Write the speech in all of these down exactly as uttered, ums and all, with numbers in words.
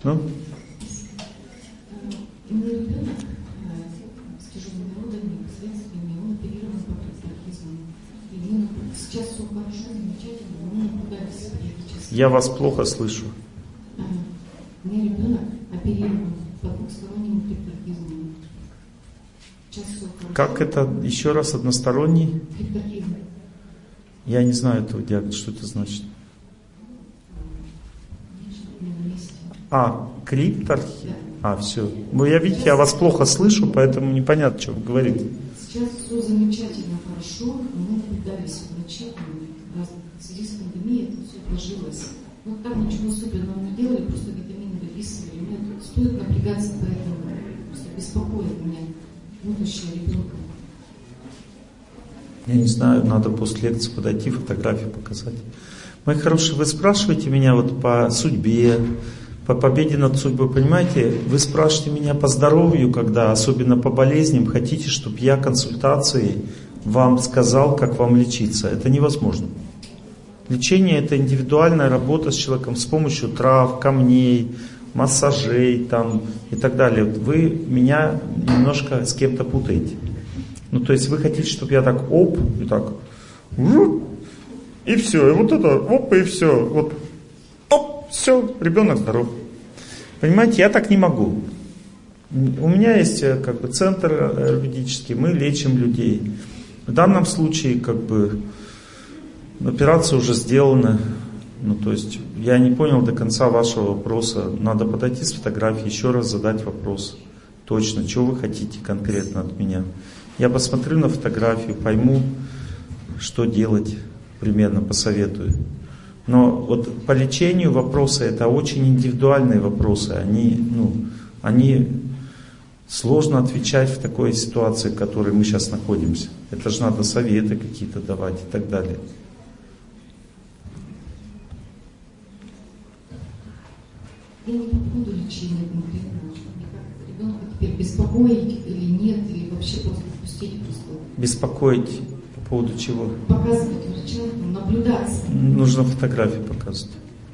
Ну? Я вас плохо слышу. У меня ребенок оперирован по двухстороннему гипертрофизму. Как это? Еще раз, односторонний? Гипертрофизм. Я не знаю этого диагноза, что это значит. А, крипторхия. А, все. Ну, я, видите, я вас плохо слышу, поэтому непонятно, что вы говорите. Сейчас все замечательно, хорошо. Мы наблюдались у врача, в связи с пандемией это все отложилось. Вот там ничего особенного не делали, просто витамины выписывали. Мне тут стоит напрягаться, поэтому просто беспокоит меня будущее ребенка. Я не знаю, надо после лекции подойти, фотографию показать. Мои хорошие, вы спрашиваете меня вот по судьбе, по победе над судьбой, понимаете? Вы спрашиваете меня по здоровью, когда, особенно по болезням, хотите, чтобы я консультацией вам сказал, как вам лечиться. Это невозможно. Лечение — это индивидуальная работа с человеком с помощью трав, камней, массажей там, и так далее. Вы меня немножко с кем-то путаете. Ну, то есть вы хотите, чтобы я так оп, и так, и все, и вот это, оп, и все, вот, оп, все, ребенок здоров. Понимаете, я так не могу. У меня есть как бы центр аюрведический, мы лечим людей. В данном случае, как бы, операция уже сделана. Ну, то есть, я не понял до конца вашего вопроса. Надо подойти с фотографией, еще раз задать вопрос. Точно, что вы хотите конкретно от меня. Я посмотрю на фотографию, пойму, что делать, примерно посоветую. Но вот по лечению вопросы — это очень индивидуальные вопросы. Они, ну, они сложно отвечать в такой ситуации, в которой мы сейчас находимся. Это же надо советы какие-то давать и так далее. Я не по поводу лечения конкретно. Ребенка теперь беспокоить или нет, или вообще просто пустить просто. Беспокоить по поводу чего? Показывать врачам, наблюдаться. Нужно фотографии показывать.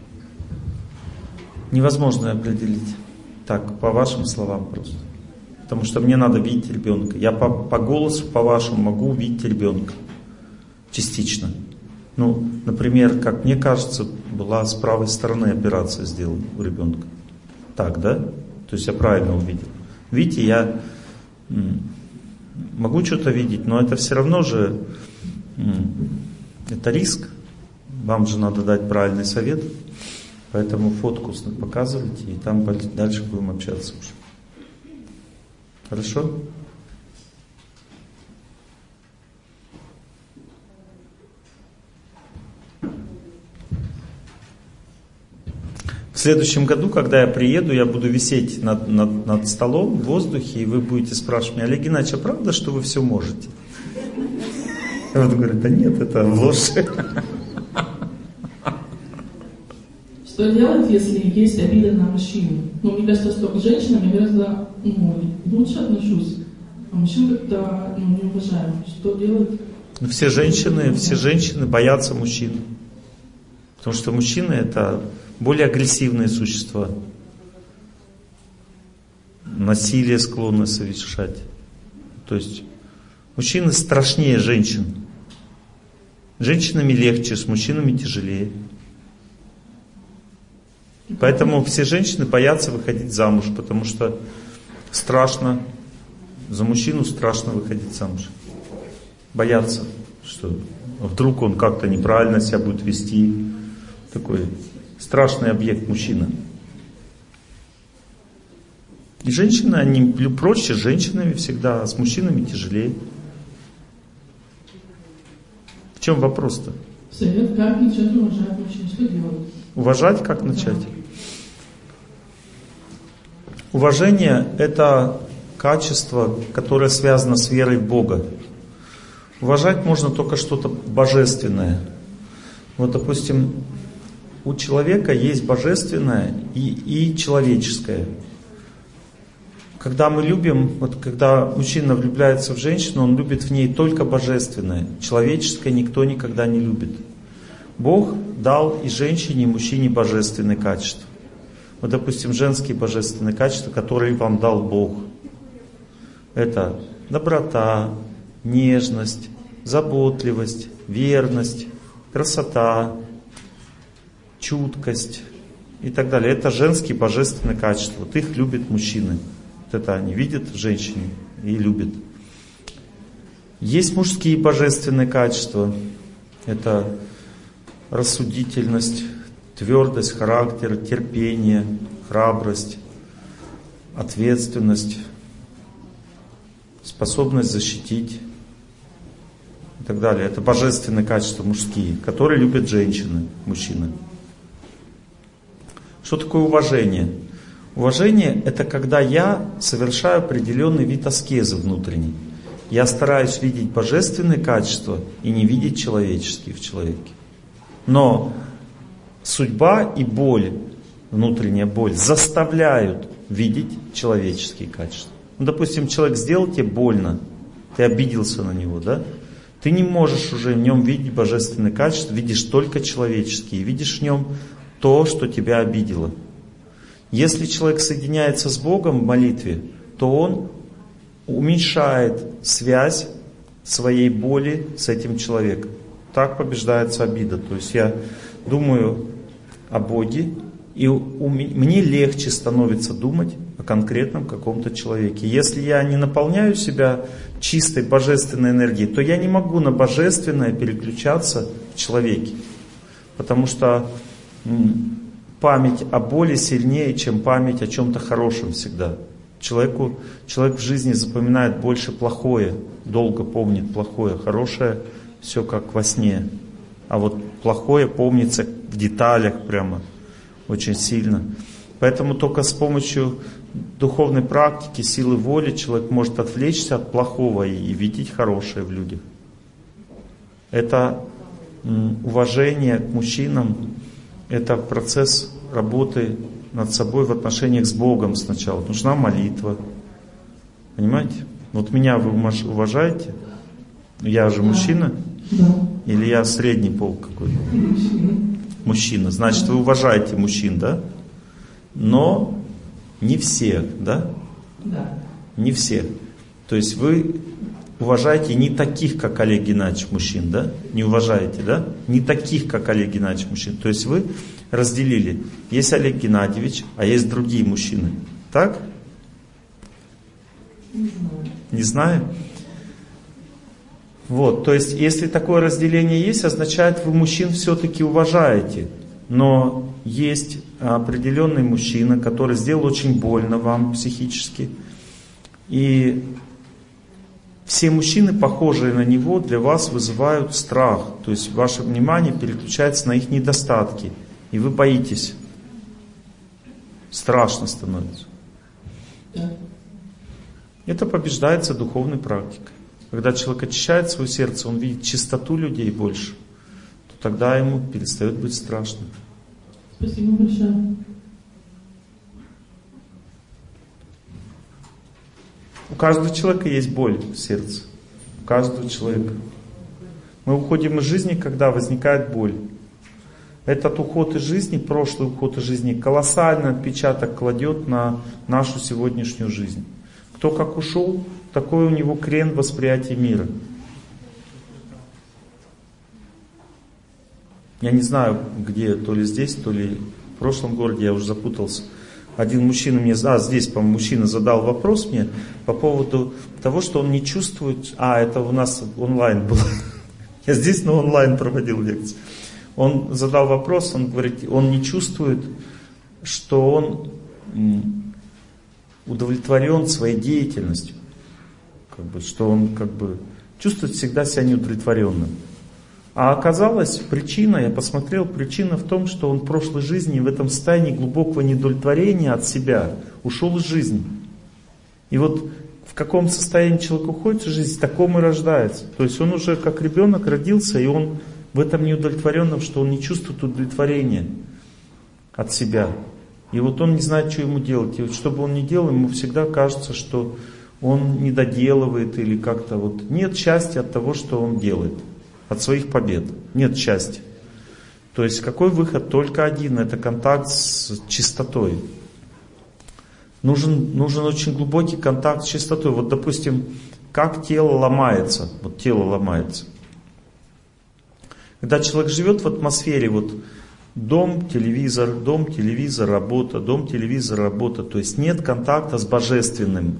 Невозможно определить. Так, по вашим словам просто. Потому что мне надо видеть ребенка. Я по, по голосу, по вашему, могу увидеть ребенка. Частично. Ну, например, как мне кажется, была с правой стороны операция сделана у ребенка. Так, да? То есть я правильно увидел. Видите, я могу что-то видеть, но это все равно же, это риск. Вам же надо дать правильный совет. Поэтому фотку показывайте, и там дальше будем общаться уже. Хорошо? В следующем году, когда я приеду, я буду висеть над, над, над столом в воздухе, и вы будете спрашивать меня: Олег Геннадьевич, а правда, что вы все можете? Я буду говорить: да нет, это ложь. Что делать, если есть обида на мужчину? Ну, мне кажется, что к женщинам я гораздо ну, лучше отношусь, а мужчин как-то ну, не уважаю. Что делать? Все женщины, все женщины боятся мужчин. Потому что мужчины — это более агрессивные существа. Насилие склонны совершать. То есть мужчины страшнее женщин. Женщинами легче, с мужчинами тяжелее. Поэтому все женщины боятся выходить замуж, потому что страшно, за мужчину страшно выходить замуж. Боятся, что вдруг он как-то неправильно себя будет вести. Такой страшный объект мужчина. И женщины, они проще с женщинами всегда, а с мужчинами тяжелее. В чем вопрос-то? Совет, как начать уважать мужчин, что делать? Уважать как начать? Уважение — это качество, которое связано с верой в Бога. Уважать можно только что-то божественное. Вот, допустим, у человека есть божественное и, и человеческое. Когда мы любим, вот когда мужчина влюбляется в женщину, он любит в ней только божественное. Человеческое никто никогда не любит. Бог дал и женщине, и мужчине божественные качества. Вот, допустим, женские божественные качества, которые вам дал Бог. Это доброта, нежность, заботливость, верность, красота, чуткость и так далее. Это женские божественные качества. Вот их любят мужчины. Вот это они видят в женщине и любят. Есть мужские божественные качества. Это рассудительность, твердость, характер, терпение, храбрость, ответственность, способность защитить и так далее. Это божественные качества мужские, которые любят женщины, мужчины. Что такое уважение? Уважение — это когда я совершаю определенный вид аскезы внутренней. Я стараюсь видеть божественные качества и не видеть человеческие в человеке. Но судьба и боль, внутренняя боль, заставляют видеть человеческие качества. Ну, допустим, человек сделал тебе больно, ты обиделся на него, да? Ты не можешь уже в нем видеть божественные качества, видишь только человеческие, видишь в нем то, что тебя обидело. Если человек соединяется с Богом в молитве, то он уменьшает связь своей боли с этим человеком. Так побеждается обида. То есть я думаю о Боге, и мне легче становится думать о конкретном каком-то человеке. Если я не наполняю себя чистой божественной энергией, то я не могу на божественное переключаться в человеке. Потому что память о боли сильнее, чем память о чем-то хорошем всегда. Человеку, человек в жизни запоминает больше плохое, долго помнит плохое, хорошее все как во сне. А вот плохое помнится в деталях прямо очень сильно. Поэтому только с помощью духовной практики, силы воли человек может отвлечься от плохого и видеть хорошее в людях. Это уважение к мужчинам, это процесс работы над собой в отношениях с Богом сначала. Нужна молитва. Понимаете? Вот меня вы уважаете? Я же мужчина? Да. Или я средний пол какой-то? Мужчина. Мужчина. Значит, вы уважаете мужчин, да? Но не всех, да? Да. Не всех. То есть вы уважаете не таких, как Олег Геннадьевич, мужчин, да? Не уважаете, да? Не таких, как Олег Геннадьевич, мужчин. То есть вы разделили. Есть Олег Геннадьевич, а есть другие мужчины. Так? Не знаю. Не знаю? Вот, то есть, если такое разделение есть, означает, вы мужчин все-таки уважаете. Но есть определенный мужчина, который сделал очень больно вам психически. И все мужчины, похожие на него, для вас вызывают страх. То есть, ваше внимание переключается на их недостатки. И вы боитесь. Страшно становится. Да. Это побеждается духовной практикой. Когда человек очищает свое сердце, он видит чистоту людей больше, то тогда ему перестает быть страшно. Спасибо большое. У каждого человека есть боль в сердце. У каждого человека. Мы уходим из жизни, когда возникает боль. Этот уход из жизни, прошлый уход из жизни, колоссальный отпечаток кладет на нашу сегодняшнюю жизнь. Кто как ушел, такой у него крен восприятия мира. Я не знаю, где, то ли здесь, то ли в прошлом городе, я уже запутался. Один мужчина мне, а здесь, по-моему, мужчина задал вопрос мне по поводу того, что он не чувствует, а, это у нас онлайн было. Я здесь, но онлайн проводил лекцию. Он задал вопрос, он говорит, он не чувствует, что он удовлетворен своей деятельностью. Как бы, что он как бы чувствует всегда себя неудовлетворенным. А оказалось, причина, я посмотрел, причина в том, что он в прошлой жизни в этом состоянии глубокого неудовлетворения от себя ушел из жизни. И вот в каком состоянии человек уходит из жизни, в таком и рождается. То есть он уже как ребенок родился, и он в этом неудовлетворенном, что он не чувствует удовлетворения от себя. И вот он не знает, что ему делать. И вот что бы он ни делал, ему всегда кажется, что он не доделывает или как-то вот... Нет счастья от того, что он делает, от своих побед. Нет счастья. То есть какой выход? Только один, это контакт с чистотой. Нужен, нужен очень глубокий контакт с чистотой. Вот, допустим, как тело ломается. Вот тело ломается. Когда человек живет в атмосфере, вот дом, телевизор, дом, телевизор, работа, дом, телевизор, работа, то есть нет контакта с божественным.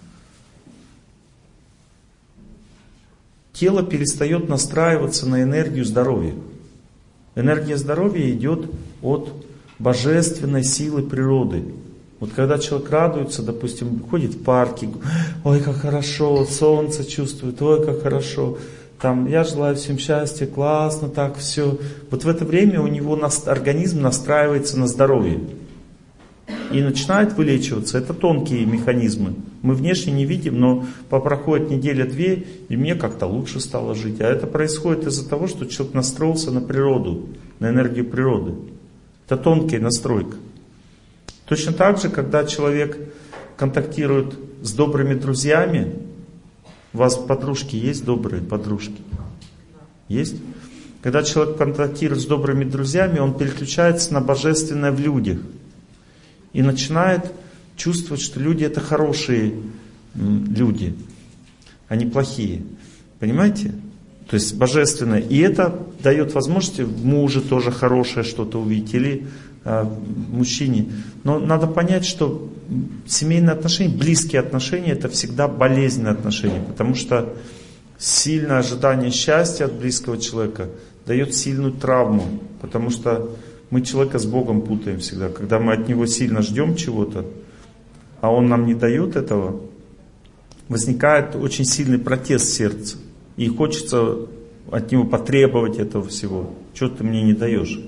Тело перестает настраиваться на энергию здоровья. Энергия здоровья идет от божественной силы природы. Вот когда человек радуется, допустим, ходит в парке, ой, как хорошо, солнце чувствует, ой, как хорошо, там, я желаю всем счастья, классно, так все. Вот в это время у него организм настраивается на здоровье и начинает вылечиваться. Это тонкие механизмы. Мы внешне не видим, но проходит неделя-две, и мне как-то лучше стало жить. А это происходит из-за того, что человек настроился на природу, на энергию природы. Это тонкая настройка. Точно так же, когда человек контактирует с добрыми друзьями, у вас подружки есть добрые подружки? Есть? Когда человек контактирует с добрыми друзьями, он переключается на божественное в людях. И начинает чувствовать, что люди это хорошие люди, а не плохие. Понимаете? То есть божественное. И это дает возможность в муже тоже хорошее что-то увидеть. Или э, мужчине. Но надо понять, что семейные отношения, близкие отношения, это всегда болезненные отношения. Потому что сильное ожидание счастья от близкого человека дает сильную травму. Потому что мы человека с Богом путаем всегда. Когда мы от него сильно ждем чего-то, а он нам не дает этого, возникает очень сильный протест сердца. И хочется от него потребовать этого всего. Чего ты мне не даешь?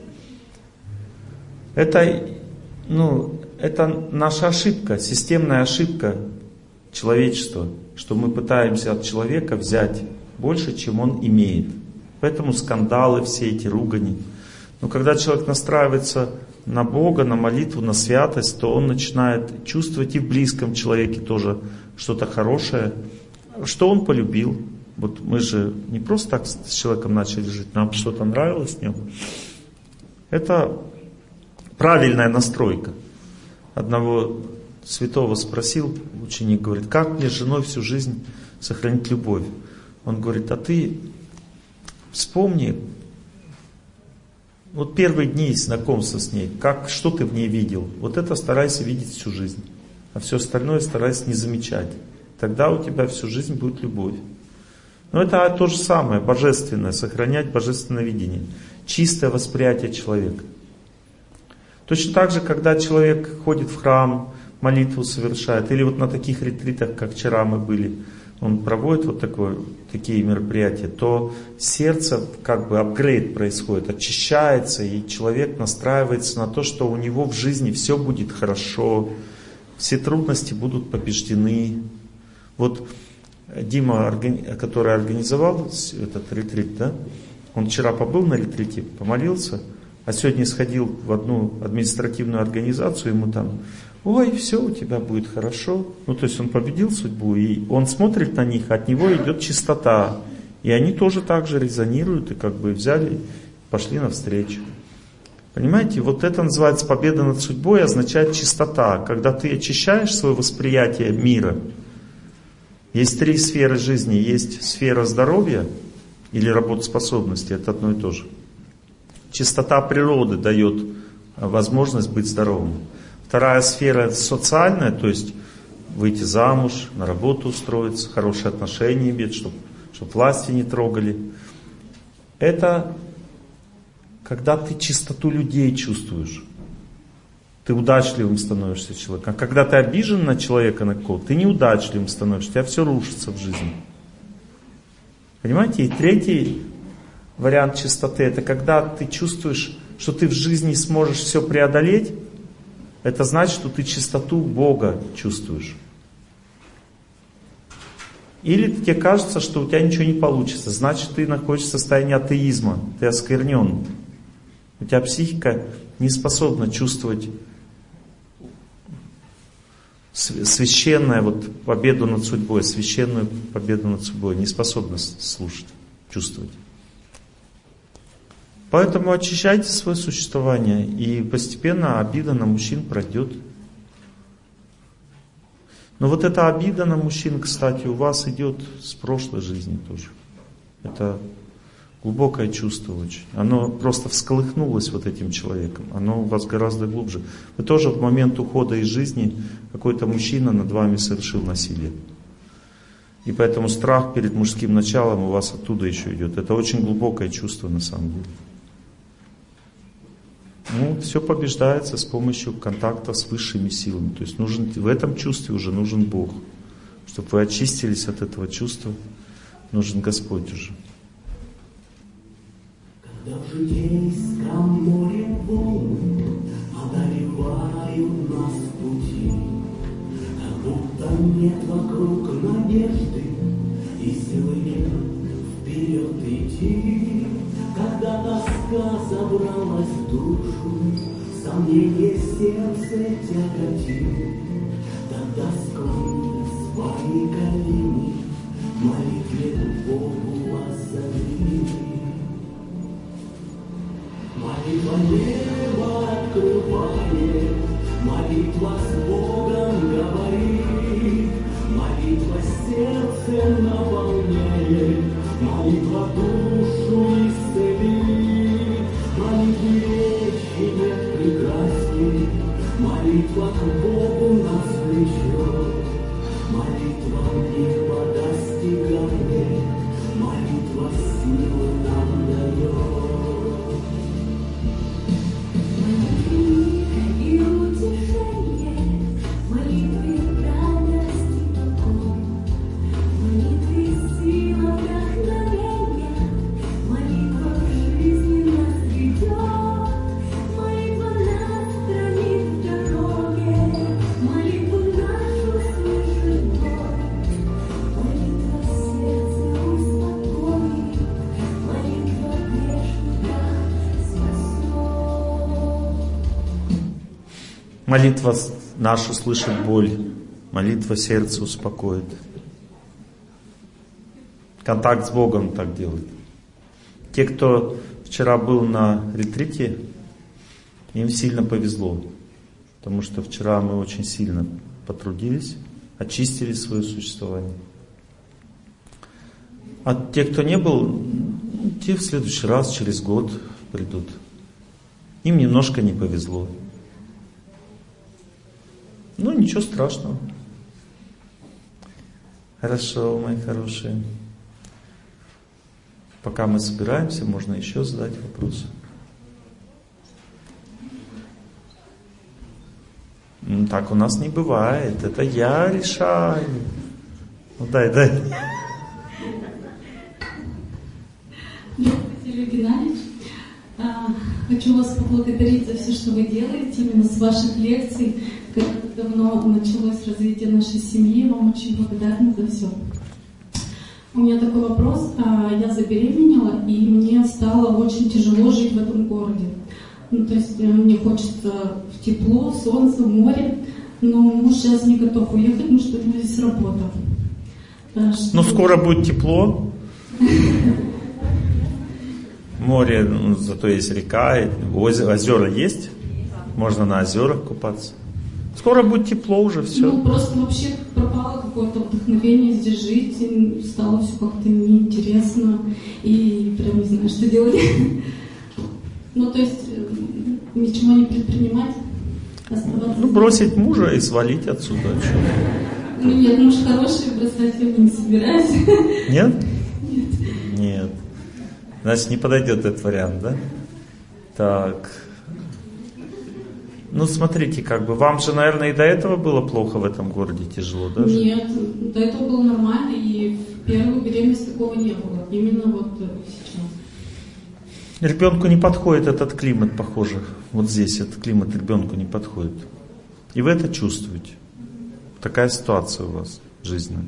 Это, ну, это наша ошибка, системная ошибка человечества, что мы пытаемся от человека взять больше, чем он имеет. Поэтому скандалы, все эти ругани. Но когда человек настраивается на Бога, на молитву, на святость, то он начинает чувствовать и в близком человеке тоже что-то хорошее, что он полюбил. Вот мы же не просто так с человеком начали жить, нам что-то нравилось в нем. Это правильная настройка. Одного святого спросил ученик, говорит, как мне с женой всю жизнь сохранить любовь? Он говорит, а ты вспомни, вот первые дни знакомства с ней, как, что ты в ней видел? Вот это старайся видеть всю жизнь. А все остальное старайся не замечать. Тогда у тебя всю жизнь будет любовь. Но это то же самое, божественное, сохранять божественное видение. Чистое восприятие человека. Точно так же, когда человек ходит в храм, молитву совершает, или вот на таких ретритах, как вчера мы были, он проводит вот такое, такие мероприятия, то сердце, как бы апгрейд происходит, очищается, и человек настраивается на то, что у него в жизни все будет хорошо, все трудности будут побеждены. Вот Дима, который организовал этот ретрит, да, он вчера побыл на ретрите, помолился, а сегодня сходил в одну административную организацию, ему там, ой, все у тебя будет хорошо. Ну, то есть он победил судьбу, и он смотрит на них, от него идет чистота. И они тоже так же резонируют, и как бы взяли, пошли навстречу. Понимаете, вот это называется победа над судьбой, означает чистота. Когда ты очищаешь свое восприятие мира. Есть три сферы жизни. Есть сфера здоровья или работоспособности, это одно и то же. Чистота природы дает возможность быть здоровым. Вторая сфера социальная, то есть выйти замуж, на работу устроиться, хорошие отношения иметь, чтобы, чтобы власти не трогали. Это когда ты чистоту людей чувствуешь. Ты удачливым становишься человеком. А когда ты обижен на человека, на кого-то, ты неудачливым становишься, у тебя все рушится в жизни. Понимаете? И третий вариант чистоты, это когда ты чувствуешь, что ты в жизни сможешь все преодолеть. Это значит, что ты чистоту Бога чувствуешь. Или тебе кажется, что у тебя ничего не получится. Значит, ты находишься в состоянии атеизма. Ты осквернен. У тебя психика не способна чувствовать священную вот, победу над судьбой. Священную победу над судьбой. Не способна слушать, чувствовать. Поэтому очищайте свое существование, и постепенно обида на мужчин пройдет. Но вот эта обида на мужчин, кстати, у вас идет с прошлой жизни тоже. Это глубокое чувство очень. Оно просто всколыхнулось вот этим человеком. Оно у вас гораздо глубже. Вы тоже в момент ухода из жизни какой-то мужчина над вами совершил насилие. И поэтому страх перед мужским началом у вас оттуда еще идет. Это очень глубокое чувство на самом деле. Ну, все побеждается с помощью контакта с высшими силами. То есть нужен, в этом чувстве уже нужен Бог. Чтобы вы очистились от этого чувства, нужен Господь уже. Когда в житейском море волны одолевают нас пути, как будто нет вокруг надежды и силы нет вперед идти. Когда тоска забралась в душу, сомнение сердце тяготит, тогда склони свои колени, молитве Богу воззови. Молитва небо открывает, молитва с Богом говорит, молитва сердце наполняет, молитва душу исцелит, молитвы речи нет прекрасней, молитва к Богу нас влечет, молитва неба достигает, молитва силу нам дает. Молитва наша слышит боль, молитва сердце успокоит. Контакт с Богом так делает. Те, кто вчера был на ретрите, им сильно повезло, потому что вчера мы очень сильно потрудились, очистили свое существование. А те, кто не был, те в следующий раз, через год придут. Им немножко не повезло. Ну, ничего страшного. Хорошо, мои хорошие. Пока мы собираемся, можно еще задать вопросы. Ну, так у нас не бывает. Это я решаю. Ну, дай, дай. Здравствуйте, Илья Геннадьевич. Хочу вас поблагодарить за все, что вы делаете, именно с ваших лекций. Как давно началось развитие нашей семьи, вам очень благодарна за все. У меня такой вопрос. Я забеременела, и мне стало очень тяжело жить в этом городе. Ну, то есть мне хочется в тепло, солнце, море, но муж сейчас не готов уехать, потому что у него здесь работа. Что... Ну, скоро будет тепло. Море, ну, зато есть река, озеро, озера есть. Можно на озерах купаться. Скоро будет тепло уже, все. Ну, просто вообще пропало какое-то вдохновение здесь жить, и стало все как-то неинтересно, и прям не знаю, что делать. Ну, то есть, ничего не предпринимать, оставаться. Ну, бросить мужа и свалить отсюда. Ну, нет, муж хороший, бросать я не собираюсь. Нет? Нет. Нет. Значит, не подойдет этот вариант, да? Так... Ну, смотрите, как бы, вам же, наверное, и до этого было плохо в этом городе, тяжело, да? Нет, до этого было нормально, и в первую беременность такого не было, именно вот сейчас. Ребенку не подходит этот климат, похоже, вот здесь этот климат ребенку не подходит. И вы это чувствуете. Такая ситуация у вас жизненная.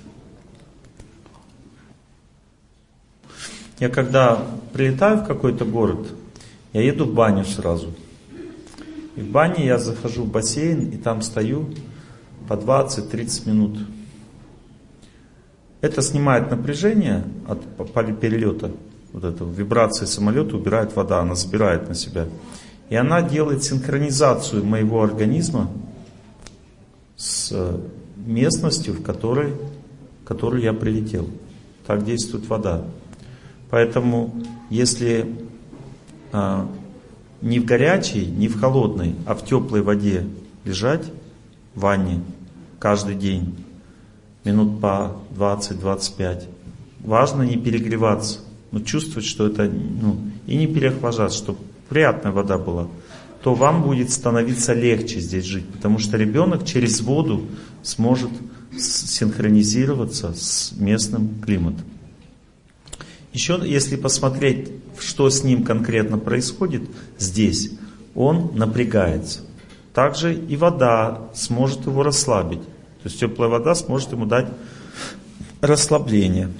Я когда прилетаю в какой-то город, я еду в баню сразу. И в бане я захожу в бассейн, и там стою по двадцать-тридцать минут. Это снимает напряжение от перелета. вот эту вибрации самолета убирает вода, она забирает на себя. И она делает синхронизацию моего организма с местностью, в которой, в которую я прилетел. Так действует вода. Поэтому, если а, не в горячей, не в холодной, а в теплой воде лежать в ванне каждый день, минут по двадцать-двадцать пять, важно не перегреваться, но чувствовать, что это, ну, и не переохлаждаться, чтобы приятная вода была, то вам будет становиться легче здесь жить, потому что ребенок через воду сможет синхронизироваться с местным климатом. Еще, если посмотреть, что с ним конкретно происходит здесь, он напрягается. Также и вода сможет его расслабить. То есть теплая вода сможет ему дать расслабление.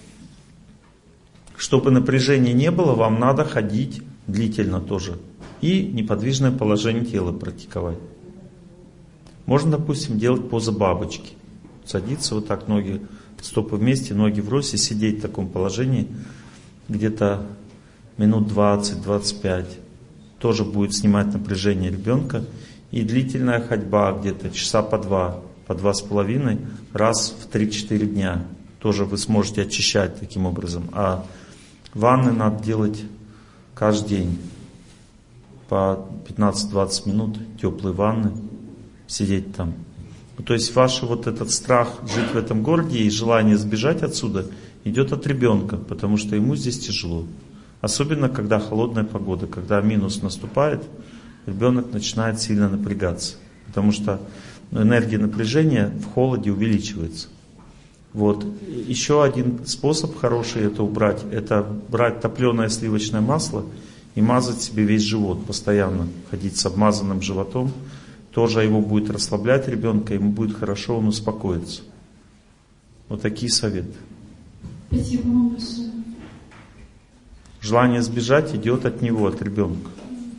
Чтобы напряжения не было, вам надо ходить длительно тоже. И неподвижное положение тела практиковать. Можно, допустим, делать поза бабочки. Садиться вот так, ноги, стопы вместе, ноги врозь, и сидеть в таком положении где-то минут двадцать-двадцать пять. Тоже будет снимать напряжение ребенка. И длительная ходьба где-то часа по два, по два с половиной, раз в три-четыре дня. Тоже вы сможете очищать таким образом. А ванны надо делать каждый день. По пятнадцать-двадцать минут теплые ванны, сидеть там. То есть ваш вот этот страх жить в этом городе и желание сбежать отсюда идет от ребенка, потому что ему здесь тяжело. Особенно, когда холодная погода, когда минус наступает, ребенок начинает сильно напрягаться, потому что энергия напряжения в холоде увеличивается. Вот. Еще один способ хороший это убрать, это брать топленое сливочное масло и мазать себе весь живот, постоянно ходить с обмазанным животом. Тоже его будет расслаблять ребенка, ему будет хорошо, он успокоится. Вот такие советы. Спасибо вам большое. Желание сбежать идет от него, от ребенка.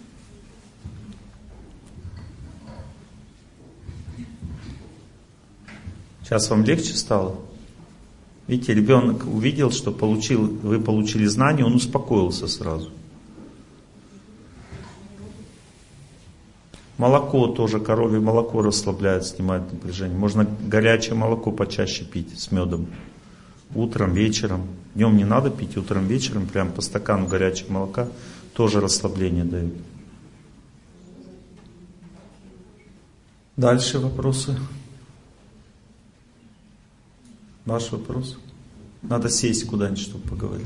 Сейчас вам легче стало? Видите, ребенок увидел, что получил, вы получили знания, он успокоился сразу. Молоко тоже, коровье молоко расслабляет, снимает напряжение. Можно горячее молоко почаще пить с медом. Утром, вечером. Днем не надо пить, утром, вечером, прям по стакану горячего молока тоже расслабление дает. Дальше вопросы. Ваш вопрос? Надо сесть куда-нибудь, чтобы поговорить.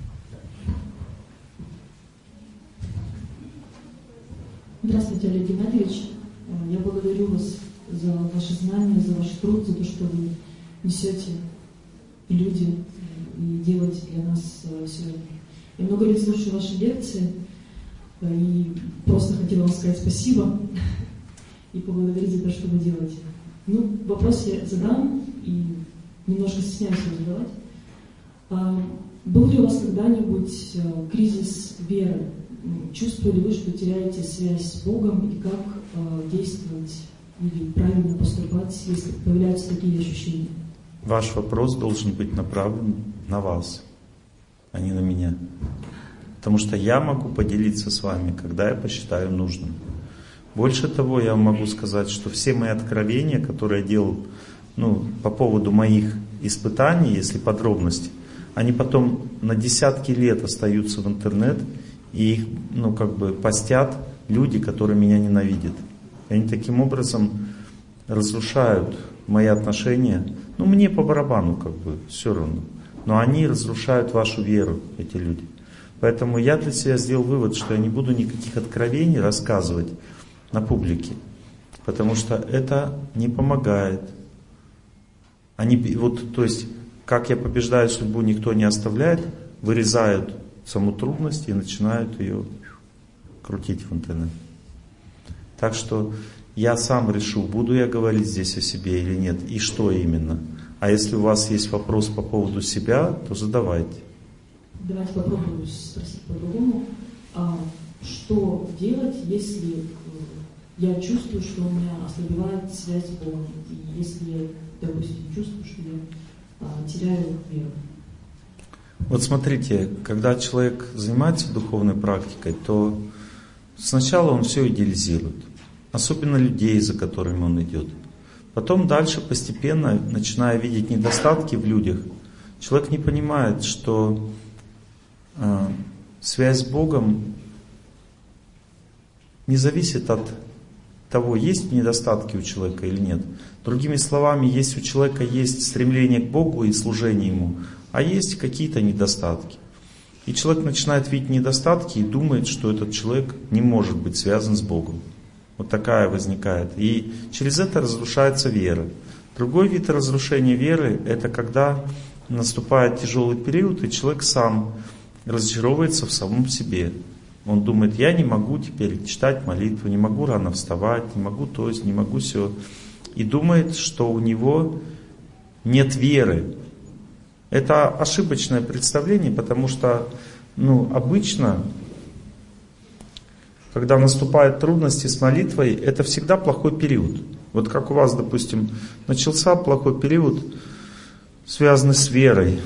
Здравствуйте, Олег Геннадьевич. Я благодарю вас за ваши знания, за ваш труд, за то, что вы несете люди и делаете для нас все. Я много лет слушаю ваши лекции и просто хотела вам сказать спасибо и поблагодарить за то, что вы делаете. Ну, вопрос я задам и немножко стесняюсь его задавать. А, был ли у вас когда-нибудь кризис веры? Чувствовали вы, что теряете связь с Богом и как э, действовать или правильно поступать, если появляются такие ощущения? Ваш вопрос должен быть направлен на вас, а не на меня. Потому что я могу поделиться с вами, когда я посчитаю нужным. Больше того, я могу сказать, что все мои откровения, которые я делал ну, по поводу моих испытаний, если подробности, они потом на десятки лет остаются в интернет, и их, ну, как бы постят люди, которые меня ненавидят. И они таким образом разрушают мои отношения. Ну, мне по барабану, как бы, все равно. Но они разрушают вашу веру, эти люди. Поэтому я для себя сделал вывод, что я не буду никаких откровений рассказывать на публике. Потому что это не помогает. Они, вот, то есть, как я побеждаю судьбу, никто не оставляет, вырезают саму трудность и начинают ее крутить в интернет. Так что я сам решу, буду я говорить здесь о себе или нет, и что именно. А если у вас есть вопрос по поводу себя, то задавайте. Давайте попробую спросить по-другому. А что делать, если я чувствую, что у меня ослабевает связь с Богом, и если я, допустим, чувствую, что я а, теряю веру? Вот смотрите, когда человек занимается духовной практикой, то сначала он все идеализирует, особенно людей, за которыми он идет. Потом дальше постепенно, начиная видеть недостатки в людях, человек не понимает, что э, связь с Богом не зависит от того, есть недостатки у человека или нет. Другими словами, есть у человека есть стремление к Богу и служение Ему, а есть какие-то недостатки. И человек начинает видеть недостатки и думает, что этот человек не может быть связан с Богом. Вот такая возникает. И через это разрушается вера. Другой вид разрушения веры — это когда наступает тяжелый период, и человек сам разочаровывается в самом себе. Он думает: я не могу теперь читать молитву, не могу рано вставать, не могу то, не могу сё. И думает, что у него нет веры. Это ошибочное представление, потому что ну, обычно, когда наступают трудности с молитвой, это всегда плохой период. Вот как у вас, допустим, начался плохой период, связанный с верой.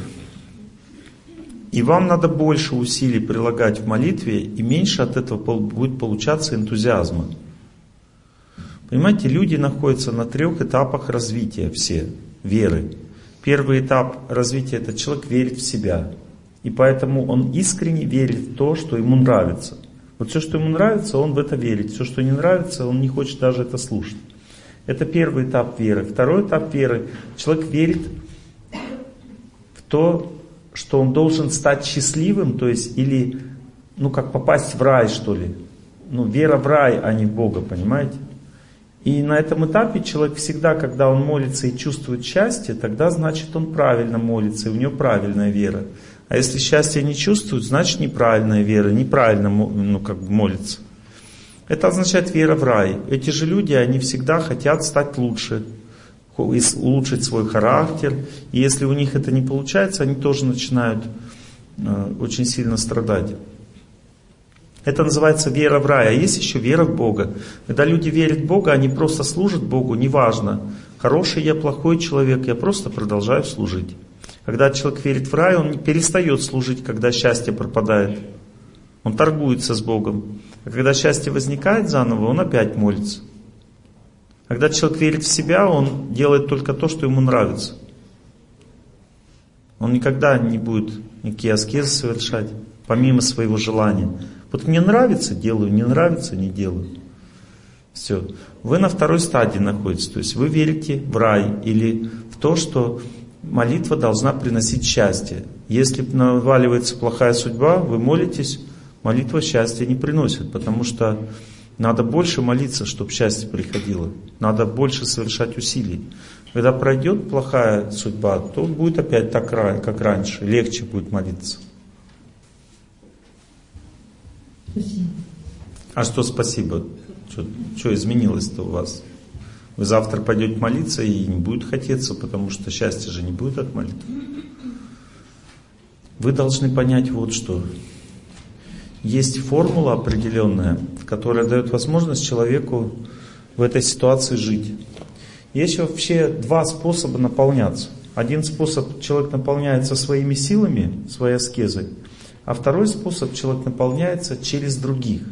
И вам надо больше усилий прилагать в молитве, и меньше от этого будет получаться энтузиазма. Понимаете, люди находятся на трех этапах развития все, веры. Первый этап развития — это человек верит в себя. И поэтому он искренне верит в то, что ему нравится. Вот все, что ему нравится, он в это верит. Все, что не нравится, он не хочет даже это слушать. Это первый этап веры. Второй этап веры — человек верит в то, что он должен стать счастливым, то есть или, ну как попасть в рай, что ли. Ну, вера в рай, а не в Бога, понимаете? И на этом этапе человек всегда, когда он молится и чувствует счастье, тогда значит он правильно молится, и у него правильная вера. А если счастья не чувствует, значит неправильная вера, неправильно ну, как бы молится. Это означает вера в рай. Эти же люди, они всегда хотят стать лучше, улучшить свой характер. И если у них это не получается, они тоже начинают э, очень сильно страдать. Это называется вера в рай. А есть еще вера в Бога. Когда люди верят в Бога, они просто служат Богу, неважно, хороший я, плохой человек, я просто продолжаю служить. Когда человек верит в рай, он не перестает служить, когда счастье пропадает. Он торгуется с Богом. А когда счастье возникает заново, он опять молится. Когда человек верит в себя, он делает только то, что ему нравится. Он никогда не будет никакие аскезы совершать, помимо своего желания. Вот мне нравится — делаю, не нравится — не делаю. Все. Вы на второй стадии находитесь. То есть вы верите в рай или в то, что молитва должна приносить счастье. Если наваливается плохая судьба, вы молитесь, молитва счастья не приносит, потому что надо больше молиться, чтобы счастье приходило. Надо больше совершать усилий. Когда пройдет плохая судьба, то будет опять так, как раньше. Легче будет молиться. Спасибо. А что спасибо? Что, что изменилось-то у вас? Вы завтра пойдете молиться и не будет хотеться, потому что счастья же не будет от молитвы. Вы должны понять вот что. Есть формула определенная, которая дает возможность человеку в этой ситуации жить. Есть вообще два способа наполняться. Один способ — человек наполняется своими силами, своей аскезой, а второй способ — человек наполняется через других.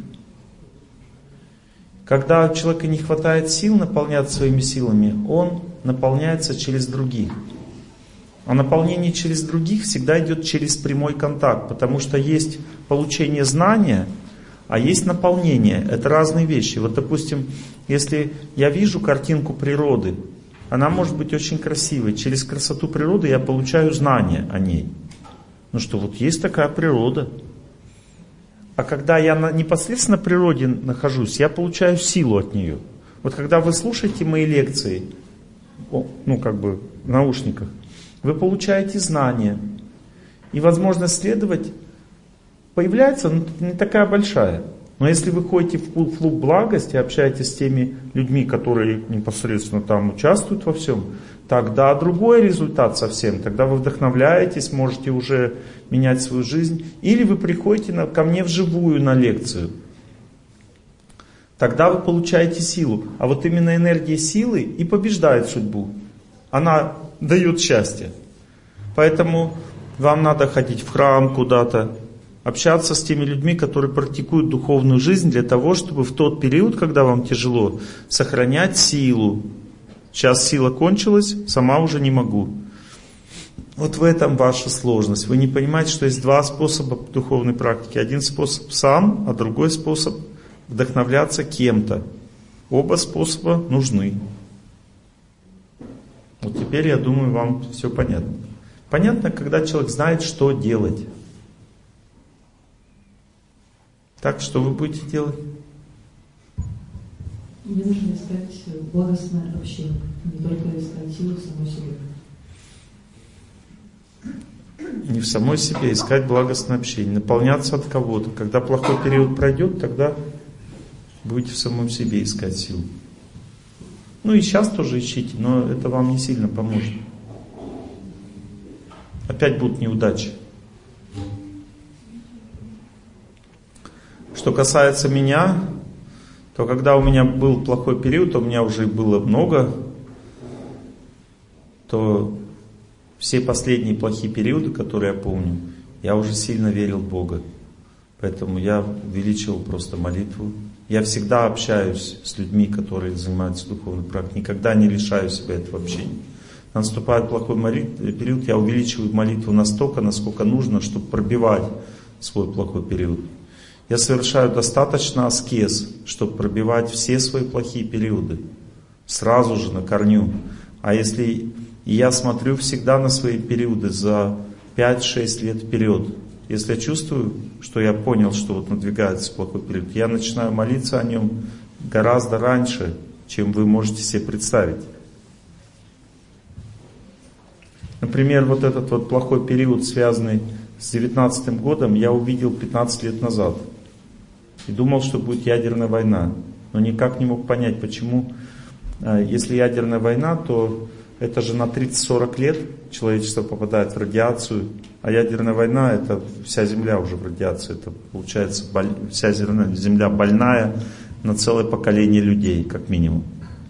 Когда у человека не хватает сил наполняться своими силами, он наполняется через других. А наполнение через других всегда идет через прямой контакт, потому что есть получение знания, а есть наполнение. Это разные вещи. Вот, допустим, если я вижу картинку природы, она может быть очень красивой. Через красоту природы я получаю знания о ней. Ну что, вот есть такая природа. А когда я на непосредственно природе нахожусь, я получаю силу от нее. Вот когда вы слушаете мои лекции, ну как бы в наушниках, вы получаете знания. И возможность следовать появляется, но не такая большая. Но если вы ходите в клуб, в клуб благости, общаетесь с теми людьми, которые непосредственно там участвуют во всем, тогда другой результат совсем. Тогда вы вдохновляетесь, можете уже менять свою жизнь. Или вы приходите на, ко мне вживую на лекцию. Тогда вы получаете силу. А вот именно энергия силы и побеждает судьбу. Она дает счастье. Поэтому Вам надо ходить в храм куда-то, общаться с теми людьми, которые практикуют духовную жизнь для того, чтобы в тот период, когда вам тяжело, сохранять силу. Сейчас сила кончилась, сама уже не могу. Вот в этом ваша сложность. Вы не понимаете, что есть два способа духовной практики. Один способ сам, а другой способ вдохновляться кем-то. Оба способа нужны. Вот теперь, я думаю, вам все понятно. Понятно, когда человек знает, что делать. Так, что вы будете делать? Мне нужно искать благостное общение, не только искать силу в самой себе. Не в самой себе, искать благостное общение, наполняться от кого-то. Когда плохой период пройдет, тогда будете в самом себе искать силу. Ну и сейчас тоже ищите, но это вам не сильно поможет. Опять будут неудачи. Что касается меня, то когда у меня был плохой период, у меня уже было много, то все последние плохие периоды, которые я помню, я уже сильно верил в Бога. Поэтому я увеличивал просто молитву. Я всегда общаюсь с людьми, которые занимаются духовной практикой. Никогда не лишаю себя этого общения. Наступает плохой период, я увеличиваю молитву настолько, насколько нужно, чтобы пробивать свой плохой период. Я совершаю достаточно аскез, чтобы пробивать все свои плохие периоды. Сразу же, на корню. А если и я смотрю всегда на свои периоды за пять-шесть лет вперед. Если я чувствую, что я понял, что вот надвигается плохой период, я начинаю молиться о нем гораздо раньше, чем вы можете себе представить. Например, вот этот вот плохой период, связанный с девятнадцатым годом, я увидел пятнадцать лет назад. И думал, что будет ядерная война. Но никак не мог понять, почему. Если ядерная война, то это же на тридцать-сорок лет человечество попадает в радиацию. А ядерная война, это вся Земля уже в радиации. Это получается вся Земля больная на целое поколение людей, как минимум.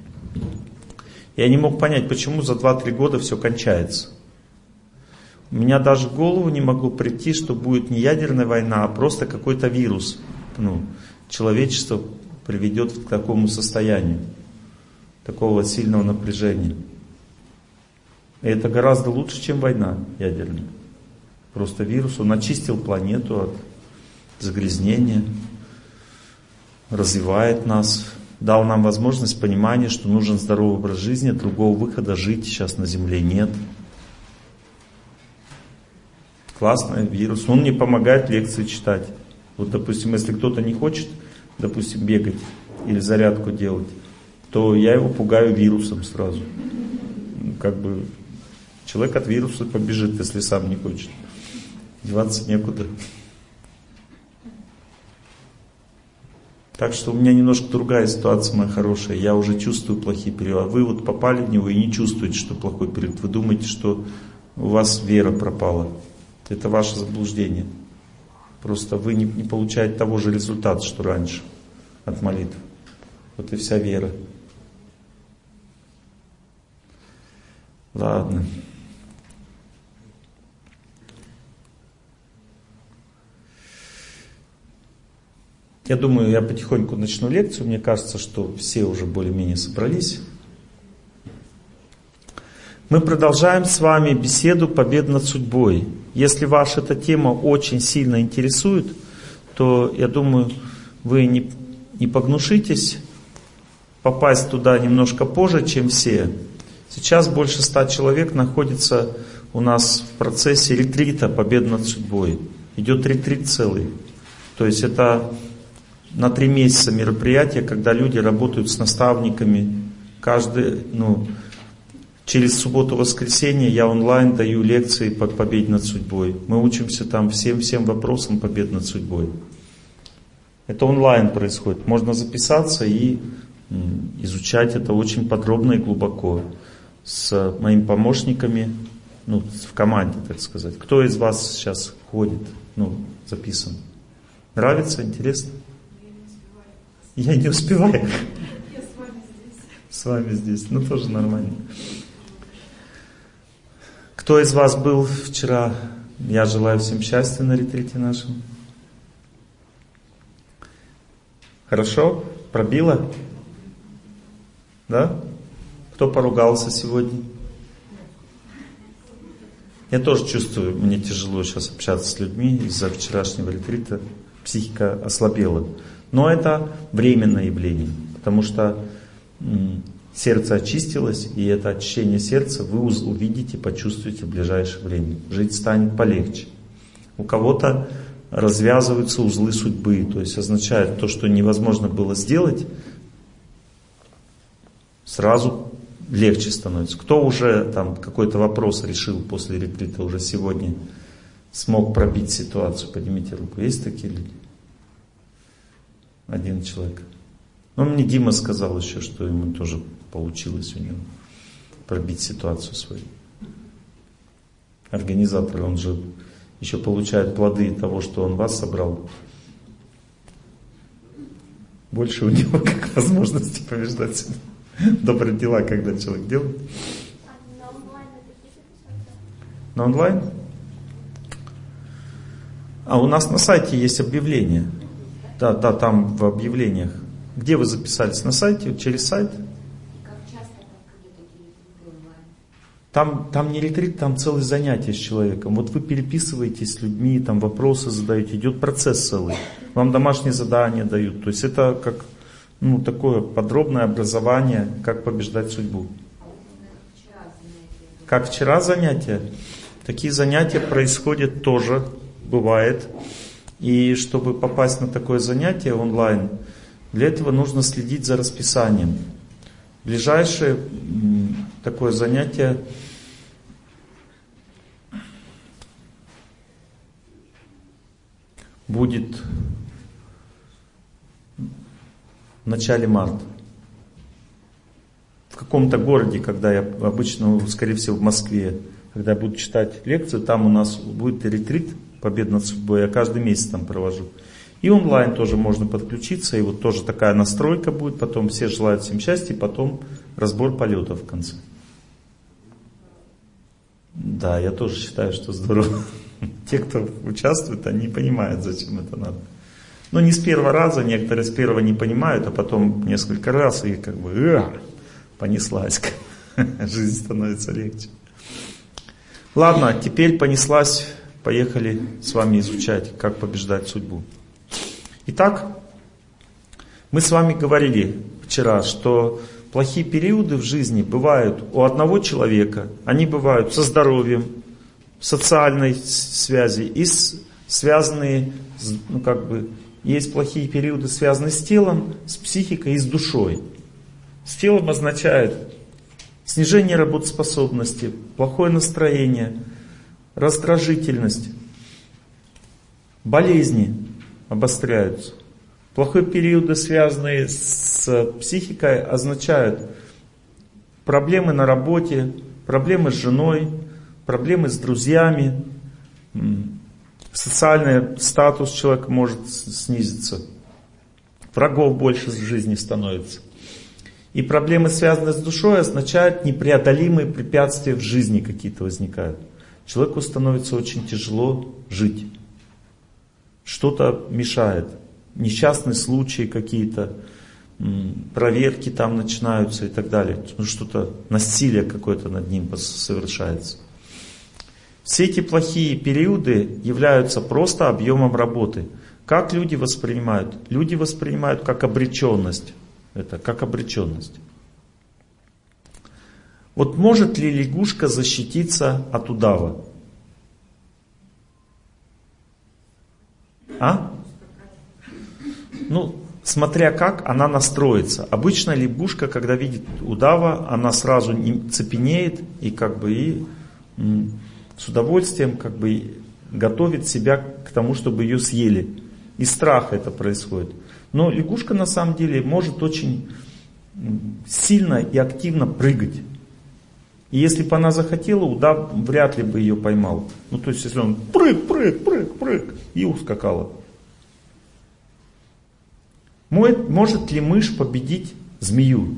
Я не мог понять, почему за два-три года все кончается. У меня даже в голову не могло прийти, что будет не ядерная война, а просто какой-то вирус. Ну, человечество приведет к такому состоянию, такого сильного напряжения. И это гораздо лучше, чем война ядерная. Просто вирус, он очистил планету от загрязнения, развивает нас, дал нам возможность понимания, что нужен здоровый образ жизни, другого выхода жить сейчас на Земле нет. Классный вирус, он мне помогает лекции читать. Вот, допустим, если кто-то не хочет, допустим, бегать или зарядку делать, то я его пугаю вирусом сразу. Как бы человек от вируса побежит, если сам не хочет. Деваться некуда. Так что у меня немножко другая ситуация, моя хорошая. Я уже чувствую плохие периоды. А вы вот попали в него и не чувствуете, что плохой период. Вы думаете, что у вас вера пропала. Это ваше заблуждение. Просто вы не, не получаете того же результата, что раньше от молитв. Вот и вся вера. Ладно. Я думаю, я потихоньку начну лекцию. Мне кажется, что все уже более-менее собрались. Мы продолжаем с вами беседу «Победа над судьбой». Если вас эта тема очень сильно интересует, то, я думаю, вы не, не погнушитесь попасть туда немножко позже, чем все. Сейчас больше ста человек находится у нас в процессе ретрита «Победа над судьбой». Идет ретрит целый. То есть это на три месяца мероприятие, когда люди работают с наставниками. Каждый, ну, через субботу-воскресенье я онлайн даю лекции по победе над судьбой. Мы учимся там всем-всем вопросам победы над судьбой. Это онлайн происходит. Можно записаться и изучать это очень подробно и глубоко. С моими помощниками, ну, в команде, так сказать. Кто из вас сейчас ходит, ну, записан? Нравится, интересно? Я не успеваю. Я с вами здесь. С вами здесь. Ну, тоже нормально. Кто из вас был вчера Я желаю всем счастья на ретрите нашем. Хорошо? Пробило? Да? Кто поругался сегодня? Я тоже чувствую, мне тяжело сейчас общаться с людьми из-за вчерашнего ретрита. Психика ослабела. Но это временное явление, потому что м, сердце очистилось, и это очищение сердца вы увидите, почувствуете в ближайшее время. Жить станет полегче. У кого-то развязываются узлы судьбы, то есть означает то, что невозможно было сделать, сразу легче становится. Кто уже там какой-то вопрос решил после ретрита, уже сегодня смог пробить ситуацию, поднимите руку. Есть такие люди? Один человек. Ну, мне Дима сказал еще, что ему тоже получилось у него пробить ситуацию свою. Организатор, он же еще получает плоды того, что он вас собрал. Больше у него как возможности побеждать добрые дела, когда человек делает. На онлайн? А у нас на сайте есть объявление. Да, да, там в объявлениях. Где вы записались? На сайте? Через сайт? Там, там не ретрит, там целое занятие с человеком. Вот вы переписываетесь с людьми, там вопросы задаете, идет процесс целый. Вам домашние задания дают. То есть это как ну, такое подробное образование, как побеждать судьбу. Как вчера занятия? Такие занятия происходят тоже, бывает. И чтобы попасть на такое занятие онлайн, для этого нужно следить за расписанием. Ближайшее такое занятие будет в начале марта. В каком-то городе, когда я обычно, скорее всего, в Москве, когда я буду читать лекцию, там у нас будет ретрит «Победа над судьбой», я каждый месяц там провожу. И онлайн тоже можно подключиться, и вот тоже такая настройка будет, потом все желают всем счастья, и потом разбор полетов в конце. Да, я тоже считаю, что здорово. Те, кто участвует, они понимают, зачем это надо. Но не с первого раза, некоторые с первого не понимают, а потом несколько раз и как бы э, понеслась. Жизнь становится легче. Ладно, теперь понеслась, поехали с вами изучать, как побеждать судьбу. Итак, мы с вами говорили вчера, что плохие периоды в жизни бывают у одного человека, они бывают со здоровьем, социальной связи и с, связанные, ну как бы, есть плохие периоды, связанные с телом, с психикой и с душой. С телом означает снижение работоспособности, плохое настроение, раздражительность, болезни обостряются. Плохие периоды, связанные с психикой, означают проблемы на работе, проблемы с женой, проблемы с друзьями, социальный статус человека может снизиться, врагов больше в жизни становится. И проблемы, связанные с душой, означают непреодолимые препятствия в жизни какие-то возникают. Человеку становится очень тяжело жить. Что-то мешает. Несчастные случаи какие-то, проверки там начинаются и так далее. Ну, что-то, насилие какое-то над ним совершается. Все эти плохие периоды являются просто объемом работы. Как люди воспринимают? Люди воспринимают как обреченность. Это как обреченность. Вот может ли лягушка защититься от удава? А? Ну, смотря как она настроится. Обычно лягушка, когда видит удава, она сразу цепенеет и как бы и м, с удовольствием как бы готовит себя к тому, чтобы ее съели. Из страха это происходит. Но лягушка на самом деле может очень сильно и активно прыгать. И если бы она захотела, удав вряд ли бы ее поймал. Ну то есть если он прыг, прыг, прыг, прыг и ускакала. Может ли мышь победить змею?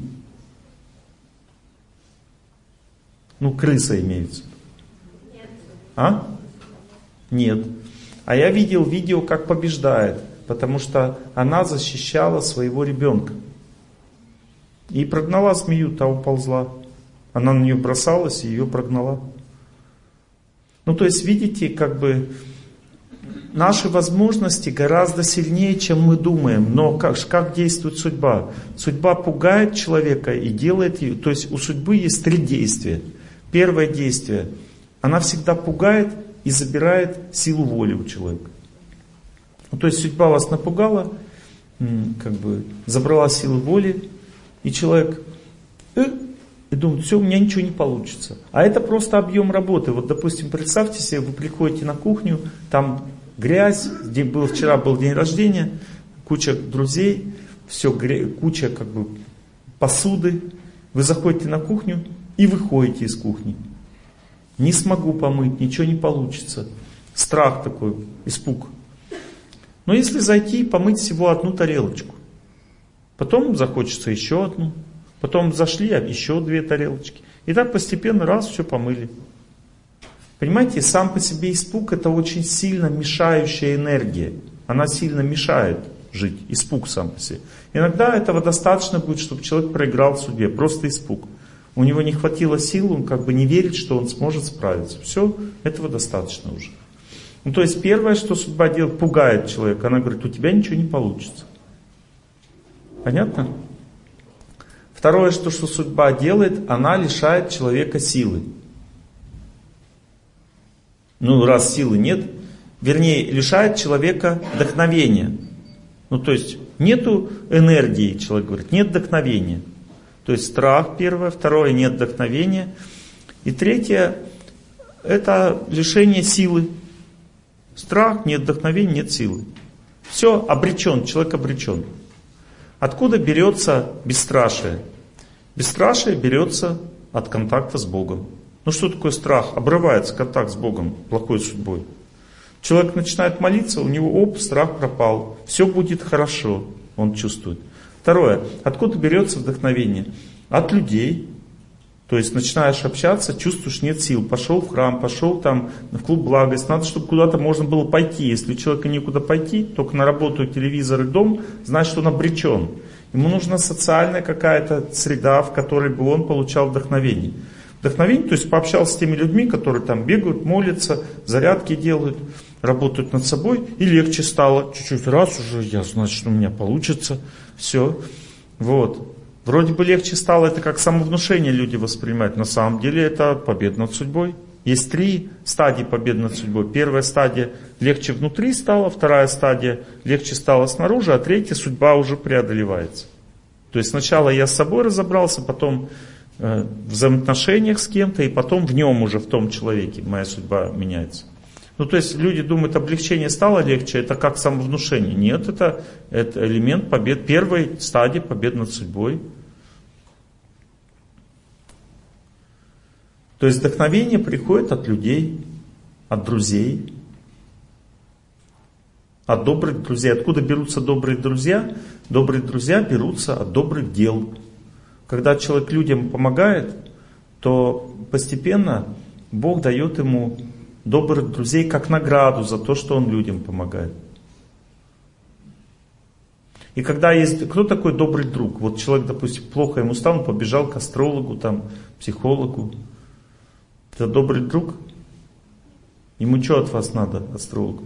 Ну крыса имеется. А? Нет. А я видел видео, как побеждает, потому что она защищала своего ребенка. И прогнала змею, та уползла. Она на нее бросалась и ее прогнала. Ну, то есть, видите, как бы наши возможности гораздо сильнее, чем мы думаем. Но как, как действует судьба? Судьба пугает человека и делает ее. То есть, у судьбы есть три действия. Первое действие. Она всегда пугает и забирает силу воли у человека. Ну, то есть, судьба вас напугала, как бы забрала силу воли, и человек э, и думает, все, у меня ничего не получится. А это просто объем работы. Вот, допустим, представьте себе, вы приходите на кухню, там грязь, где был, вчера был день рождения, куча друзей, все, куча как бы посуды. Вы заходите на кухню и выходите из кухни. Не смогу помыть, ничего не получится. Страх такой, испуг. Но если зайти и помыть всего одну тарелочку, потом захочется еще одну, потом зашли, а еще две тарелочки. И так постепенно раз, все помыли. Понимаете, сам по себе испуг — это очень сильно мешающая энергия. Она сильно мешает жить, испуг сам по себе. Иногда этого достаточно будет, чтобы человек проиграл в судьбе, просто испуг. У него не хватило сил, он как бы не верит, что он сможет справиться. Все, этого достаточно уже. Ну, то есть первое, что судьба делает, пугает человека. Она говорит, у тебя ничего не получится. Понятно? Второе, что, что судьба делает, она лишает человека силы. Ну, раз силы нет, вернее, лишает человека вдохновения. Ну, то есть, нету энергии, человек говорит, нет вдохновения. То есть, страх первое, второе, нет вдохновения. И третье, это лишение силы. Страх, нет вдохновения, нет силы. Все, обречен, человек обречен. Откуда берется бесстрашие? Бесстрашие берется от контакта с Богом. Ну что такое страх? Обрывается контакт с Богом, плохой судьбой. Человек начинает молиться, у него оп, страх пропал. Все будет хорошо, он чувствует. Второе. Откуда берется вдохновение? От людей. То есть начинаешь общаться, чувствуешь, нет сил. Пошел в храм, пошел там в клуб благость. Надо, чтобы куда-то можно было пойти. Если у человека некуда пойти, только на работу, телевизор и дом, значит, он обречен. Ему нужна социальная какая-то среда, в которой бы он получал вдохновение. Вдохновение, то есть пообщался с теми людьми, которые там бегают, молятся, зарядки делают, работают над собой, и легче стало. Чуть-чуть раз уже, я, значит, у меня получится. Все. Вот. Вроде бы легче стало, это как самовнушение люди воспринимают. На самом деле это победа над судьбой. Есть три стадии победы над судьбой. Первая стадия легче внутри стала, вторая стадия легче стало снаружи, а третья судьба уже преодолевается. То есть сначала я с собой разобрался, потом э, в взаимоотношениях с кем-то, и потом в нем уже, в том человеке моя судьба меняется. Ну, то есть люди думают, облегчение стало легче, это как самовнушение. Нет, это, это элемент побед, первой стадии победы над судьбой. То есть вдохновение приходит от людей, от друзей, от добрых друзей. Откуда берутся добрые друзья? Добрые друзья берутся от добрых дел. Когда человек людям помогает, то постепенно Бог дает ему добрых друзей как награду за то, что он людям помогает. И когда есть... Кто такой добрый друг? Вот человек, допустим, плохо ему стало, он побежал к астрологу, там, психологу. Это добрый друг? Ему что от вас надо, астрологу?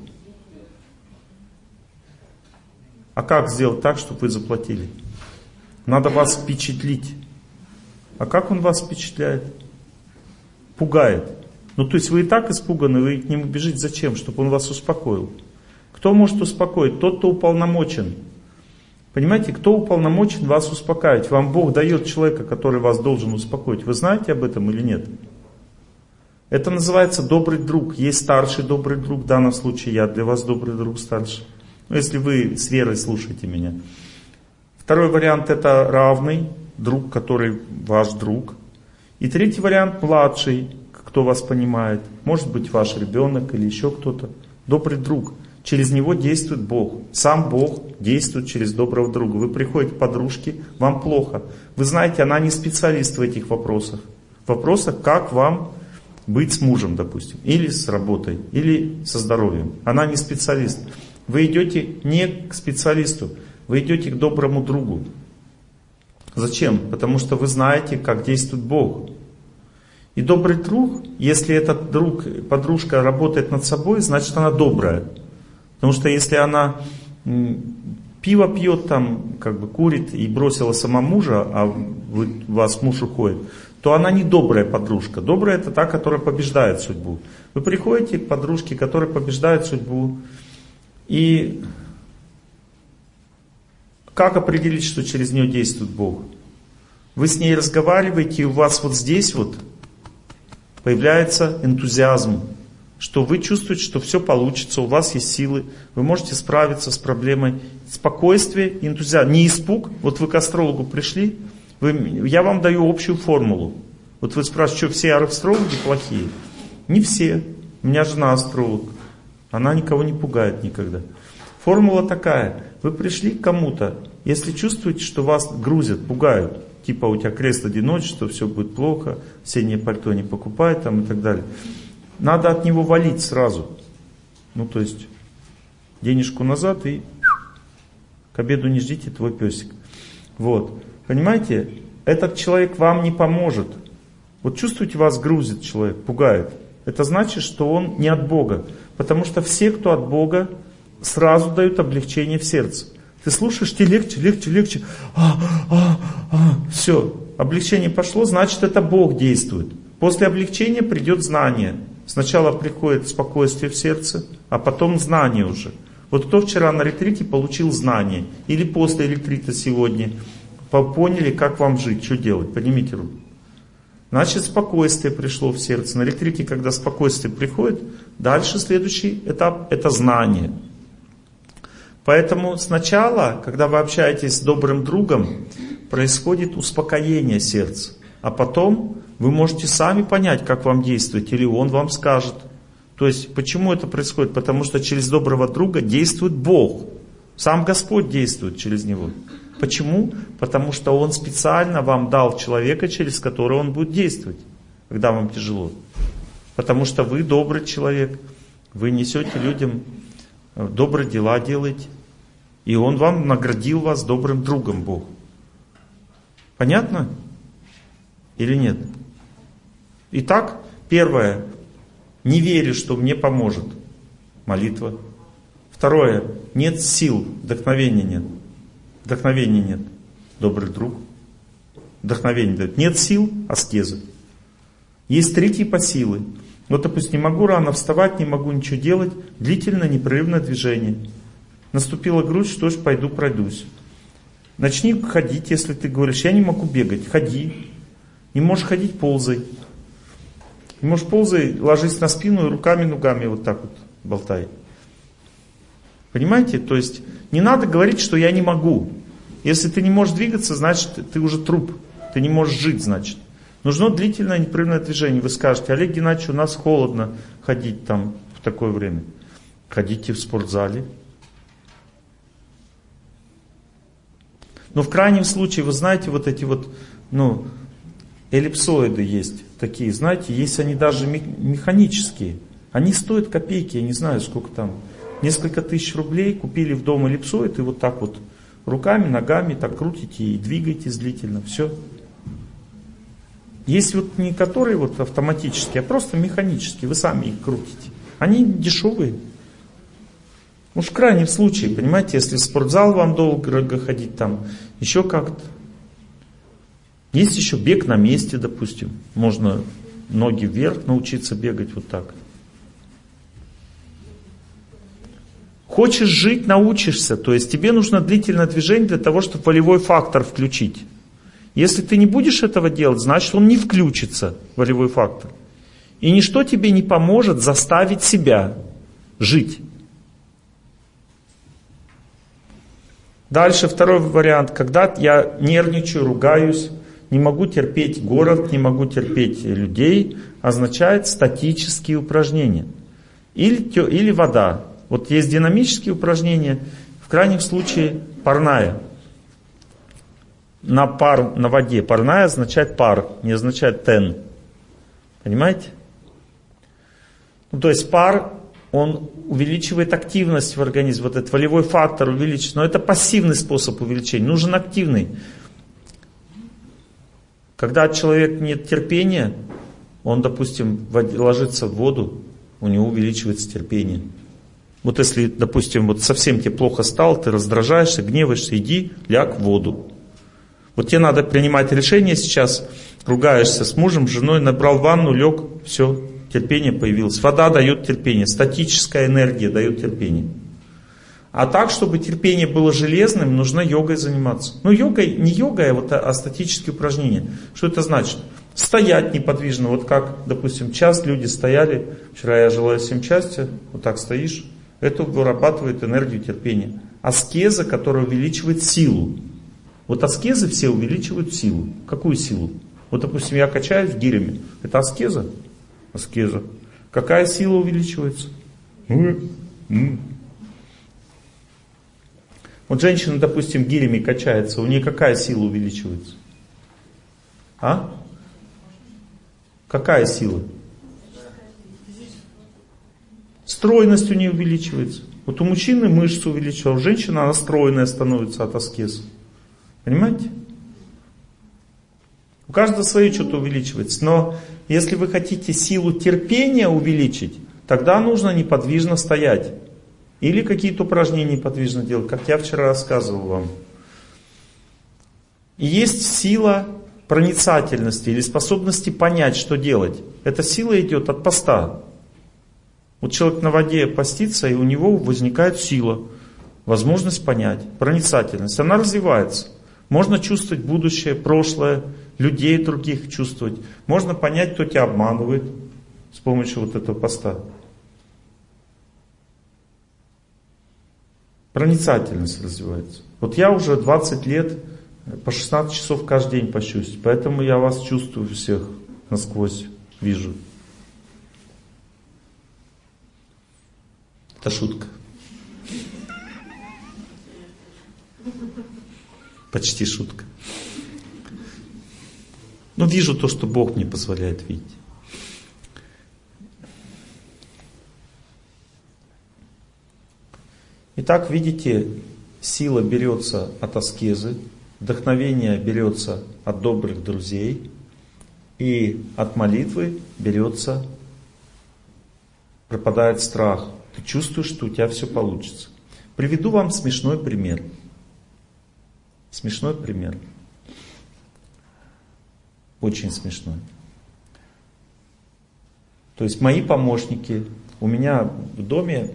А как сделать так, чтобы вы заплатили? Надо вас впечатлить. А как он вас впечатляет? Пугает. Ну, то есть вы и так испуганы, вы к нему бежите зачем? Чтобы он вас успокоил. Кто может успокоить? Тот, кто уполномочен. Понимаете, кто уполномочен вас успокаивать? Вам Бог дает человека, который вас должен успокоить. Вы знаете об этом или нет? Это называется добрый друг. Есть старший добрый друг. В данном случае я для вас добрый друг старший. Ну, если вы с верой слушаете меня. Второй вариант — это равный друг, который ваш друг. И третий вариант — младший, кто вас понимает. Может быть, ваш ребенок или еще кто-то. Добрый друг. Через него действует Бог. Сам Бог действует через доброго друга. Вы приходите к подружке, вам плохо. Вы знаете, она не специалист в этих вопросах. В вопросах, как вам быть с мужем, допустим, или с работой, или со здоровьем. Она не специалист. Вы идете не к специалисту, вы идете к доброму другу. Зачем? Потому что вы знаете, как действует Бог. И добрый друг, если этот друг, подружка работает над собой, значит она добрая. Потому что если она пиво пьет, там, как бы курит и бросила сама мужа, а вы, у вас муж уходит, то она не добрая подружка. Добрая — это та, которая побеждает судьбу. Вы приходите к подружке, которая побеждает судьбу. И как определить, что через нее действует Бог? Вы с ней разговариваете, и у вас вот здесь вот появляется энтузиазм, что вы чувствуете, что все получится, у вас есть силы, вы можете справиться с проблемой. Спокойствие, энтузиазм, не испуг. Вот вы к астрологу пришли, вы, я вам даю общую формулу. Вот вы спрашиваете, что все астрологи плохие? Не все. У меня жена астролог. Она никого не пугает никогда. Формула такая. Вы пришли к кому-то, если чувствуете, что вас грузят, пугают, типа у тебя крест одиночества, все будет плохо, осеннее пальто не покупай там и так далее. Надо от него валить сразу. Ну то есть денежку назад и к обеду не ждите, твой песик. Вот. Понимаете? Этот человек вам не поможет. Вот чувствуете, вас грузит человек, пугает. Это значит, что он не от Бога. Потому что все, кто от Бога, сразу дают облегчение в сердце. Ты слушаешь, тебе легче, легче, легче. А, а, а. Все, облегчение пошло, значит, это Бог действует. После облегчения придет знание. Сначала приходит спокойствие в сердце, а потом знание уже. Вот кто вчера на ретрите получил знание, или после ретрита сегодня, поняли, как вам жить, что делать, поднимите руку. Значит, спокойствие пришло в сердце. На ретрите, когда спокойствие приходит, дальше следующий этап — это знание. Поэтому сначала, когда вы общаетесь с добрым другом, происходит успокоение сердца. А потом вы можете сами понять, как вам действовать, или он вам скажет. То есть, почему это происходит? Потому что через доброго друга действует Бог. Сам Господь действует через него. Почему? Потому что Он специально вам дал человека, через которого Он будет действовать, когда вам тяжело. Потому что вы добрый человек, вы несете людям добрые дела, делаете. И Он вам наградил вас добрым другом, Бог. Понятно? Или нет? Итак, первое. Не верю, что мне поможет. Молитва. Второе. Нет сил, вдохновения нет. Вдохновения нет. Добрый друг. Вдохновение дает. Нет сил, аскезы. Есть три типа силы. Вот, допустим, не могу рано вставать, не могу ничего делать. Длительное, непрерывное движение. Наступила грудь, что ж, пойду пройдусь. Начни ходить, если ты говоришь, я не могу бегать. Ходи. Не можешь ходить, ползай. Не можешь ползай, ложись на спину и руками, ногами вот так вот болтай. Понимаете? То есть не надо говорить, что я не могу. Если ты не можешь двигаться, значит ты уже труп. Ты не можешь жить, значит. Нужно длительное непрерывное движение. Вы скажете, Олег Геннадьевич, у нас холодно ходить там в такое время. Ходите в спортзале. Но в крайнем случае, вы знаете, вот эти вот, ну, эллипсоиды есть такие, знаете, есть они даже механические. Они стоят копейки, я не знаю, сколько там. Несколько тысяч рублей, купили в дом эллипсоид и вот так вот руками, ногами так крутите и двигаетесь длительно. Все. Есть вот не которые вот автоматические, а просто механические. Вы сами их крутите. Они дешевые. Уж в крайнем случае, понимаете, если в спортзал вам долго ходить там, еще как-то. Есть еще бег на месте, допустим. Можно ноги вверх научиться бегать вот так. Хочешь жить, научишься. То есть тебе нужно длительное движение для того, чтобы волевой фактор включить. Если ты не будешь этого делать, значит он не включится, волевой фактор. И ничто тебе не поможет заставить себя жить. Дальше второй вариант. Когда я нервничаю, ругаюсь, не могу терпеть город, не могу терпеть людей, означает статические упражнения. Или, или вода. Вот есть динамические упражнения, в крайнем случае парная. На пар, на воде. Парная означает пар, не означает тен. Понимаете? Ну, то есть пар, он увеличивает активность в организме, вот этот волевой фактор увеличивает. Но это пассивный способ увеличения, нужен активный. Когда человек нет терпения, он, допустим, ложится в воду, у него увеличивается терпение. Вот если, допустим, вот совсем тебе плохо стало, ты раздражаешься, гневаешься, иди, ляг в воду. Вот тебе надо принимать решение сейчас, ругаешься с мужем, с женой, набрал ванну, лег, все, терпение появилось. Вода дает терпение, статическая энергия дает терпение. А так, чтобы терпение было железным, нужно йогой заниматься. Ну, йогой, не йогой, а, вот, а статические упражнения. Что это значит? Стоять неподвижно, вот как, допустим, час люди стояли, вчера я желаю всем счастья, вот так стоишь, это вырабатывает энергию терпения. Аскеза, которая увеличивает силу. Вот аскезы все увеличивают силу. Какую силу? Вот, допустим, я качаюсь гирями. Это аскеза? Аскеза. Какая сила увеличивается? Вот женщина, допустим, гирями качается, у нее какая сила увеличивается? А? Какая сила? Стройность у нее увеличивается. Вот у мужчины мышцы увеличиваются, а у женщины она стройная становится от аскеза. Понимаете? У каждого свое что-то увеличивается. Но если вы хотите силу терпения увеличить, тогда нужно неподвижно стоять. Или какие-то упражнения неподвижно делать, как я вчера рассказывал вам. И есть сила проницательности или способности понять, что делать. Эта сила идет от поста. Вот человек на воде постится, и у него возникает сила, возможность понять, проницательность. Она развивается. Можно чувствовать будущее, прошлое, людей других чувствовать. Можно понять, кто тебя обманывает с помощью вот этого поста. Проницательность развивается. Вот я уже двадцать лет по шестнадцать часов каждый день пощусь, поэтому я вас чувствую всех насквозь, вижу. Это шутка. Почти шутка. Но вижу то, что Бог мне позволяет видеть. Итак, видите, сила берется от аскезы, вдохновение берется от добрых друзей, и от молитвы берется, пропадает страх. Ты чувствуешь, что у тебя все получится. Приведу вам смешной пример. Смешной пример. Очень смешной. То есть мои помощники, у меня в доме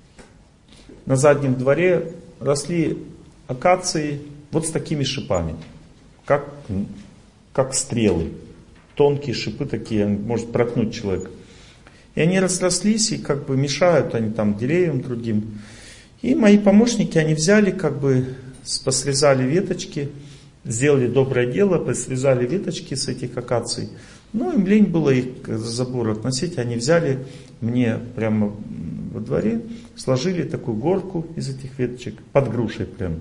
на заднем дворе росли акации вот с такими шипами, как, как стрелы. Тонкие шипы такие, может проткнуть человека. И они разрослись и как бы мешают они там деревьям другим. И мои помощники, они взяли, как бы посрезали веточки, сделали доброе дело, посрезали веточки с этих акаций. Ну, им лень было их за забор относить, они взяли мне прямо во дворе, сложили такую горку из этих веточек, под грушей прям.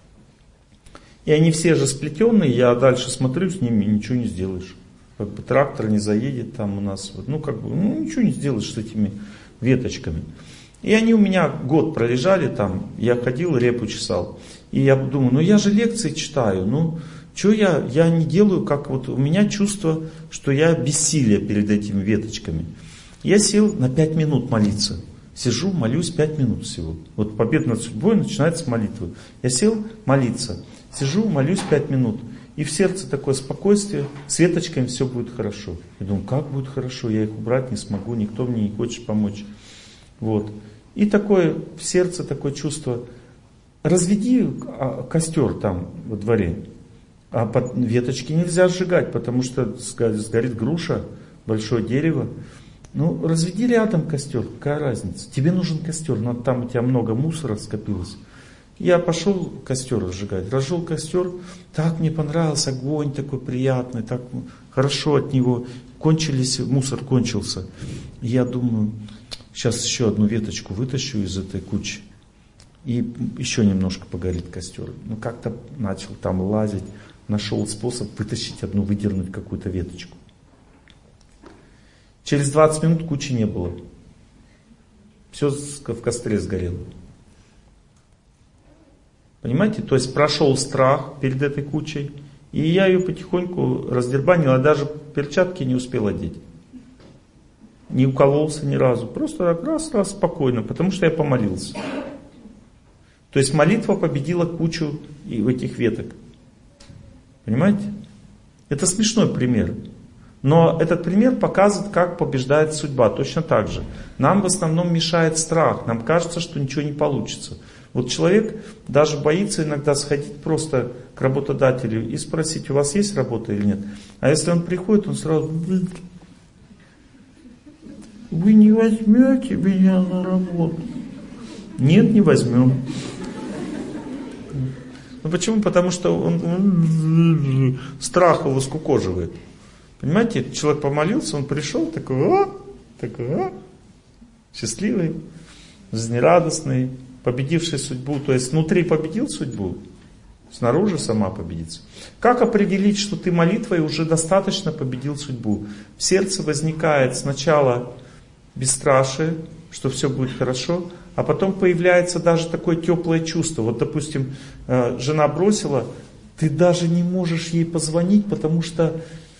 И они все же сплетенные, я дальше смотрю, с ними ничего не сделаешь. Как бы трактор не заедет там у нас, ну как бы, ну ничего не сделаешь с этими веточками. И они у меня год пролежали там, я ходил, репу чесал. И я думаю, ну я же лекции читаю, ну что я, я не делаю, как вот у меня чувство, что я бессилие перед этими веточками. Я сел на пять минут молиться. Сижу, молюсь пять минут всего. Вот победа над судьбой начинается с молитвы. Я сел молиться, сижу, молюсь пять минут. И в сердце такое спокойствие, с веточками все будет хорошо. Я думаю, как будет хорошо, я их убрать не смогу, никто мне не хочет помочь. Вот. И такое в сердце такое чувство, разведи костер там во дворе, а под веточки нельзя сжигать, потому что сгорит груша, большое дерево. Ну, разведи рядом костер, какая разница? Тебе нужен костер, но там у тебя много мусора скопилось. Я пошел костер разжигать, разжег костер, так мне понравился, огонь такой приятный, так хорошо от него, кончились, мусор кончился. Я думаю, сейчас еще одну веточку вытащу из этой кучи, и еще немножко погорит костер. Ну как-то начал там лазить, нашел способ вытащить одну, выдернуть какую-то веточку. Через двадцать минут кучи не было. Все в костре сгорело. Понимаете? То есть прошел страх перед этой кучей, и я ее потихоньку раздербанил, а даже перчатки не успел одеть. Не укололся ни разу. Просто так раз-раз спокойно, потому что я помолился. То есть молитва победила кучу и этих веток. Понимаете? Это смешной пример. Но этот пример показывает, как побеждает судьба. Точно так же. Нам в основном мешает страх. Нам кажется, что ничего не получится. Вот человек даже боится иногда сходить просто к работодателю и спросить, у вас есть работа или нет. А если он приходит, он сразу... Вы не возьмете меня на работу? Нет, не возьмем. Ну почему? Потому что он, он страх его скукоживает. Понимаете, человек помолился, он пришел, такой, о, такой, о, счастливый, жизнерадостный, победивший судьбу. То есть внутри победил судьбу, снаружи сама победится. Как определить, что ты молитвой уже достаточно победил судьбу? В сердце возникает сначала бесстрашие, что все будет хорошо, а потом появляется даже такое теплое чувство. Вот, допустим, жена бросила, ты даже не можешь ей позвонить, потому что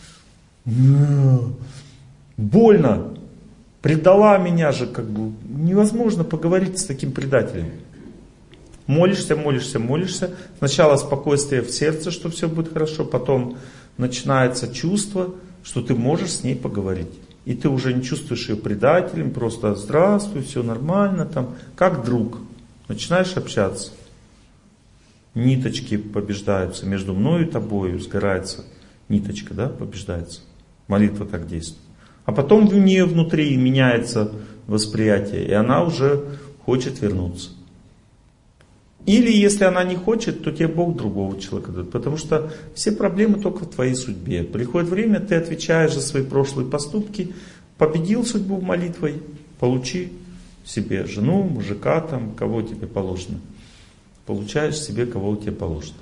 больно, предала меня же, как бы невозможно поговорить с таким предателем. Молишься, молишься, молишься. Сначала спокойствие в сердце, что все будет хорошо, потом начинается чувство, что ты можешь с ней поговорить. И ты уже не чувствуешь ее предателем, просто здравствуй, все нормально, там, как друг. Начинаешь общаться. Ниточки побеждаются между мною и тобою, сгорается ниточка, да, побеждается. Молитва так действует. А потом в нее внутри меняется восприятие, и она уже хочет вернуться. Или если она не хочет, то тебе Бог другого человека дает. Потому что все проблемы только в твоей судьбе. Приходит время, ты отвечаешь за свои прошлые поступки, победил судьбу молитвой, получи себе жену, мужика, там, кого тебе положено. Получаешь себе, кого тебе положено.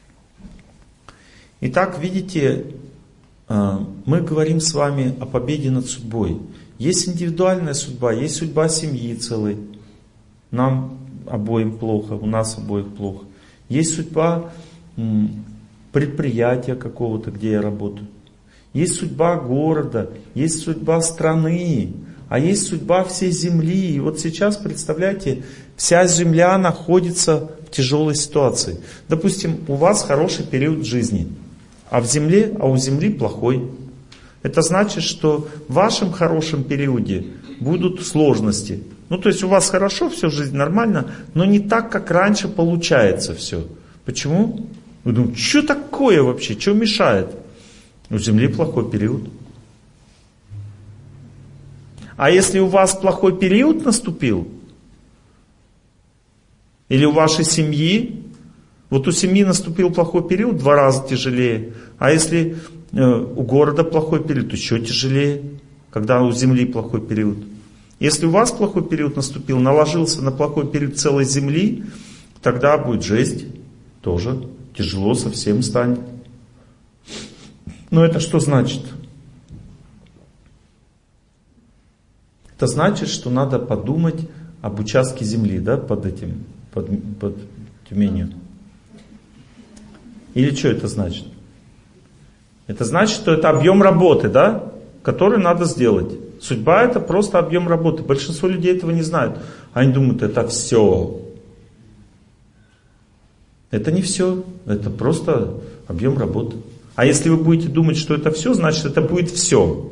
Итак, видите, мы говорим с вами о победе над судьбой. Есть индивидуальная судьба, есть судьба семьи целой. Нам обоим плохо, у нас обоих плохо. Есть судьба предприятия какого-то, где я работаю. Есть судьба города, есть судьба страны, а есть судьба всей земли. И вот сейчас, представляете, вся земля находится в тяжелой ситуации. Допустим, у вас хороший период жизни, а в земле, а у земли плохой. Это значит, что в вашем хорошем периоде будут сложности. Ну, то есть у вас хорошо, всю жизнь нормально, но не так, как раньше получается все. Почему? Вы думаете, что такое вообще, что мешает? У Земли плохой период. А если у вас плохой период наступил, или у вашей семьи, вот у семьи наступил плохой период, два раза тяжелее. А если э, у города плохой период, то еще тяжелее, когда у Земли плохой период. Если у вас плохой период наступил, наложился на плохой период целой Земли, тогда будет жесть, тоже тяжело совсем станет. Но это что значит? Это значит, что надо подумать об участке земли, да, под этим, под, под Тюменью. Или что это значит? Это значит, что это объем работы, да, который надо сделать. Судьба — это просто объем работы. Большинство людей этого не знают. Они думают, это все. Это не все. Это просто объем работы. А если вы будете думать, что это все, значит, это будет все.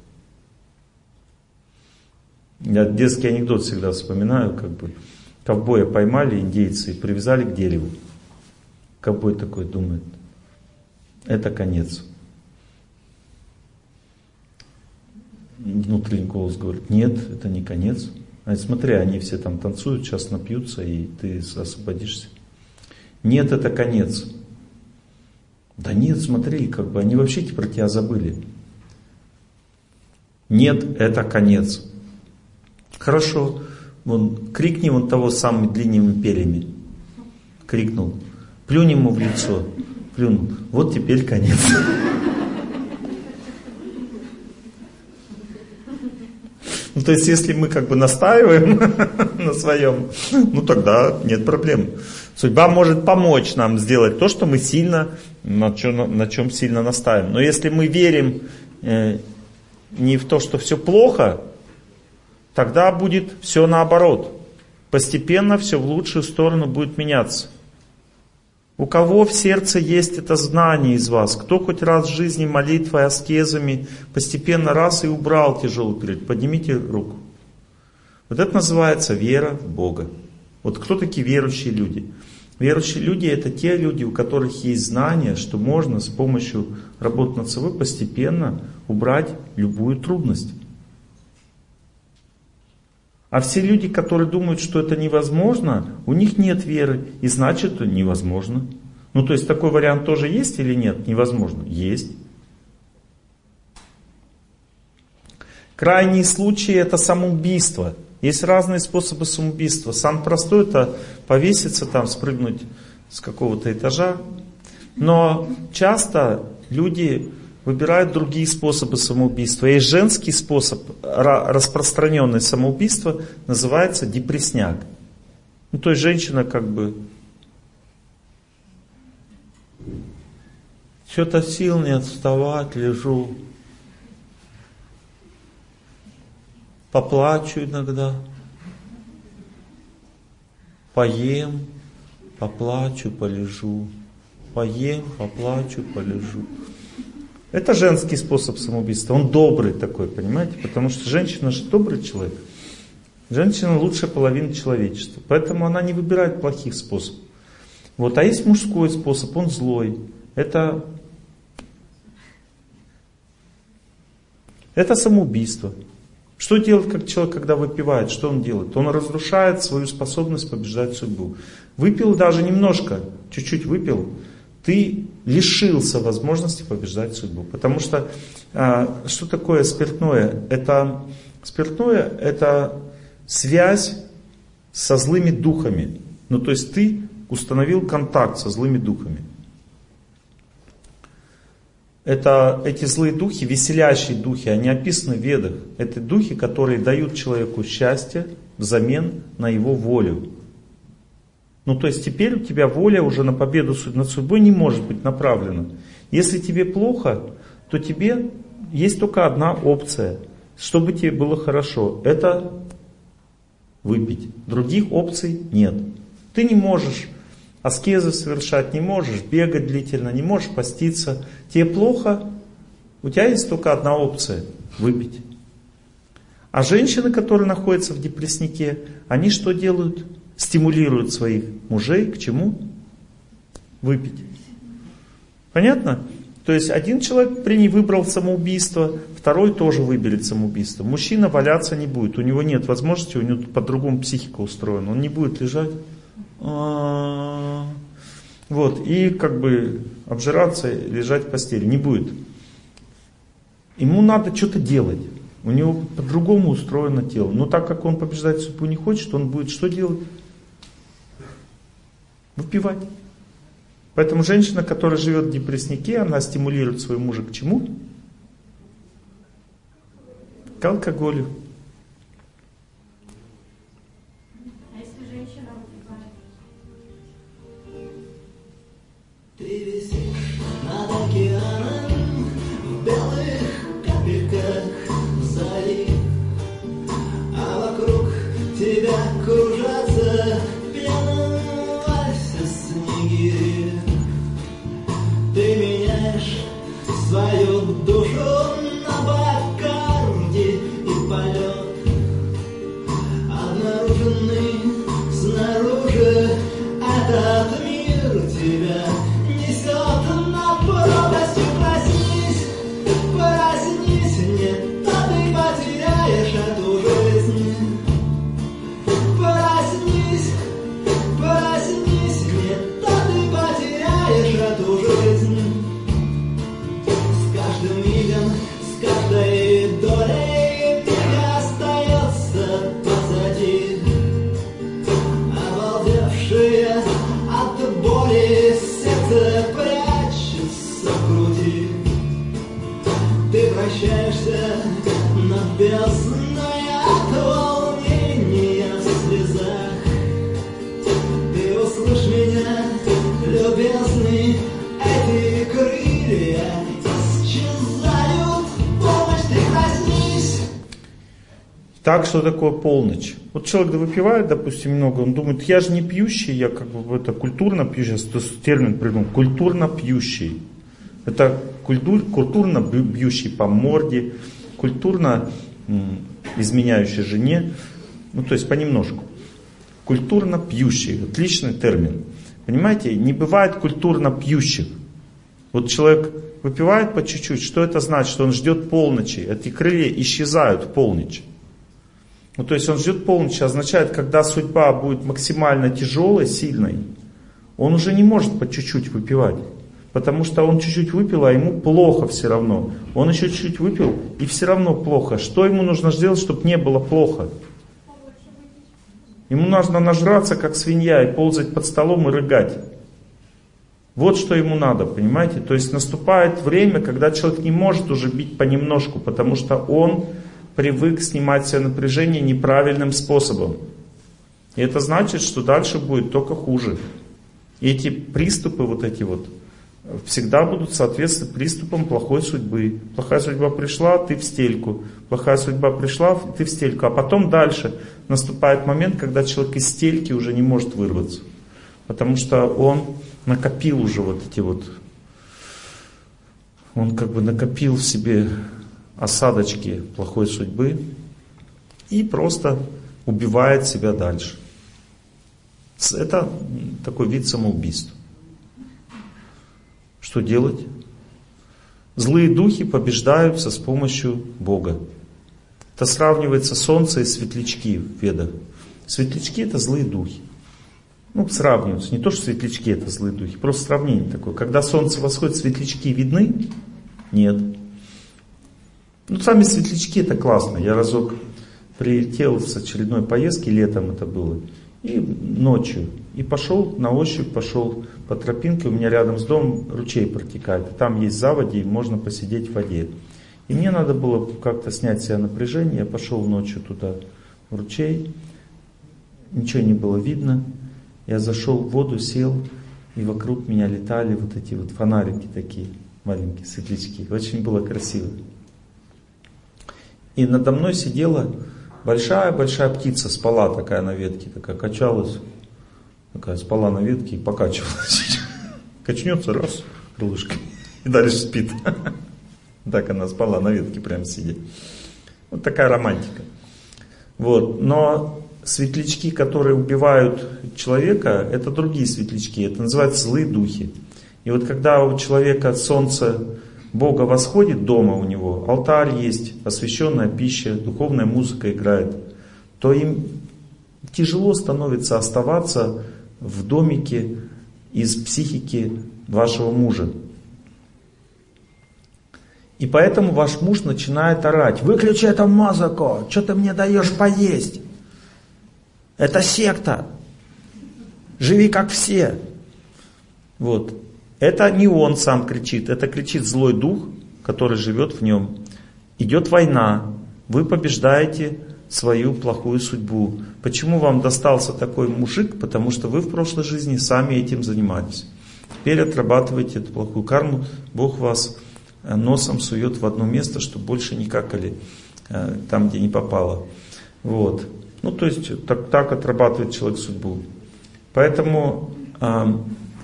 Я детский анекдот всегда вспоминаю, как бы ковбоя поймали индейцы и привязали к дереву. Ковбой такой думает, это конец. Внутренний голос говорит, нет, это не конец. А смотри, они все там танцуют, сейчас напьются, и ты освободишься. Нет, это конец. Да нет, смотри, как бы они вообще про тебя забыли. Нет, это конец. Хорошо, вон, крикни вон того с самыми длинными перьями. Крикнул. Плюнь ему в лицо. Плюнул. Вот теперь конец. Ну, то есть, если мы как бы настаиваем на своем, ну, тогда нет проблем. Судьба может помочь нам сделать то, что мы сильно, на чем, на чем сильно настаиваем. Но если мы верим э, не в то, что все плохо, тогда будет все наоборот. Постепенно все в лучшую сторону будет меняться. У кого в сердце есть это знание из вас? Кто хоть раз в жизни молитвой, аскезами постепенно раз и убрал тяжелый период? Поднимите руку. Вот это называется вера в Бога. Вот кто такие верующие люди? Верующие люди — это те люди, у которых есть знание, что можно с помощью работы над собой постепенно убрать любую трудность. А все люди, которые думают, что это невозможно, у них нет веры, и значит, это невозможно. Ну, то есть, такой вариант тоже есть или нет? Невозможно. Есть. Крайние случаи — это самоубийство. Есть разные способы самоубийства. Самый простой — это повеситься, там, спрыгнуть с какого-то этажа. Но часто люди выбирают другие способы самоубийства. Есть женский способ, распространенное самоубийство, называется депрессняк. Ну, то есть женщина как бы что-то сил нет вставать, лежу, поплачу иногда, поем, поплачу, полежу, поем, поплачу, полежу. Это женский способ самоубийства. Он добрый такой, понимаете? Потому что женщина же добрый человек. Женщина лучшая половина человечества. Поэтому она не выбирает плохих способов. Вот. А есть мужской способ, он злой. Это, это самоубийство. Что делает как человек, когда выпивает? Что он делает? Он разрушает свою способность побеждать судьбу. Выпил даже немножко, чуть-чуть выпил, ты лишился возможности побеждать судьбу. Потому что а, что такое спиртное? Это, спиртное — это связь со злыми духами. Ну, то есть ты установил контакт со злыми духами. Это, эти злые духи, веселящие духи, они описаны в Ведах. Это духи, которые дают человеку счастье взамен на его волю. Ну, то есть теперь у тебя воля уже на победу над судьбой не может быть направлена. Если тебе плохо, то тебе есть только одна опция, чтобы тебе было хорошо. Это выпить. Других опций нет. Ты не можешь аскезы совершать, не можешь бегать длительно, не можешь поститься. Тебе плохо, у тебя есть только одна опция – выпить. А женщины, которые находятся в депрессняке, они что делают? Стимулируют своих мужей к чему? Выпить. Понятно? То есть один человек при ней выбрал самоубийство, второй тоже выберет самоубийство. Мужчина валяться не будет, у него нет возможности, у него по-другому психика устроена. Он не будет лежать вот, и как бы обжираться, лежать в постели. Не будет. Ему надо что-то делать. У него по-другому устроено тело. Но так как он побеждать судьбу не хочет, он будет что делать? Выпивать. Поэтому женщина, которая живет в депрессняке, она стимулирует своего мужа к чему? К алкоголю. А если женщина выпивает? Ты висишь над океаном в белых капельках залив, а вокруг тебя кружатся пьяновся снеги. Ты меняешь свою душу на Бакарди и полет, обнаруженный снаружи этот мир тебя несет на пропасть. Проснись, проснись, нет, то ты потеряешь эту жизнь. Проснись, проснись, нет, то ты потеряешь эту жизнь. С каждым мигом, с каждой долей мига остается позади. Обалдевшие от боли сердце прячется в груди. Ты прощаешься над бездной от волнения в слезах. Ты услышь меня, любезный, эти крылья исчезают, полночь, ты проснись. Так, что такое полночь? Вот человек выпивает, допустим, много, он думает, я же не пьющий, я как бы это культурно пьющий, то есть термин придумал, культурно пьющий. Это культур, культурно бьющий по морде, культурно м, изменяющий жене, ну то есть понемножку. Культурно пьющий, отличный термин. Понимаете, не бывает культурно пьющих. Вот человек выпивает по чуть-чуть, что это значит? Что он ждет полночи, эти крылья исчезают в полночь. Ну, то есть он ждет полночи, означает, когда судьба будет максимально тяжелой, сильной, он уже не может по чуть-чуть выпивать. Потому что он чуть-чуть выпил, а ему плохо все равно. Он еще чуть-чуть выпил, и все равно плохо. Что ему нужно сделать, чтобы не было плохо? Ему нужно нажраться, как свинья, и ползать под столом и рыгать. Вот что ему надо, понимаете? То есть наступает время, когда человек не может уже бить понемножку, потому что он привык снимать себе напряжение неправильным способом. И это значит, что дальше будет только хуже. И эти приступы вот эти вот всегда будут соответствовать приступам плохой судьбы. Плохая судьба пришла, ты в стельку. Плохая судьба пришла, ты в стельку. А потом дальше наступает момент, когда человек из стельки уже не может вырваться. Потому что он накопил уже вот эти вот... Он как бы накопил в себе осадочки плохой судьбы и просто убивает себя дальше. Это такой вид самоубийства. Что делать? Злые духи побеждаются с помощью Бога. Это сравнивается солнце и светлячки в Ведах. Светлячки — это злые духи. Ну, сравниваются. Не то, что светлячки — это злые духи. Просто сравнение такое. Когда солнце восходит, светлячки видны? Нет. Ну, сами светлячки — это классно. Я разок прилетел с очередной поездки, летом это было, и ночью. И пошел на ощупь, пошел по тропинке, у меня рядом с домом ручей протекает. Там есть заводи, и можно посидеть в воде. И мне надо было как-то снять с себя напряжение. Я пошел ночью туда, в ручей. Ничего не было видно. Я зашел в воду, сел, и вокруг меня летали вот эти вот фонарики такие, маленькие светлячки. Очень было красиво. И надо мной сидела большая-большая птица, спала такая на ветке, такая качалась, такая спала на ветке и покачивалась. Качнется раз крылышками и дальше спит. Так она спала на ветке, прям сидя. Вот такая романтика. Вот. Но светлячки, которые убивают человека, это другие светлячки, это называется злые духи. И вот когда у человека солнце Бога восходит дома у него, алтарь есть, освященная пища, духовная музыка играет, то им тяжело становится оставаться в домике из психики вашего мужа. И поэтому ваш муж начинает орать: выключи эту музыку, что ты мне даешь поесть? Это секта. Живи как все. Вот. Это не он сам кричит, это кричит злой дух, который живет в нем. Идет война, вы побеждаете свою плохую судьбу. Почему вам достался такой мужик? Потому что вы в прошлой жизни сами этим занимались. Теперь отрабатываете эту плохую карму, Бог вас носом сует в одно место, чтобы больше не какали там, где не попало. Вот. Ну, то есть так, так отрабатывает человек судьбу. Поэтому э,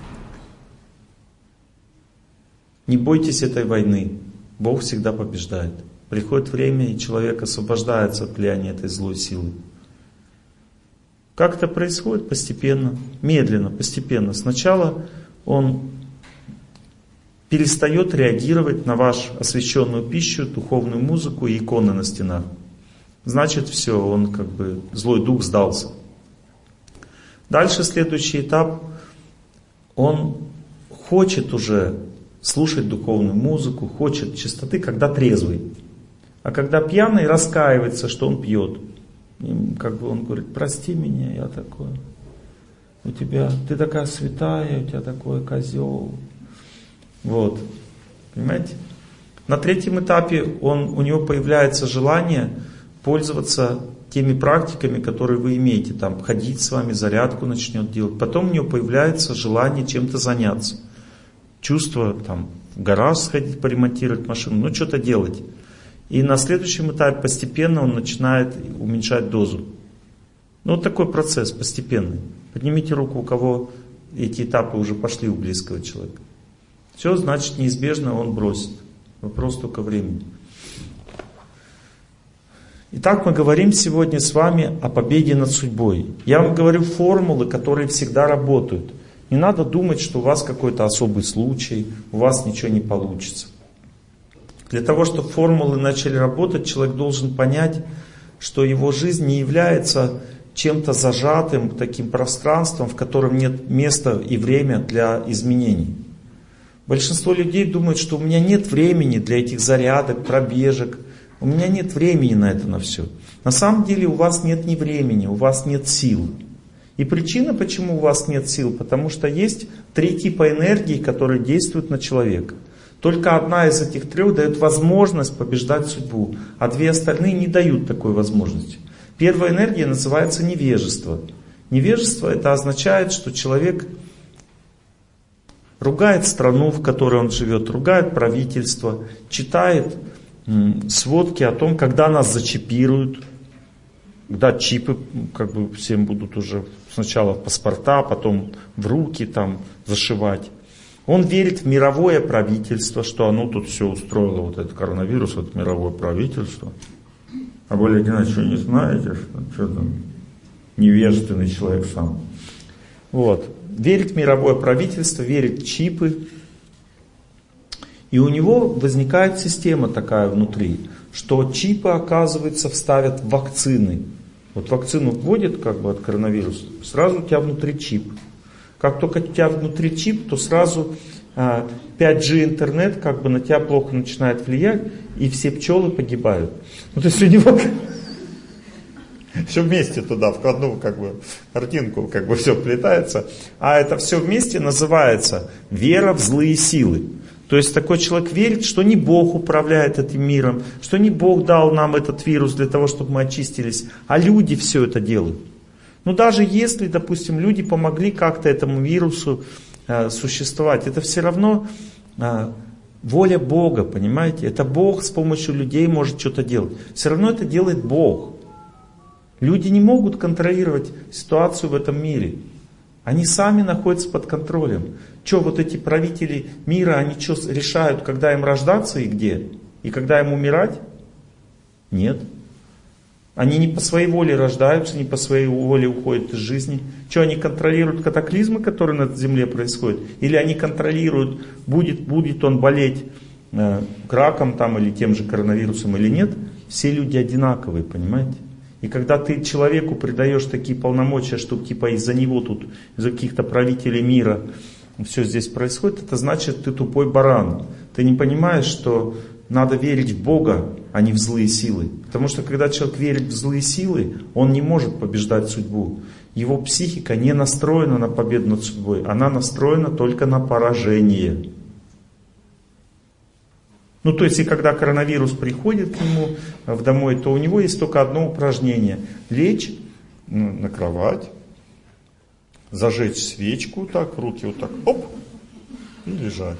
не бойтесь этой войны. Бог всегда побеждает. Приходит время, и человек освобождается от влияния этой злой силы. Как это происходит? Постепенно, медленно, постепенно. Сначала он перестает реагировать на вашу освященную пищу, духовную музыку и иконы на стенах. Значит, все, он как бы, злой дух сдался. Дальше следующий этап, он хочет уже слушать духовную музыку, хочет чистоты, когда трезвый. А когда пьяный, раскаивается, что он пьет. И как бы он говорит: прости меня, я такой, у тебя, ты такая святая, у тебя такой козел. Вот, понимаете? На третьем этапе он, у него появляется желание пользоваться теми практиками, которые вы имеете. Там, ходить с вами, зарядку начнет делать. Потом у нее появляется желание чем-то заняться. Чувство, там, в гараж сходить, поремонтировать машину, ну, что-то делать. И на следующем этапе постепенно он начинает уменьшать дозу. Ну, вот такой процесс постепенный. Поднимите руку, у кого эти этапы уже пошли у близкого человека. Все, значит, неизбежно он бросит. Вопрос только времени. Итак, мы говорим сегодня с вами о победе над судьбой. Я вам говорю формулы, которые всегда работают. Не надо думать, что у вас какой-то особый случай, у вас ничего не получится. Для того, чтобы формулы начали работать, человек должен понять, что его жизнь не является чем-то зажатым, таким пространством, в котором нет места и времени для изменений. Большинство людей думают, что у меня нет времени для этих зарядок, пробежек. У меня нет времени на это, на все. На самом деле у вас нет ни времени, у вас нет сил. И причина, почему у вас нет сил, потому что есть три типа энергии, которые действуют на человека. Только одна из этих трех дает возможность побеждать судьбу, а две остальные не дают такой возможности. Первая энергия называется невежество. Невежество это означает, что человек ругает страну, в которой он живет, ругает правительство, читает сводки о том, когда нас зачипируют, когда чипы как бы всем будут уже сначала в паспорта, потом в руки там зашивать. Он верит в мировое правительство, что оно тут все устроило, вот этот коронавирус, вот мировое правительство. А более Геннадьевич, что не знаете, что, что там невежественный человек сам. Вот. Верит в мировое правительство, верит в чипы. И у него возникает система такая внутри, что чипы, оказывается, вставят в вакцины. Вот вакцину вводят как бы от коронавируса, сразу у тебя внутри чип. Как только у тебя внутри чип, то сразу а, пять джи интернет как бы на тебя плохо начинает влиять, и все пчелы погибают. Ну, то есть у него все вместе туда, в одну как бы картинку как бы все вплетается. А это все вместе называется вера в злые силы. То есть такой человек верит, что не Бог управляет этим миром, что не Бог дал нам этот вирус для того, чтобы мы очистились, а люди все это делают. Но даже если, допустим, люди помогли как-то этому вирусу э, существовать, это все равно э, воля Бога, понимаете? Это Бог с помощью людей может что-то делать. Все равно это делает Бог. Люди не могут контролировать ситуацию в этом мире. Они сами находятся под контролем. Что вот эти правители мира, они что решают, когда им рождаться и где? И когда им умирать? Нет. Они не по своей воле рождаются, не по своей воле уходят из жизни. Что, они контролируют катаклизмы, которые на Земле происходят? Или они контролируют, будет, будет он болеть э, раком там, или тем же коронавирусом или нет? Все люди одинаковые, понимаете? И когда ты человеку придаешь такие полномочия, что типа из-за него тут, из-за каких-то правителей мира все здесь происходит, это значит, ты тупой баран. Ты не понимаешь, что надо верить в Бога, а не в злые силы. Потому что когда человек верит в злые силы, он не может побеждать судьбу. Его психика не настроена на победу над судьбой, она настроена только на поражение. Ну, то есть, и когда коронавирус приходит к нему в домой, то у него есть только одно упражнение. Лечь ну, на кровать, зажечь свечку, так, руки вот так, оп, и лежать.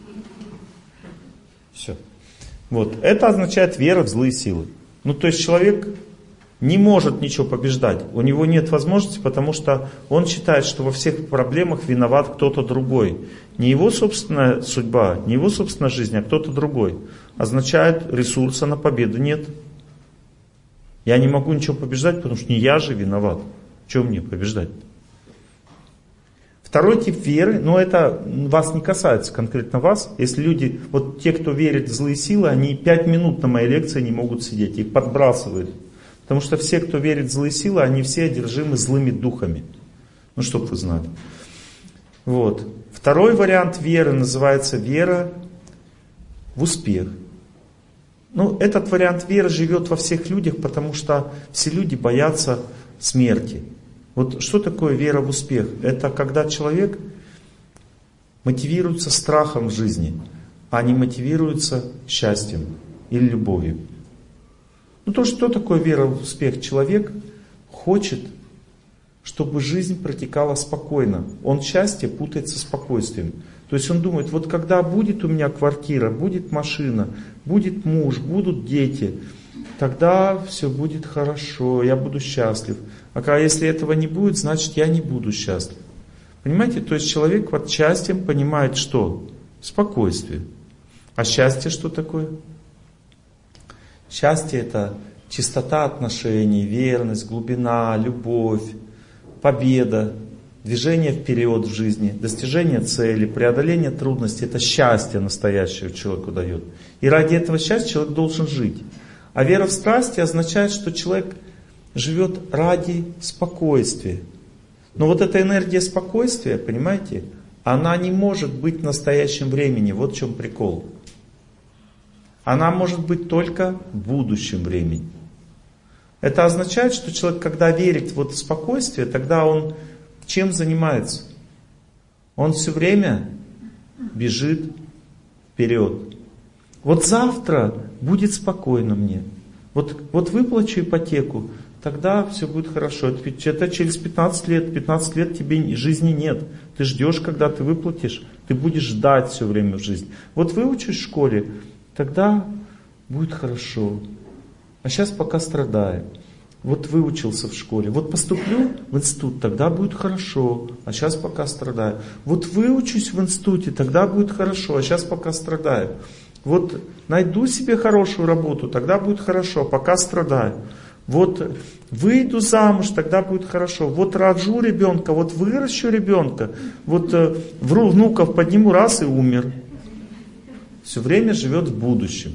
Все. Вот. Это означает вера в злые силы. Ну, то есть, человек не может ничего побеждать. У него нет возможности, потому что он считает, что во всех проблемах виноват кто-то другой. Не его собственная судьба, не его собственная жизнь, а кто-то другой. Означает, ресурса на победу нет. Я не могу ничего побеждать, потому что не я же виноват. Чего мне побеждать? Второй тип веры, но это вас не касается, конкретно вас. Если люди, вот те, кто верит в злые силы, они пять минут на моей лекции не могут сидеть, их подбрасывают. Потому что все, кто верит в злые силы, они все одержимы злыми духами. Ну, чтоб вы знали. Вот. Второй вариант веры называется вера в успех. Ну, этот вариант веры живет во всех людях, потому что все люди боятся смерти. Вот что такое вера в успех? Это когда человек мотивируется страхом в жизни, а не мотивируется счастьем или любовью. Ну то, что такое вера в успех? Человек хочет, чтобы жизнь протекала спокойно. Он счастье путает со спокойствием. То есть он думает, вот когда будет у меня квартира, будет машина, будет муж, будут дети, тогда все будет хорошо, я буду счастлив. А когда, если этого не будет, значит я не буду счастлив. Понимаете? То есть человек под счастьем понимает что? Спокойствие. А счастье что такое? Счастье это чистота отношений, верность, глубина, любовь, победа, движение вперед в жизни, достижение цели, преодоление трудностей. Это счастье настоящее человеку дает. И ради этого счастья человек должен жить. А вера в страсти означает, что человек живет ради спокойствия. Но вот эта энергия спокойствия, понимаете, она не может быть в настоящем времени. Вот в чем прикол. Она может быть только в будущем времени. Это означает, что человек, когда верит вот в спокойствие, тогда он чем занимается? Он все время бежит вперед. Вот завтра будет спокойно мне. Вот, вот выплачу ипотеку, тогда все будет хорошо. Это, это через пятнадцать лет. пятнадцать лет тебе жизни нет. Ты ждешь, когда ты выплатишь. Ты будешь ждать все время в жизни. Вот выучишь в школе, тогда будет хорошо. А сейчас пока страдаю. Вот выучился в школе. Вот поступлю в институт, тогда будет хорошо. А сейчас пока страдаю. Вот выучусь в институте, тогда будет хорошо. А сейчас пока страдаю. Вот найду себе хорошую работу, тогда будет хорошо. А пока страдаю. Вот выйду замуж, тогда будет хорошо. Вот рожу ребенка, вот выращу ребенка. Вот э, внуков подниму раз и умер. Все время живет в будущем.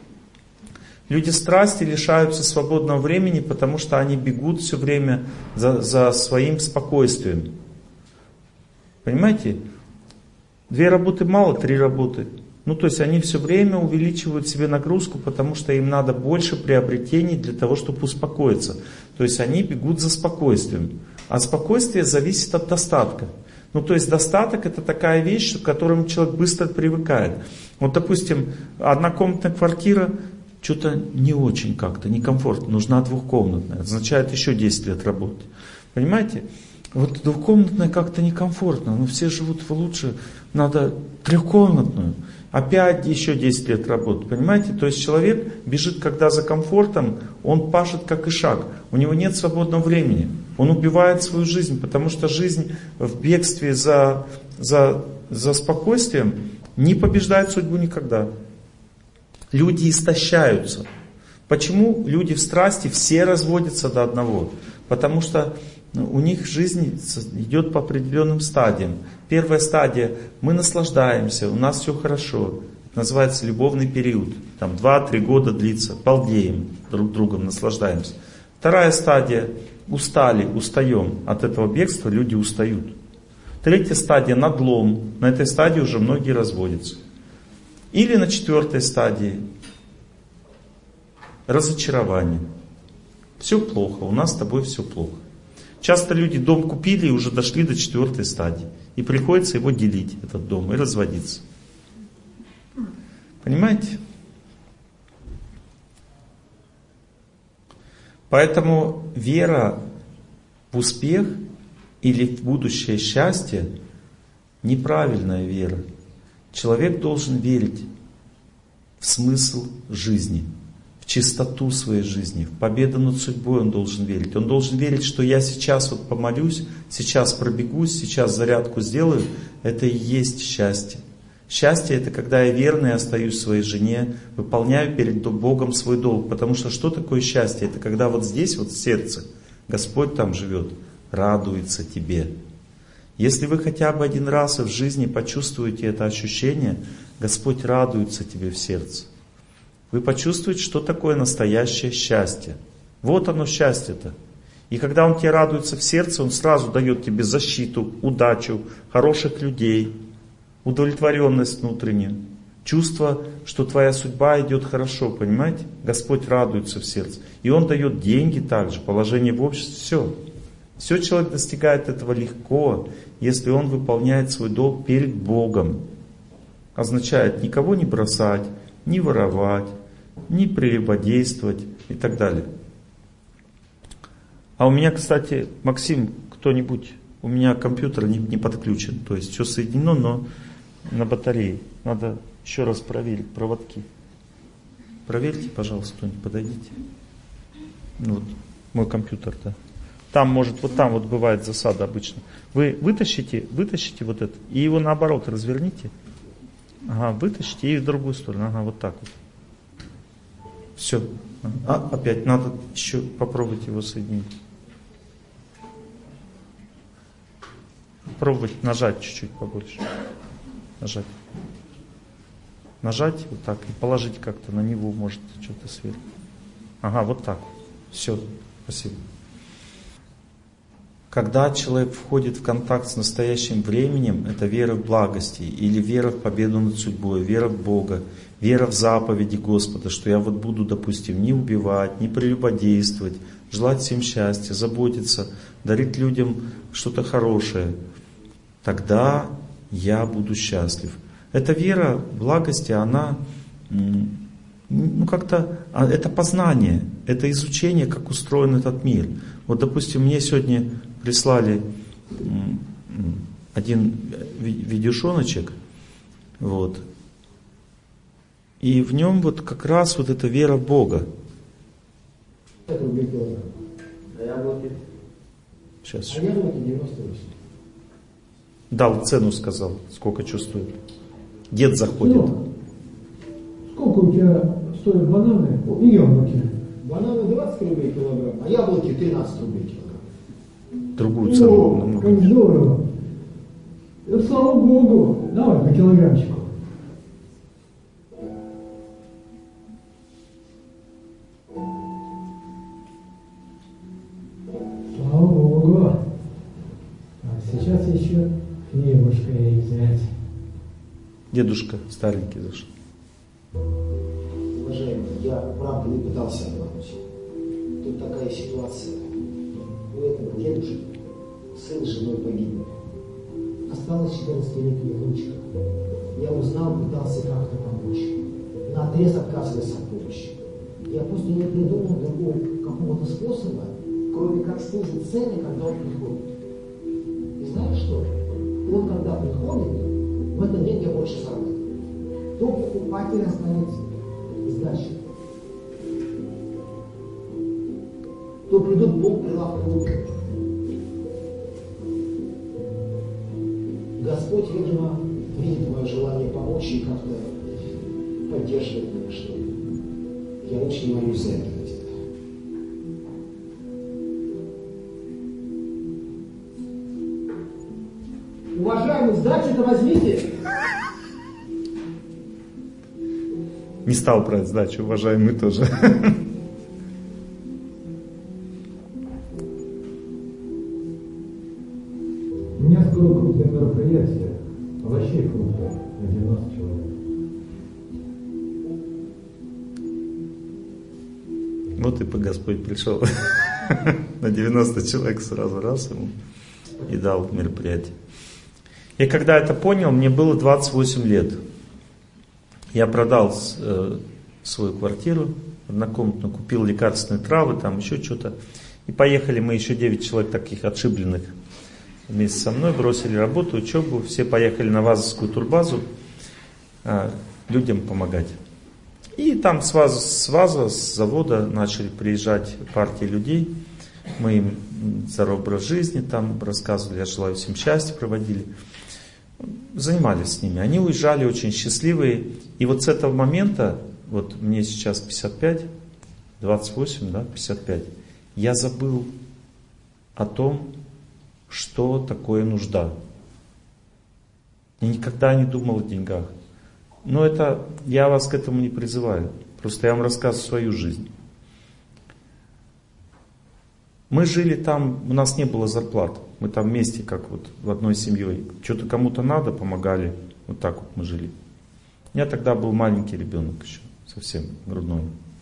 Люди страсти лишаются свободного времени, потому что они бегут все время за, за своим спокойствием. Понимаете? Две работы мало, три работы. Ну, то есть они все время увеличивают себе нагрузку, потому что им надо больше приобретений для того, чтобы успокоиться. То есть они бегут за спокойствием. А спокойствие зависит от достатка. Ну, то есть достаток это такая вещь, к которой человек быстро привыкает. Вот, допустим, однокомнатная квартира что-то не очень как-то, некомфортно, нужна двухкомнатная. Означает еще десять лет работы. Понимаете? Вот двухкомнатная как-то некомфортно, но все живут лучше, надо трехкомнатную. Опять еще десять лет работы. Понимаете? То есть человек бежит, когда за комфортом, он пашет как ишак. У него нет свободного времени. Он убивает свою жизнь, потому что жизнь в бегстве за, за, за спокойствием не побеждает судьбу никогда. Люди истощаются. Почему люди в страсти все разводятся до одного? Потому что у них жизнь идет по определенным стадиям. Первая стадия – мы наслаждаемся, у нас все хорошо. Это называется любовный период. Там два-три года длится, балдеем друг другом, наслаждаемся. Вторая стадия – устали, устаем. От этого бегства люди устают. Третья стадия – надлом. На этой стадии уже многие разводятся. Или на четвертой стадии – разочарование. Все плохо, у нас с тобой все плохо. Часто люди дом купили и уже дошли до четвертой стадии. И приходится его делить, этот дом, и разводиться. Понимаете? Поэтому вера в успех или в будущее счастье неправильная вера. Человек должен верить в смысл жизни, в чистоту своей жизни, в победу над судьбой он должен верить. Он должен верить, что я сейчас вот помолюсь, сейчас пробегусь, сейчас зарядку сделаю. Это и есть счастье. Счастье это когда я верный остаюсь своей жене, выполняю перед Богом свой долг. Потому что что такое счастье? Это когда вот здесь, вот в сердце, Господь там живет, радуется тебе. Если вы хотя бы один раз в жизни почувствуете это ощущение, Господь радуется тебе в сердце. Вы почувствуете, что такое настоящее счастье. Вот оно счастье-то. И когда Он тебе радуется в сердце, Он сразу дает тебе защиту, удачу, хороших людей, удовлетворенность внутреннюю, чувство, что твоя судьба идет хорошо, понимаете? Господь радуется в сердце. И Он дает деньги также, положение в обществе, все. Все человек достигает этого легко, если он выполняет свой долг перед Богом. Означает никого не бросать, не воровать, не прелюбодействовать и так далее. А у меня, кстати, Максим, кто-нибудь, у меня компьютер не, не подключен, то есть все соединено, но на батарее. Надо еще раз проверить проводки. Проверьте, пожалуйста, кто-нибудь, подойдите. Вот мой компьютер-то. Там может, вот там вот бывает засада обычно. Вы вытащите, вытащите вот это, и его наоборот разверните. Ага, вытащите и в другую сторону. Ага, вот так вот. Все. А, опять надо еще попробовать его соединить. Пробовать нажать чуть-чуть побольше. Нажать. Нажать вот так и положить как-то на него, может, что-то сверху. Ага, вот так. Все. Спасибо. Когда человек входит в контакт с настоящим временем, это вера в благости, или вера в победу над судьбой, вера в Бога, вера в заповеди Господа, что я вот буду, допустим, не убивать, не прелюбодействовать, желать всем счастья, заботиться, дарить людям что-то хорошее, тогда я буду счастлив. Эта вера в благости, она, ну как-то, это познание, это изучение, как устроен этот мир. Вот, допустим, мне сегодня прислали один видюшоночек, вот, и в нем вот как раз вот эта вера в Бога. Сейчас. А яблоки девяносто восемь. Дал цену, сказал, сколько чувствует. Дед заходит. Ну, сколько у тебя стоят бананы и яблоки? Бананы двадцать рублей килограмм, а яблоки тринадцать рублей килограмм. Другую цену. О, как здорово. И, слава Богу. Давай по килограммчику. Слава Богу. А сейчас еще хлебушка ей взять. Дедушка старенький зашел. Уважаемый, я правда не пытался обмануть. Тут такая ситуация. У этого дедушки сын с женой погибли. Осталась четырнадцатилетняя внучка. Я узнал, пытался как-то помочь. Наотрез отказываясь от помощи. Я просто не придумал другого какого-то способа, кроме как снизить цены, когда он приходит. И знаешь что? Он когда приходит, в этот день я больше заработаю. То покупатель останется сдачи. То придут полприлавка лучше. Господь, видимо, видит мое желание помочь и как-то поддерживает меня, что я очень молюсь за это. Уважаемый, сдачу-то возьмите. Не стал брать сдачу, уважаемый тоже. У меня скоро крупное мероприятие. Овощей крупное на девяносто человек. Вот и по Господь пришел. На девяносто человек сразу раз ему и дал мероприятие. И когда это понял, мне было двадцать восемь лет. Я продал э, свою квартиру однокомнатную, купил лекарственные травы, там еще что-то. И поехали мы, еще девять человек таких отшибленных, вместе со мной, бросили работу, учебу. Все поехали на Вазовскую турбазу э, людям помогать. И там с Ваза, с Ваза, с завода начали приезжать партии людей. Мы им здоровый образ жизни там рассказывали, я желаю всем счастья, проводили. Занимались с ними. Они уезжали очень счастливые. И вот с этого момента, вот мне сейчас пятьдесят пять, двадцать восемь, да, пятьдесят пять, я забыл о том, что такое нужда. Я никогда не думал о деньгах. Но это, я вас к этому не призываю. Просто я вам рассказываю свою жизнь. Мы жили там, у нас не было зарплат. Мы там вместе, как вот в одной семьей. Что-то кому-то надо, помогали. Вот так вот мы жили. Я тогда был маленький ребенок еще, совсем грудной.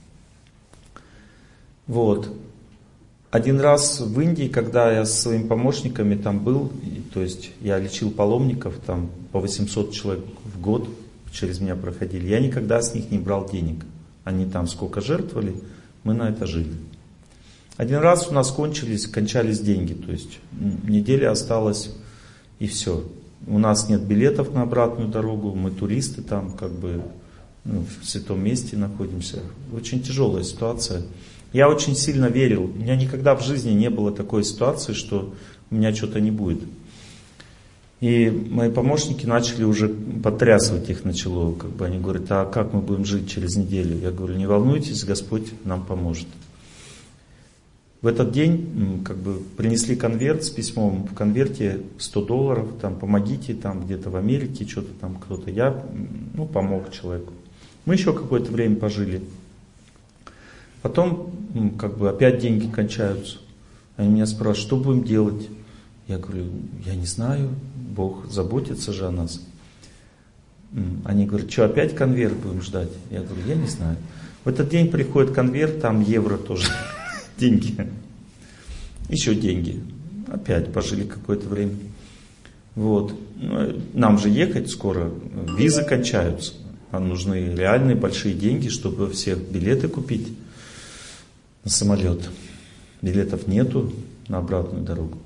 Вот. Один раз в Индии, когда я со своими помощниками там был, и, то есть я лечил паломников, там по восемьсот человек в год через меня проходили, я никогда с них не брал денег. Они там сколько жертвовали, мы на это жили. Один раз у нас кончились, кончались деньги, то есть неделя осталась и все. У нас нет билетов на обратную дорогу, мы туристы там как бы ну, в святом месте находимся. Очень тяжелая ситуация. Я очень сильно верил, у меня никогда в жизни не было такой ситуации, что у меня что-то не будет. И мои помощники начали уже потрясывать их начало, как бы они говорят, а как мы будем жить через неделю? Я говорю, не волнуйтесь, Господь нам поможет. В этот день как бы принесли конверт с письмом, в конверте сто долларов, там помогите, там где-то в Америке, что-то там кто-то. Я ну, помог человеку. Мы еще какое-то время пожили. Потом как бы опять деньги кончаются. Они меня спрашивают, что будем делать? Я говорю, я не знаю, Бог заботится же о нас. Они говорят, что опять конверт будем ждать? Я говорю, я не знаю. В этот день приходит конверт, там евро тоже. Деньги. Еще деньги. Опять пожили какое-то время. Вот. Нам же ехать скоро. Визы кончаются. Нам нужны реальные большие деньги, чтобы все билеты купить на самолет. Билетов нету на обратную дорогу.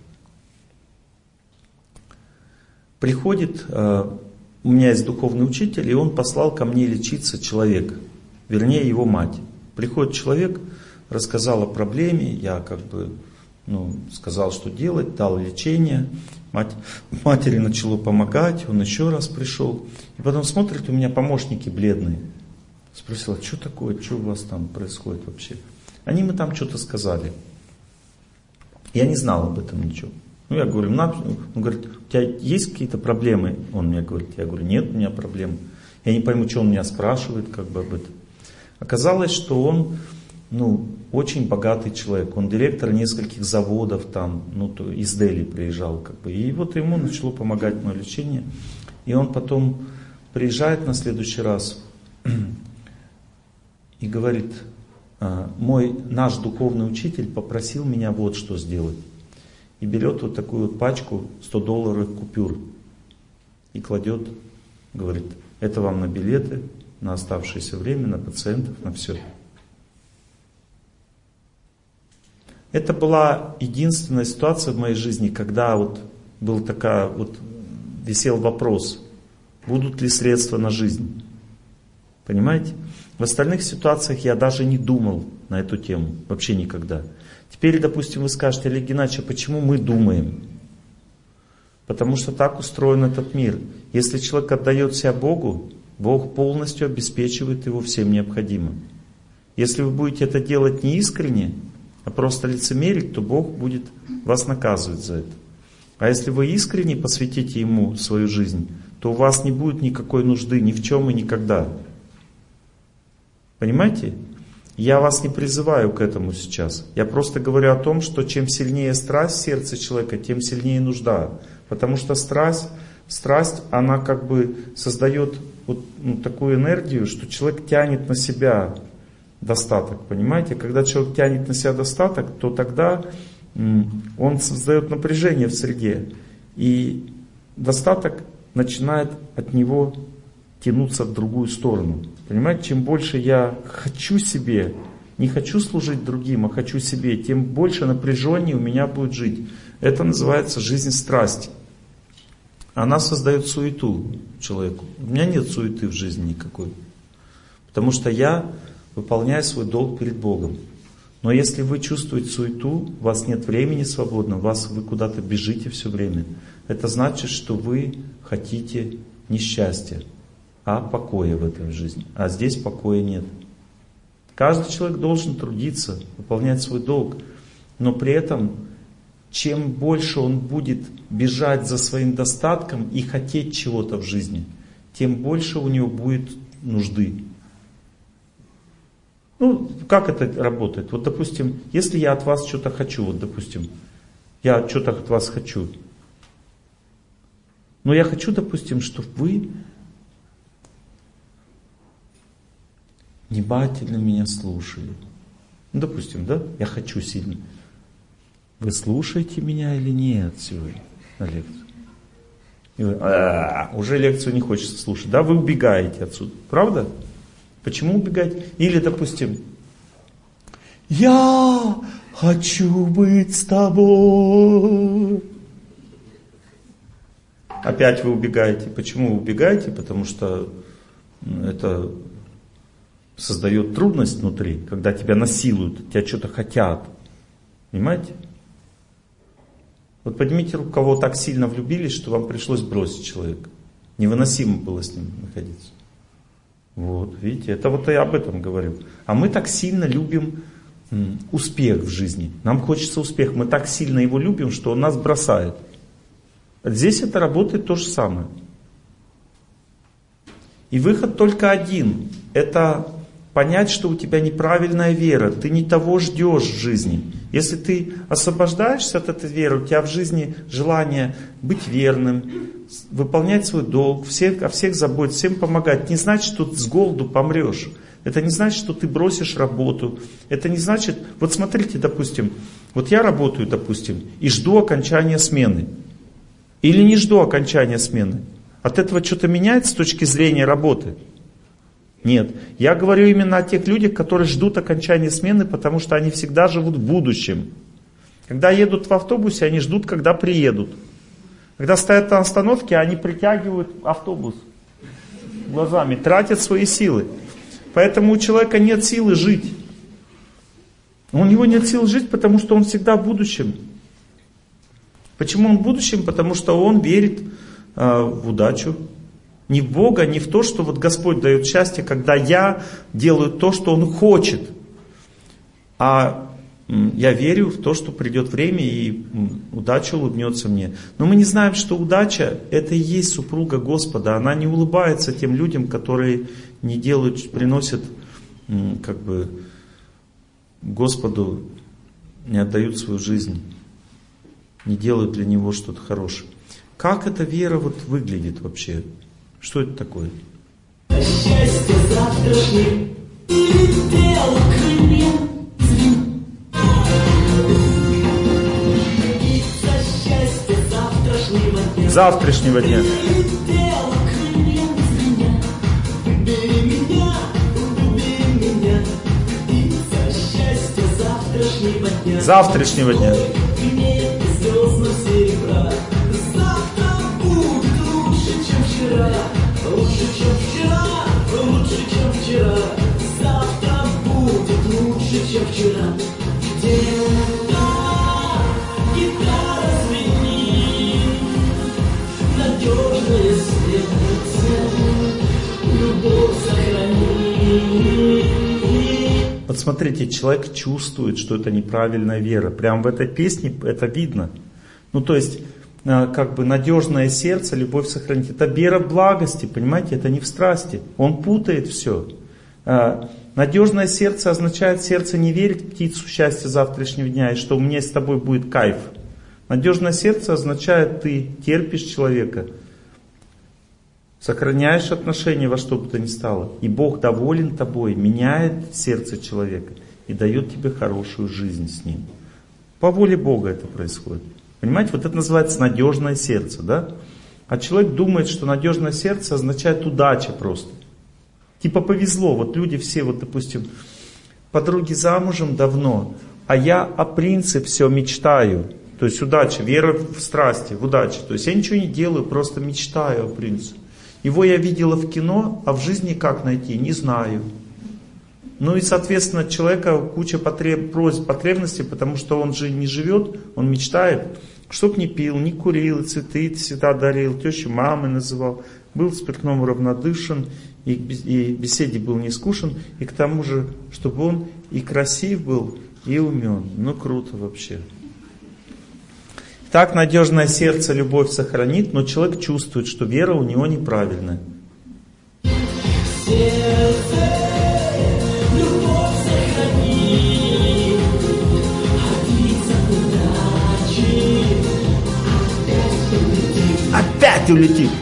Приходит, у меня есть духовный учитель, и он послал ко мне лечиться человек. Вернее, его мать. Приходит человек, рассказал о проблеме, я как бы ну, сказал, что делать, дал лечение. Мать, матери начало помогать, он еще раз пришел. И потом смотрит, у меня помощники бледные. Спросила, что такое, что у вас там происходит вообще? Они мы там что-то сказали. Я не знал об этом ничего. Ну, я говорю, он говорит, у тебя есть какие-то проблемы? Он мне говорит, я говорю, нет у меня проблем. Я не пойму, что он меня спрашивает как бы об этом. Оказалось, что он ну, очень богатый человек. Он директор нескольких заводов там, ну, то, из Дели приезжал. Как бы. И вот ему начало помогать мое лечение. И он потом приезжает на следующий раз и говорит, мой, наш духовный учитель попросил меня вот что сделать. И берет вот такую вот пачку сто долларовых купюр и кладет, говорит, это вам на билеты, на оставшееся время, на пациентов, на все. Это была единственная ситуация в моей жизни, когда вот был такая, вот висел вопрос, будут ли средства на жизнь. Понимаете? В остальных ситуациях я даже не думал на эту тему, вообще никогда. Теперь, допустим, вы скажете, Олег Геннадьевич, а почему мы думаем? Потому что так устроен этот мир. Если человек отдает себя Богу, Бог полностью обеспечивает его всем необходимым. Если вы будете это делать не искренне, а просто лицемерить, то Бог будет вас наказывать за это. А если вы искренне посвятите Ему свою жизнь, то у вас не будет никакой нужды ни в чем и никогда. Понимаете? Я вас не призываю к этому сейчас. Я просто говорю о том, что чем сильнее страсть в сердце человека, тем сильнее нужда. Потому что страсть, страсть она как бы создает вот, ну, такую энергию, что человек тянет на себя достаток. Понимаете? Когда человек тянет на себя достаток, то тогда м, он создает напряжение в среде. И достаток начинает от него тянуться в другую сторону. Понимаете, чем больше я хочу себе, не хочу служить другим, а хочу себе, тем больше напряжения у меня будет жить. Это называется жизнь страсти. Она создает суету человеку. У меня нет суеты в жизни никакой. Потому что я выполняю свой долг перед Богом. Но если вы чувствуете суету, у вас нет времени свободного, вас, вы куда-то бежите все время, это значит, что вы хотите несчастья, а покоя в этой жизни. А здесь покоя нет. Каждый человек должен трудиться, выполнять свой долг. Но при этом, чем больше он будет бежать за своим достатком и хотеть чего-то в жизни, тем больше у него будет нужды. Ну, как это работает? Вот, допустим, если я от вас что-то хочу, вот, допустим, я что-то от вас хочу, но я хочу, допустим, чтобы вы внимательно меня слушали. Ну, допустим, да? Я хочу сильно. Вы слушаете меня или нет сегодня на лекцию? И вы, а-а-а, уже лекцию не хочется слушать. Да, вы убегаете отсюда. Правда? Почему убегать? Или, допустим, я хочу быть с тобой. Опять вы убегаете. Почему вы убегаете? Потому что это создает трудность внутри, когда тебя насилуют, тебя что-то хотят. Понимаете? Вот поднимите руку, кого так сильно влюбились, что вам пришлось бросить человека. Невыносимо было с ним находиться. Вот, видите, это вот я об этом говорю. А мы так сильно любим м, успех в жизни. Нам хочется успеха. Мы так сильно его любим, что он нас бросает. Здесь это работает то же самое. И выход только один. Это понять, что у тебя неправильная вера. Ты не того ждешь в жизни. Если ты освобождаешься от этой веры, у тебя в жизни желание быть верным, выполнять свой долг, всех, о всех заботиться, всем помогать. Не значит, что ты с голоду помрешь. Это не значит, что ты бросишь работу. Это не значит... Вот смотрите, допустим, вот я работаю, допустим, и жду окончания смены. Или не жду окончания смены. От этого что-то меняется с точки зрения работы? Нет. Я говорю именно о тех людях, которые ждут окончания смены, потому что они всегда живут в будущем. Когда едут в автобусе, они ждут, когда приедут. Когда стоят на остановке, они притягивают автобус глазами, тратят свои силы. Поэтому у человека нет силы жить. У него нет сил жить, потому что он всегда в будущем. Почему он в будущем? Потому что он верит э, в удачу. Не в Бога, не в то, что вот Господь дает счастье, когда я делаю то, что Он хочет. А я верю в то, что придет время и удача улыбнется мне. Но мы не знаем, что удача — это и есть супруга Господа. Она не улыбается тем людям, которые не делают, приносят как бы Господу, не отдают свою жизнь, не делают для Него что-то хорошее. Как эта вера вот выглядит вообще? Что это такое? Счастье завтрашнее летело ко мне. И за счастье завтрашнего дня. Завтрашнего дня. Летело ко мне. Убери меня, убери меня. И за счастье завтрашнего дня. Завтрашнего дня. Имеет звездного серебра. Лучше, чем вчера, лучше, чем вчера. Завтра будет лучше, чем вчера. Где-то гитара звенит, надежное сердце, любовь сохрани. Вот смотрите, человек чувствует, что это неправильная вера. Прямо в этой песне это видно. Ну то есть... как бы надежное сердце, любовь сохранить. Это вера в благости, понимаете, это не в страсти. Он путает все. Надежное сердце означает, сердце не верит в птицу счастья завтрашнего дня, и что у меня с тобой будет кайф. Надежное сердце означает, ты терпишь человека, сохраняешь отношения во что бы то ни стало, и Бог доволен тобой, меняет сердце человека и дает тебе хорошую жизнь с ним. По воле Бога это происходит. Понимаете, вот это называется надежное сердце, да? А человек думает, что надежное сердце означает удача просто. Типа повезло, вот люди все, вот допустим, подруги замужем давно, а я о принце все мечтаю. То есть удача, вера в страсти, в удачу. То есть я ничего не делаю, просто мечтаю о принце. Его я видела в кино, а в жизни как найти, не знаю. Ну и, соответственно, человека куча потреб, просьб, потребностей, потому что он же не живет, он мечтает, чтоб не пил, не курил, цветы всегда дарил, тещу мамой называл, был спиртному равнодушен, и, и беседе был не скучен, и к тому же, чтобы он и красив был, и умен. Ну круто вообще. Так надежное сердце любовь сохранит, но человек чувствует, что вера у него неправильная. Опять улетит.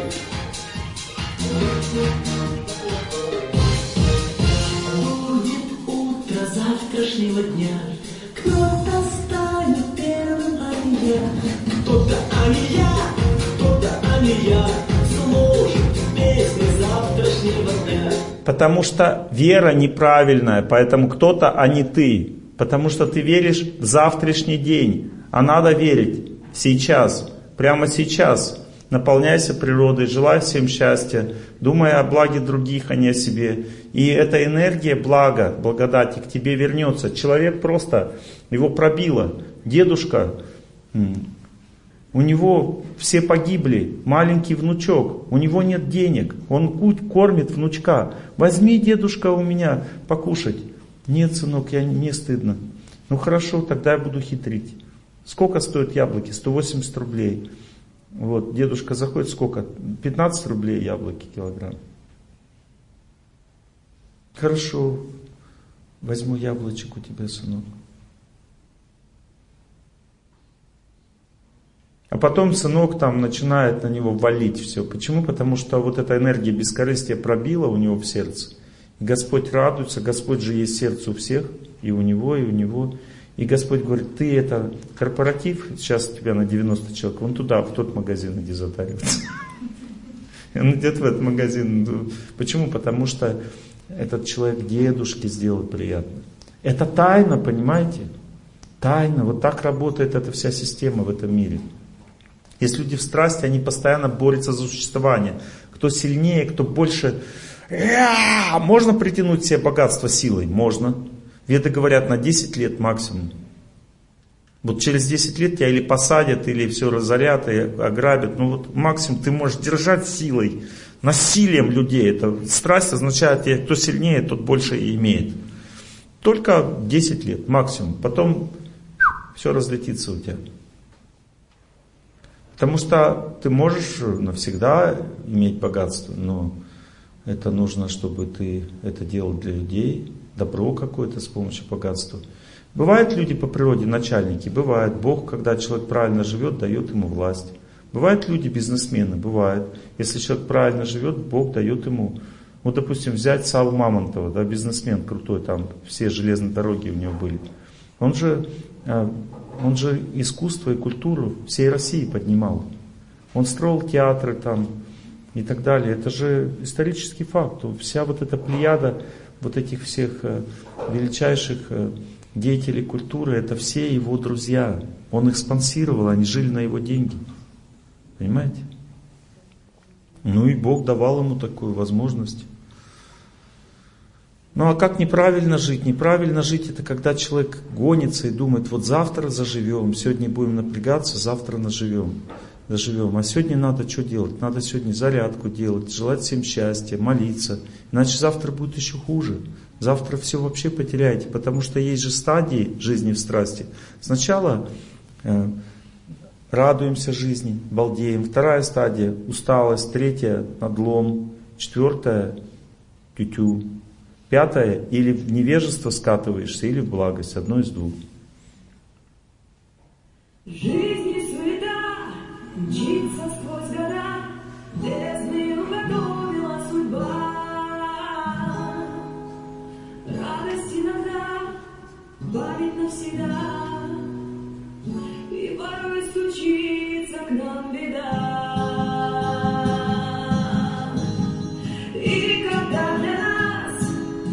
Будет утро завтрашнего дня. Кто-то станет первым, а не я. Кто-то, а не я. Кто-то, а не я. Сложит песни завтрашнего дня. Потому что вера неправильная, поэтому кто-то, а не ты. Потому что ты веришь в завтрашний день, а надо верить сейчас, прямо сейчас. Наполняйся природой, желай всем счастья, думай о благе других, а не о себе. И эта энергия блага, благодати к тебе вернется. Человек просто, его пробило. Дедушка, у него все погибли, маленький внучок, у него нет денег, он кормит внучка. Возьми, дедушка, у меня покушать. Нет, сынок, я, не стыдно. Ну хорошо, тогда я буду хитрить. Сколько стоят яблоки? сто восемьдесят рублей. Вот, дедушка заходит, сколько? пятнадцать рублей яблоки килограмм. Хорошо, возьму яблочек у тебя, сынок. А потом сынок там начинает на него валить все. Почему? Потому что вот эта энергия бескорыстия пробила у него в сердце. И Господь радуется, Господь же есть сердце у всех, и у него, и у него. И Господь говорит, ты это корпоратив, сейчас у тебя на девяносто человек, вон туда, в тот магазин иди затариваться. Он идет в этот магазин. Почему? Потому что этот человек дедушке сделал приятно. Это тайна, понимаете? Тайна. Вот так работает эта вся система в этом мире. Есть люди в страсти, они постоянно борются за существование. Кто сильнее, кто больше... Можно притянуть себе богатство силой? Можно. Веды говорят, на десять лет максимум. Вот через десять лет тебя или посадят, или все разорят, и ограбят. Ну вот максимум ты можешь держать силой, насилием людей. Это страсть означает, кто сильнее, тот больше и имеет. Только десять лет максимум. Потом все разлетится у тебя. Потому что ты можешь навсегда иметь богатство, но это нужно, чтобы ты это делал для людей, добро какое-то с помощью богатства. Бывают люди по природе начальники, бывает. Бог, когда человек правильно живет, дает ему власть. Бывают люди бизнесмены, бывает. Если человек правильно живет, Бог дает ему. Вот, допустим, взять Савву Мамонтова, да, бизнесмен крутой, там все железные дороги у него были. Он же... Он же искусство и культуру всей России поднимал. Он строил театры там и так далее. Это же исторический факт. Вся вот эта плеяда вот этих всех величайших деятелей культуры, это все его друзья. Он их спонсировал, они жили на его деньги. Понимаете? Ну и Бог давал ему такую возможность. Ну а как неправильно жить? Неправильно жить это когда человек гонится и думает, вот завтра заживем, сегодня будем напрягаться, завтра наживем, заживем. А сегодня надо что делать? Надо сегодня зарядку делать, желать всем счастья, молиться. Иначе завтра будет еще хуже. Завтра все вообще потеряете, потому что есть же стадии жизни в страсти. Сначала э, радуемся жизни, балдеем. Вторая стадия усталость, третья надлом, четвертая тю-тю. Пятое, или в невежество скатываешься, или в благость. Одно из двух. Жизнь не суета, мчится сквозь года, бездны уготовила судьба. Радость иногда бавит навсегда, и порой стучится к нам беда. И когда для нас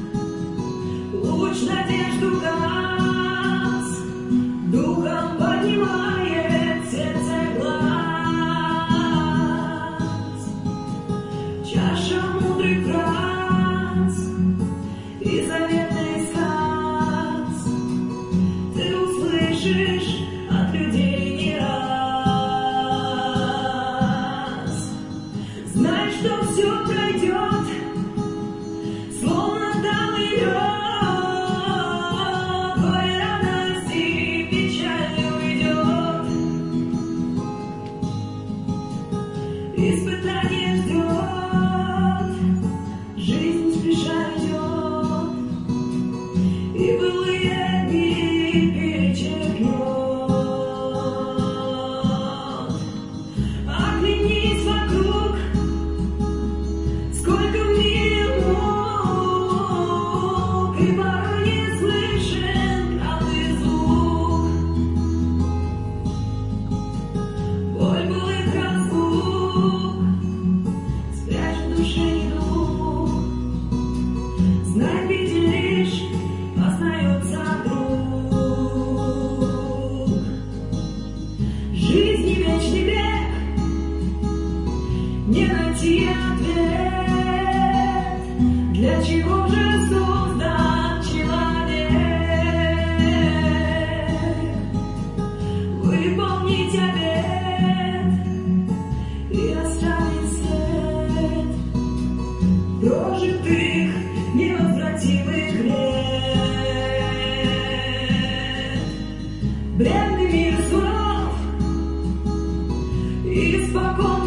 луч надежду гас, духом поднимает сердце глаз. Чаша мудрых фраз и заветный сказ ты услышишь от людей не раз. Знай, что все пройдет, словно там идет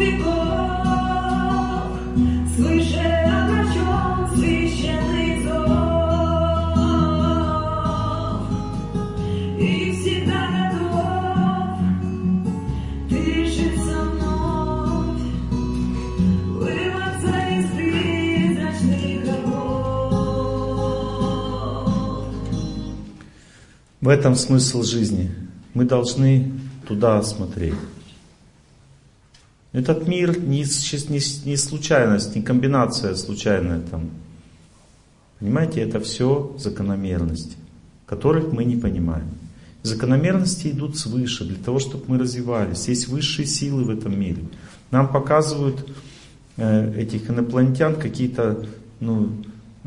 веков, свыше обращен священный зов, и всегда готов ты решиться вновь, вырваться из призрачных оков. В этом смысл жизни. Мы должны туда смотреть. Этот мир не, не, не случайность, не комбинация случайная там. Понимаете, это все закономерности, которых мы не понимаем. Закономерности идут свыше, для того, чтобы мы развивались. Есть высшие силы в этом мире. Нам показывают э, этих инопланетян какие-то, ну, э,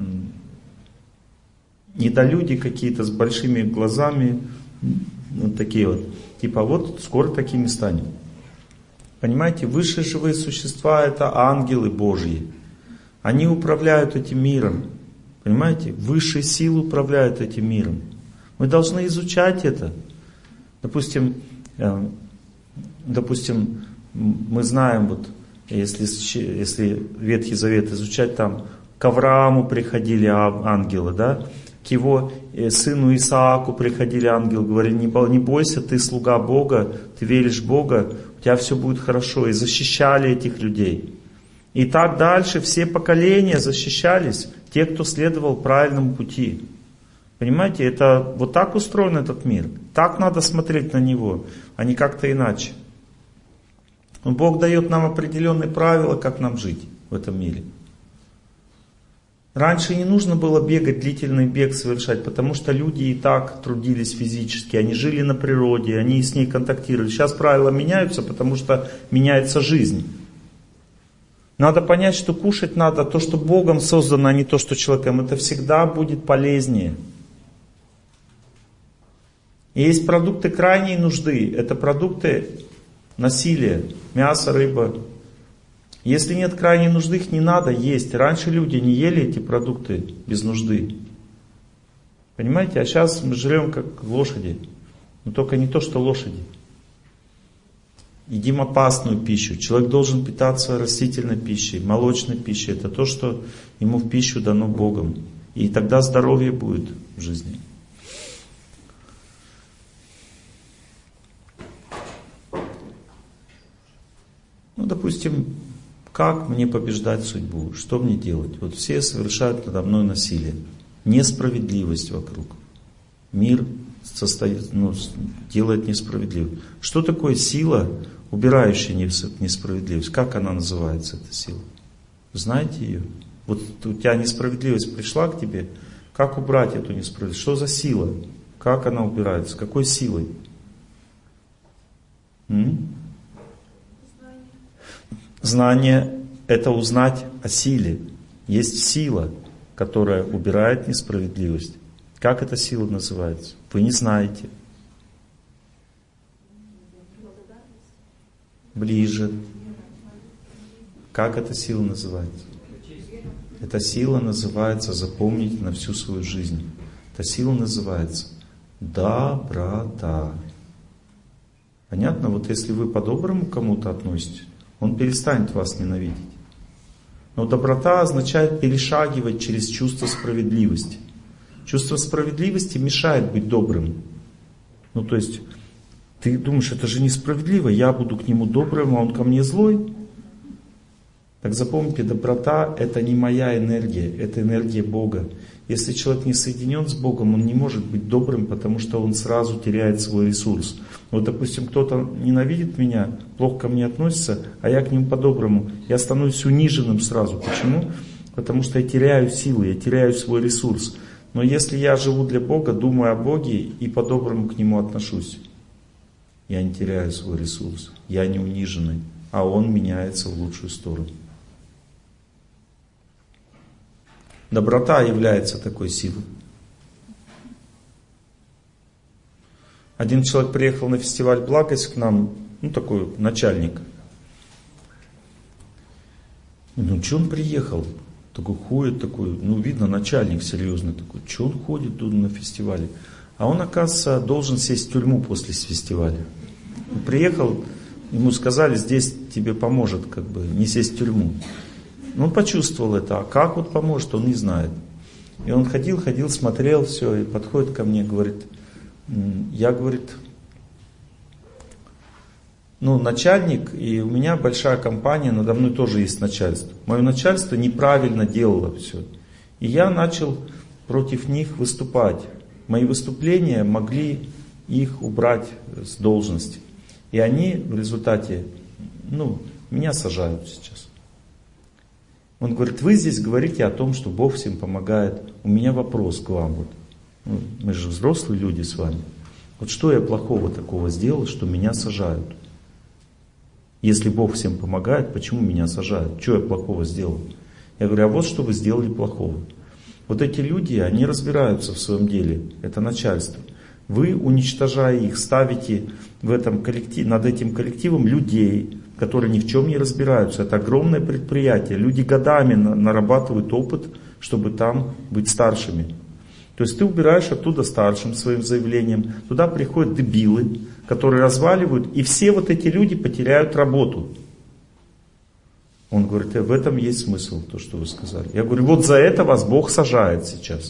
недолюди какие-то с большими глазами, вот такие вот. Типа вот скоро такими станем. Понимаете, высшие живые существа — это ангелы Божьи. Они управляют этим миром. Понимаете, высшие силы управляют этим миром. Мы должны изучать это. Допустим, э, допустим, мы знаем, вот, если, если Ветхий Завет изучать, там к Аврааму приходили ангелы, да? К его сыну Исааку приходили ангелы, говорили: не бойся, ты слуга Бога, ты веришь в Бога, у тебя все будет хорошо. И защищали этих людей. И так дальше все поколения защищались, те, кто следовал правильному пути. Понимаете, это вот так устроен этот мир. Так надо смотреть на него, а не как-то иначе. Но Бог дает нам определенные правила, как нам жить в этом мире. Раньше не нужно было бегать, длительный бег совершать, потому что люди и так трудились физически, они жили на природе, они с ней контактировали. Сейчас правила меняются, потому что меняется жизнь. Надо понять, что кушать надо то, что Богом создано, а не то, что человеком. Это всегда будет полезнее. И есть продукты крайней нужды, это продукты насилия, мясо, рыба. Если нет крайней нужды, их не надо есть. Раньше люди не ели эти продукты без нужды. Понимаете? А сейчас мы жрем как лошади. Но только не то, что лошади. Едим опасную пищу. Человек должен питаться растительной пищей, молочной пищей. Это то, что ему в пищу дано Богом. И тогда здоровье будет в жизни. Ну, допустим, как мне побеждать судьбу? Что мне делать? Вот все совершают надо мной насилие. Несправедливость вокруг. Мир состоит, ну, делает несправедливость. Что такое сила, убирающая несправедливость? Как она называется, эта сила? Знаете ее? Вот у тебя несправедливость пришла к тебе. Как убрать эту несправедливость? Что за сила? Как она убирается? Какой силой? М? Знание — это узнать о силе. Есть сила, которая убирает несправедливость. Как эта сила называется? Вы не знаете. Ближе. Как эта сила называется? Эта сила называется, запомните на всю свою жизнь. Эта сила называется доброта. Понятно? Вот если вы по-доброму к кому-то относитесь, он перестанет вас ненавидеть. Но доброта означает перешагивать через чувство справедливости. Чувство справедливости мешает быть добрым. Ну то есть, ты думаешь, это же несправедливо, я буду к нему добрым, а он ко мне злой. Так запомните, доброта — это не моя энергия, это энергия Бога. Если человек не соединен с Богом, он не может быть добрым, потому что он сразу теряет свой ресурс. Вот, допустим, кто-то ненавидит меня, плохо ко мне относится, а я к нему по-доброму. Я становлюсь униженным сразу. Почему? Потому что я теряю силы, я теряю свой ресурс. Но если я живу для Бога, думаю о Боге и по-доброму к Нему отношусь, я не теряю свой ресурс, я не униженный, а он меняется в лучшую сторону. Доброта является такой силой. Один человек приехал на фестиваль «Благость» к нам, ну такой начальник. Ну что он приехал? Такой ходит, такой, ну видно, начальник серьезный такой. Что он ходит тут на фестивале? А он, оказывается, должен сесть в тюрьму после фестиваля. Он приехал Ему сказали, здесь тебе поможет, как бы, не сесть в тюрьму. Он почувствовал это, а как вот поможет, он не знает. И он ходил, ходил, смотрел все, и подходит ко мне, говорит, я, говорит, ну, начальник, и у меня большая компания, надо мной тоже есть начальство. Мое начальство неправильно делало все. И я начал против них выступать. Мои выступления могли их убрать с должности. И они в результате, ну, меня сажают сейчас. Он говорит, вы здесь говорите о том, что Бог всем помогает. У меня вопрос к вам. Вот. Ну, мы же взрослые люди с вами. Вот что я плохого такого сделал, что меня сажают? Если Бог всем помогает, почему меня сажают? Что я плохого сделал? Я говорю, а вот что вы сделали плохого. Вот эти люди, они разбираются в своем деле. Это начальство. Вы, уничтожая их, ставите в этом коллективе, над этим коллективом людей, которые ни в чем не разбираются. Это огромное предприятие. Люди годами нарабатывают опыт, чтобы там быть старшими. То есть ты убираешь оттуда старшим своим заявлением. Туда приходят дебилы, которые разваливают, и все вот эти люди потеряют работу. Он говорит, в этом есть смысл, то, что вы сказали. Я говорю, вот за это вас Бог сажает сейчас.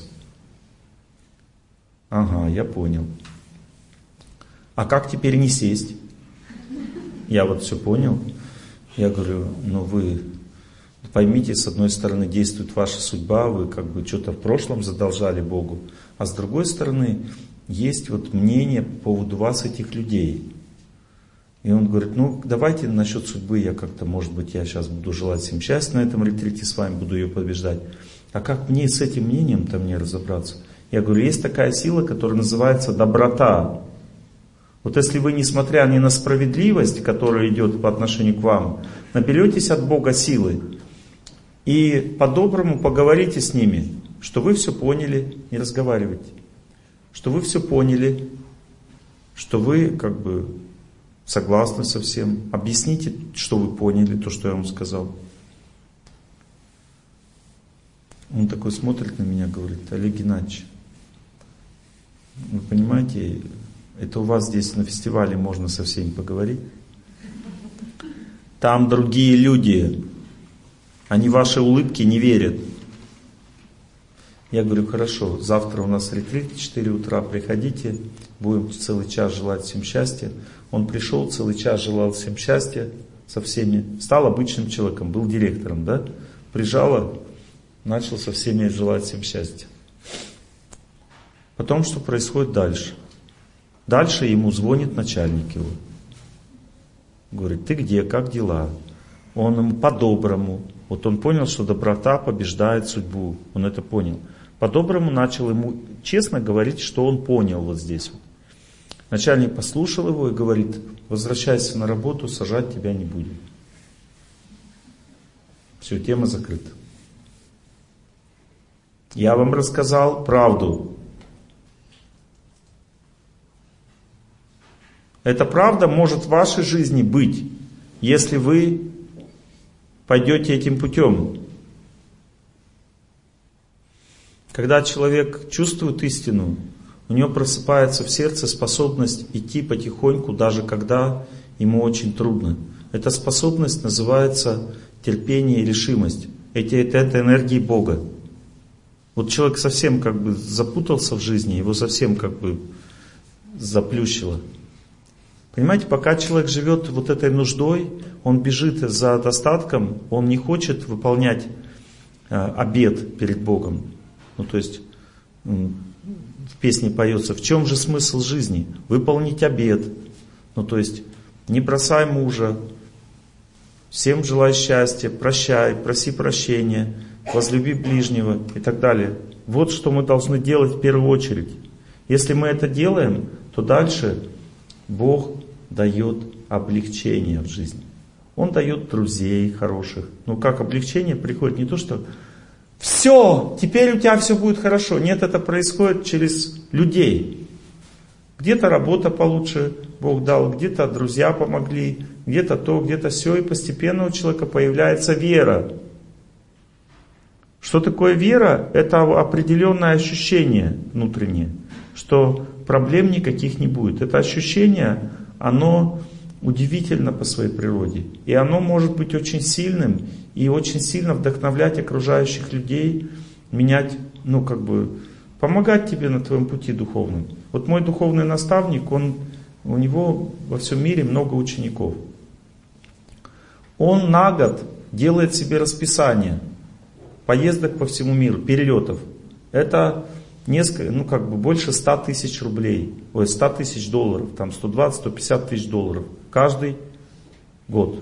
Ага, я понял. А как теперь не сесть? Я вот все понял. Я говорю, ну вы поймите, с одной стороны действует ваша судьба, вы как бы что-то в прошлом задолжали Богу, а с другой стороны есть вот мнение по поводу вас, этих людей. И он говорит, ну давайте насчет судьбы я как-то, может быть, я сейчас буду желать всем счастья на этом ретрите с вами, буду ее побеждать. А как мне с этим мнением-то мне разобраться? Я говорю, есть такая сила, которая называется доброта. Вот если вы, несмотря ни на справедливость, которая идет по отношению к вам, наберетесь от Бога силы и по-доброму поговорите с ними, что вы все поняли, не разговаривайте, что вы все поняли, что вы как бы согласны со всем, объясните, что вы поняли, то, что я вам сказал. Он такой смотрит на меня, говорит, Олег Геннадьевич, вы понимаете, это у вас здесь на фестивале можно со всеми поговорить. Там другие люди, они ваши улыбки не верят. Я говорю, хорошо, завтра у нас ретрит в четыре утра, приходите, будем целый час желать всем счастья. Он пришел, целый час желал всем счастья со всеми, стал обычным человеком, был директором, да? Прижало, начал со всеми желать всем счастья. Потом, что происходит дальше? Дальше ему звонит начальник его. Говорит, ты где, как дела? Он ему по-доброму. Вот он понял, что доброта побеждает судьбу. Он это понял. По-доброму начал ему честно говорить, что он понял вот здесь. Начальник послушал его и говорит, возвращайся на работу, сажать тебя не будем. Все, тема закрыта. Я вам рассказал правду. Эта правда может в вашей жизни быть, если вы пойдете этим путем. Когда человек чувствует истину, у него просыпается в сердце способность идти потихоньку, даже когда ему очень трудно. Эта способность называется терпение и решимость. Это, это, это энергии Бога. Вот человек совсем как бы запутался в жизни, его совсем как бы заплющило. Понимаете, пока человек живет вот этой нуждой, он бежит за достатком, он не хочет выполнять э, обет перед Богом. Ну, то есть э, в песне поется, в чем же смысл жизни? Выполнить обет. Ну, то есть не бросай мужа, всем желай счастья, прощай, проси прощения, возлюби ближнего и так далее. Вот что мы должны делать в первую очередь. Если мы это делаем, то дальше Бог дает облегчение в жизни. Он дает друзей хороших. Ну как облегчение приходит? Не то, что все, теперь у тебя все будет хорошо. Нет, это происходит через людей. Где-то работа получше Бог дал, где-то друзья помогли, где-то то, где-то все. И постепенно у человека появляется вера. Что такое вера? Это определенное ощущение внутреннее, что проблем никаких не будет. Это ощущение, оно удивительно по своей природе. И оно может быть очень сильным и очень сильно вдохновлять окружающих людей, менять, ну как бы, помогать тебе на твоем пути духовном. Вот мой духовный наставник, он, у него во всем мире много учеников. Он на год делает себе расписание поездок по всему миру, перелетов. Это несколько, ну как бы больше ста тысяч рублей, ой, ста тысяч долларов, там сто двадцать — сто пятьдесят тысяч долларов каждый год.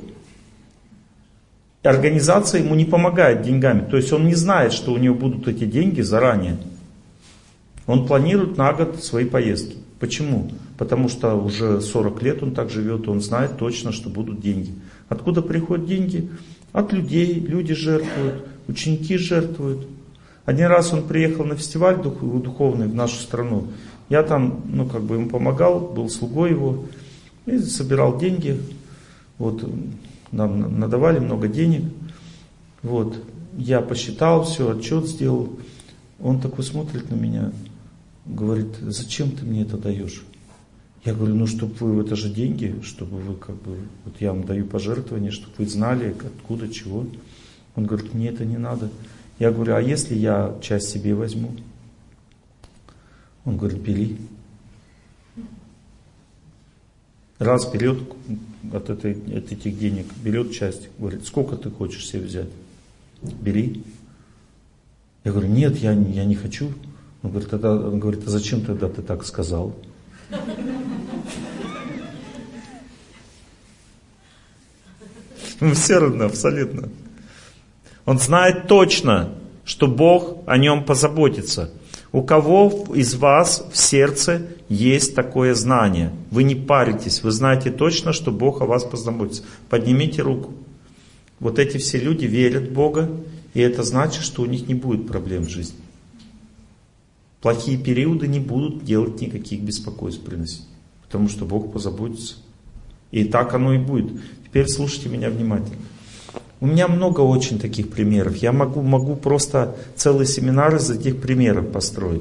И организация ему не помогает деньгами, то есть он не знает, что у него будут эти деньги заранее. Он планирует на год свои поездки. Почему? Потому что уже сорок лет он так живет, он знает точно, что будут деньги. Откуда приходят деньги? От людей, люди жертвуют, ученики жертвуют. Один раз он приехал на фестиваль духовный в нашу страну. Я там, ну, как бы ему помогал, был слугой его, и собирал деньги. Вот, нам надавали много денег. Вот, я посчитал все, отчет сделал. Он такой смотрит на меня, говорит: зачем ты мне это даешь? Я говорю: ну, чтобы вы, это же деньги, чтобы вы, как бы, вот я вам даю пожертвования, чтобы вы знали, откуда, чего. Он говорит: мне это не надо. Я говорю: а если я часть себе возьму? Он говорит: бери. Раз берет от, этой, от этих денег, берет часть, говорит: сколько ты хочешь себе взять? Бери. Я говорю: нет, я, я не хочу. Он говорит: тогда, он говорит: а зачем тогда ты так сказал? Ну, все равно, абсолютно. Он знает точно, что Бог о нем позаботится. У кого из вас в сердце есть такое знание? Вы не паритесь, вы знаете точно, что Бог о вас позаботится. Поднимите руку. Вот эти все люди верят в Бога, и это значит, что у них не будет проблем в жизни. Плохие периоды не будут делать никаких беспокойств приносить, потому что Бог позаботится. И так оно и будет. Теперь слушайте меня внимательно. У меня много очень таких примеров. Я могу, могу просто целый семинар из этих примеров построить.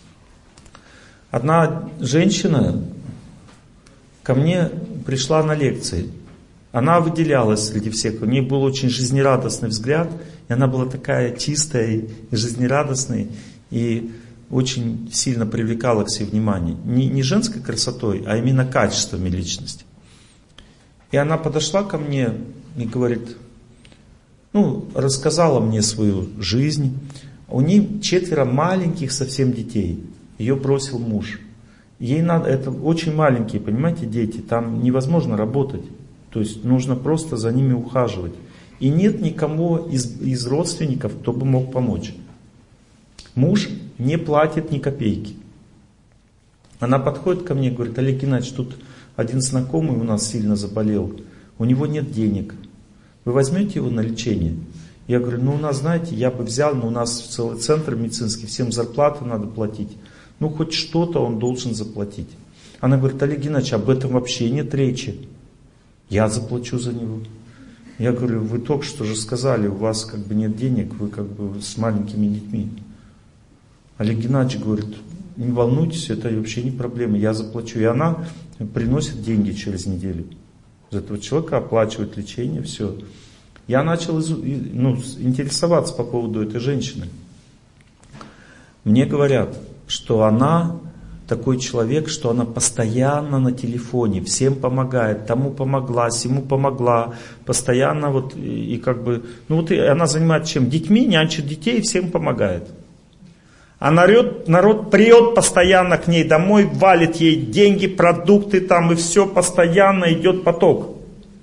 Одна женщина ко мне пришла на лекции. Она выделялась среди всех. У нее был очень жизнерадостный взгляд. И она была такая чистая и жизнерадостная. И очень сильно привлекала к себе внимание. Не, не женской красотой, а именно качествами личности. И она подошла ко мне и говорит, ну, рассказала мне свою жизнь. У нее четверо маленьких совсем детей. Ее бросил муж. Ей надо, это очень маленькие, понимаете, дети. Там невозможно работать. То есть нужно просто за ними ухаживать. И нет никому из, из родственников, кто бы мог помочь. Муж не платит ни копейки. Она подходит ко мне и говорит: Олег Геннадьевич, тут один знакомый у нас сильно заболел. У него нет денег. Вы возьмете его на лечение? Я говорю: ну у нас, знаете, я бы взял, но у нас целый центр медицинский, всем зарплату надо платить. Ну хоть что-то он должен заплатить. Она говорит: Олег Геннадьевич, об этом вообще нет речи. Я заплачу за него. Я говорю: вы только что же сказали, у вас как бы нет денег, вы как бы с маленькими детьми. Олег Геннадьевич говорит: не волнуйтесь, это вообще не проблема, я заплачу. И она приносит деньги через неделю. За этого человека оплачивает лечение, все. Я начал ну, интересоваться по поводу этой женщины. Мне говорят, что она такой человек, что она постоянно на телефоне, всем помогает, тому помогла, сему помогла, постоянно вот и, и как бы, ну вот и она занимается чем? Детьми, нянчит детей и всем помогает. А народ, народ прет постоянно к ней домой, валит ей деньги, продукты там и все, постоянно идет поток.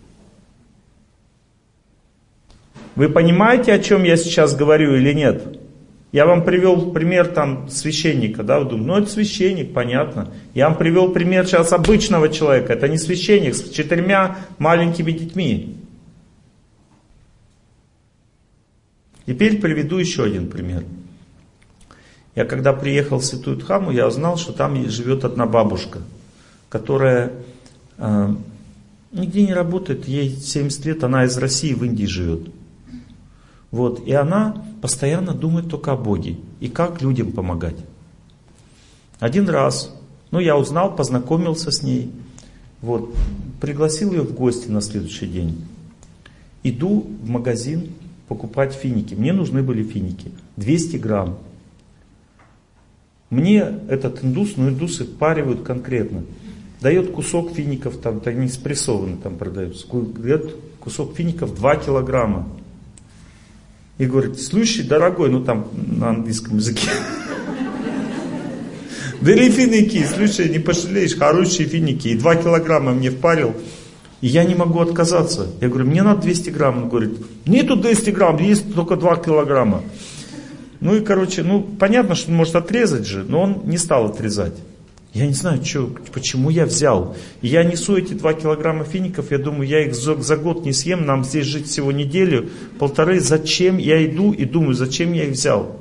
Вы понимаете, о чем я сейчас говорю или нет? Я вам привел пример там священника, да, вы думаете, ну это священник, понятно. Я вам привел пример сейчас обычного человека, это не священник, с четырьмя маленькими детьми. Теперь приведу еще один пример. Я когда приехал в Святую Дхамму, я узнал, что там живет одна бабушка, которая э, нигде не работает, ей семьдесят лет, она из России в Индии живет. Вот, и она постоянно думает только о Боге и как людям помогать. Один раз, ну я узнал, познакомился с ней, Вот. Пригласил ее в гости на следующий день. Иду в магазин покупать финики. Мне нужны были финики. двести грамм. Мне этот индус, ну индусы впаривают конкретно. Дает кусок фиников, там, они спрессованы там продаются. Дает кусок фиников два килограмма. И говорит: слушай, дорогой, ну там на английском языке. Бери финики, слушай, не пожалеешь, хорошие финики. И два килограмма мне впарил. И я не могу отказаться. Я говорю: мне надо двести грамм. Он говорит: нету двести грамм, есть только два килограмма. Ну и короче, ну понятно, что он может отрезать же, но он не стал отрезать. Я не знаю, что, почему я взял. И я несу эти два килограмма фиников, я думаю, я их за, за год не съем, нам здесь жить всего неделю, полторы. Зачем я иду и думаю, зачем я их взял?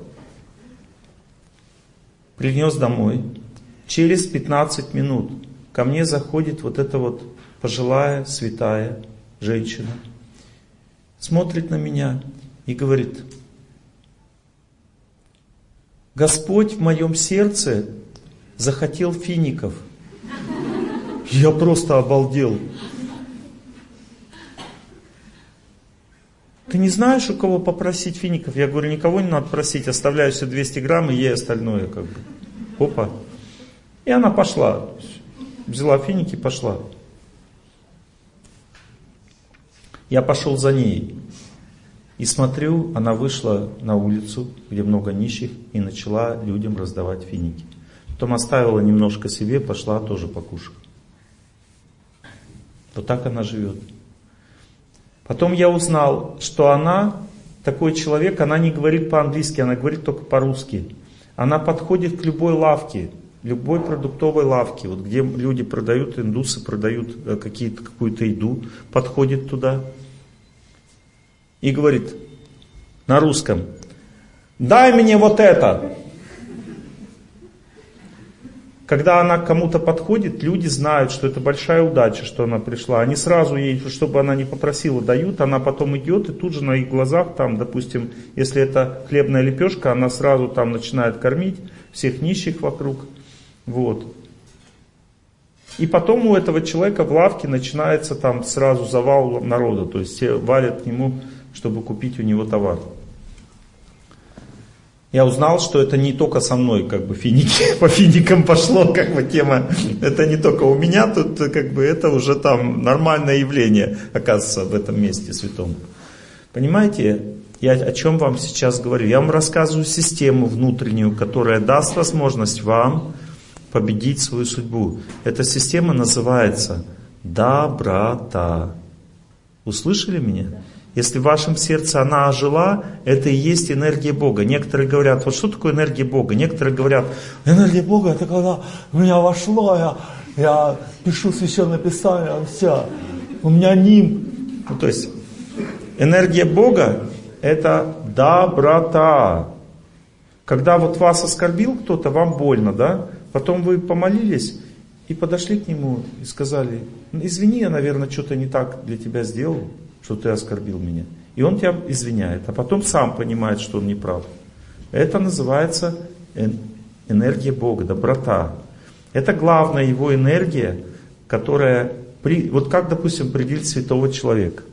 Принес домой. Через пятнадцать минут ко мне заходит вот эта вот пожилая, святая женщина. Смотрит на меня и говорит: Господь в моем сердце захотел фиников. Я просто обалдел. Ты не знаешь, у кого попросить фиников? Я говорю: никого не надо просить, оставляю все двести грамм и ей остальное как бы. Опа. И она пошла. Взяла финики, пошла. Я пошел за ней. И смотрю, она вышла на улицу, где много нищих, и начала людям раздавать финики. Потом оставила немножко себе, пошла тоже покушать. Вот так она живет. Потом я узнал, что она, такой человек, она не говорит по-английски, она говорит только по-русски. Она подходит к любой лавке, любой продуктовой лавке, вот где люди продают, индусы продают какие-то, какую-то еду, подходит туда и говорит на русском: дай мне вот это. Когда она к кому-то подходит, люди знают, что это большая удача, что она пришла. Они сразу ей, чтобы она не попросила, дают. Она потом идет, и тут же на их глазах, там, допустим, если это хлебная лепешка, она сразу там начинает кормить всех нищих вокруг. Вот. И потом у этого человека в лавке начинается там сразу завал народа. То есть все валят к нему, чтобы купить у него товар. Я узнал, что это не только со мной, как бы финики, по финикам пошло, как бы тема. Это не только у меня, тут как бы это уже там нормальное явление, оказывается, в этом месте святом. Понимаете, я о чем вам сейчас говорю? Я вам рассказываю систему внутреннюю, которая даст возможность вам победить свою судьбу. Эта система называется доброта. Услышали меня? Если в вашем сердце она ожила, это и есть энергия Бога. Некоторые говорят: вот что такое энергия Бога? Некоторые говорят: энергия Бога — это когда в меня вошло, я, я пишу священное писание, все, у меня ним. Ну, то есть энергия Бога — это доброта. Когда вот вас оскорбил кто-то, вам больно, да? Потом вы помолились и подошли к нему и сказали: извини, я, наверное, что-то не так для тебя сделал, что ты оскорбил меня. И он тебя извиняет, а потом сам понимает, что он не прав. Это называется энергия Бога, доброта. Это главная его энергия, которая, при, вот как, допустим, определить святого человека.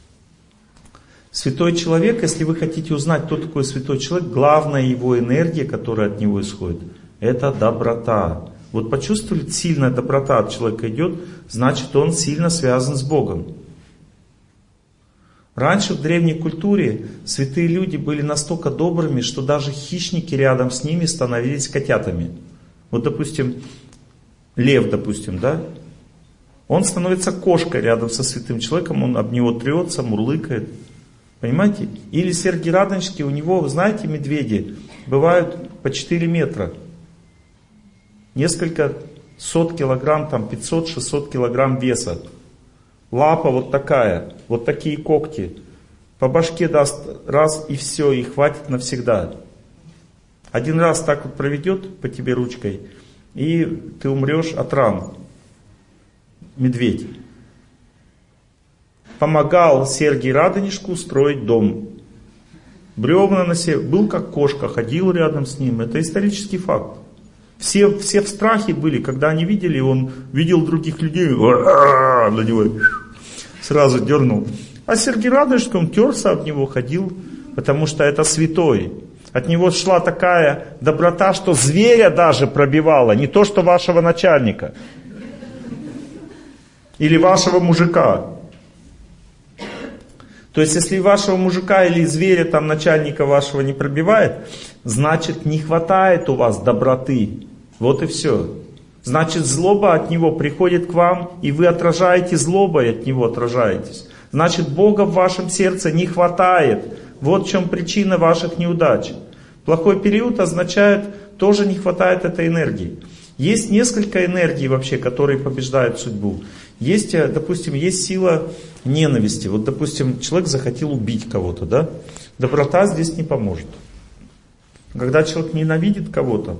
Святой человек, если вы хотите узнать, кто такой святой человек, главная его энергия, которая от него исходит, это доброта. Вот почувствовали, сильная доброта от человека идет, значит, он сильно связан с Богом. Раньше в древней культуре святые люди были настолько добрыми, что даже хищники рядом с ними становились котятами. Вот, допустим, лев, допустим, да? Он становится кошкой рядом со святым человеком, он об него трется, мурлыкает. Понимаете? Или Сергий Радонежский, у него, вы знаете, медведи бывают по четыре метра. Несколько сот килограмм, там пятьсот-шестьсот килограмм веса. Лапа вот такая, вот такие когти. По башке даст раз и все, и хватит навсегда. Один раз так вот проведет по тебе ручкой, и ты умрешь от ран. Медведь. Помогал Сергий Радонежску строить дом. Бревна на себе, был как кошка, ходил рядом с ним. Это исторический факт. Все, все в страхе были, когда они видели, он видел других людей, на него сразу дернул. А Сергей Радонежский, он терся об него, ходил, потому что это святой. От него шла такая доброта, что зверя даже пробивала, не то что вашего начальника. Или вашего мужика. То есть, если вашего мужика или зверя, там, начальника вашего не пробивает, значит, не хватает у вас доброты. Вот и все. Значит, злоба от него приходит к вам, и вы отражаете злобой, от него отражаетесь. Значит, Бога в вашем сердце не хватает. Вот в чем причина ваших неудач. Плохой период означает, тоже не хватает этой энергии. Есть несколько энергий вообще, которые побеждают судьбу. Есть, допустим, есть сила ненависти. Вот, допустим, человек захотел убить кого-то, да? Доброта здесь не поможет. Когда человек ненавидит кого-то,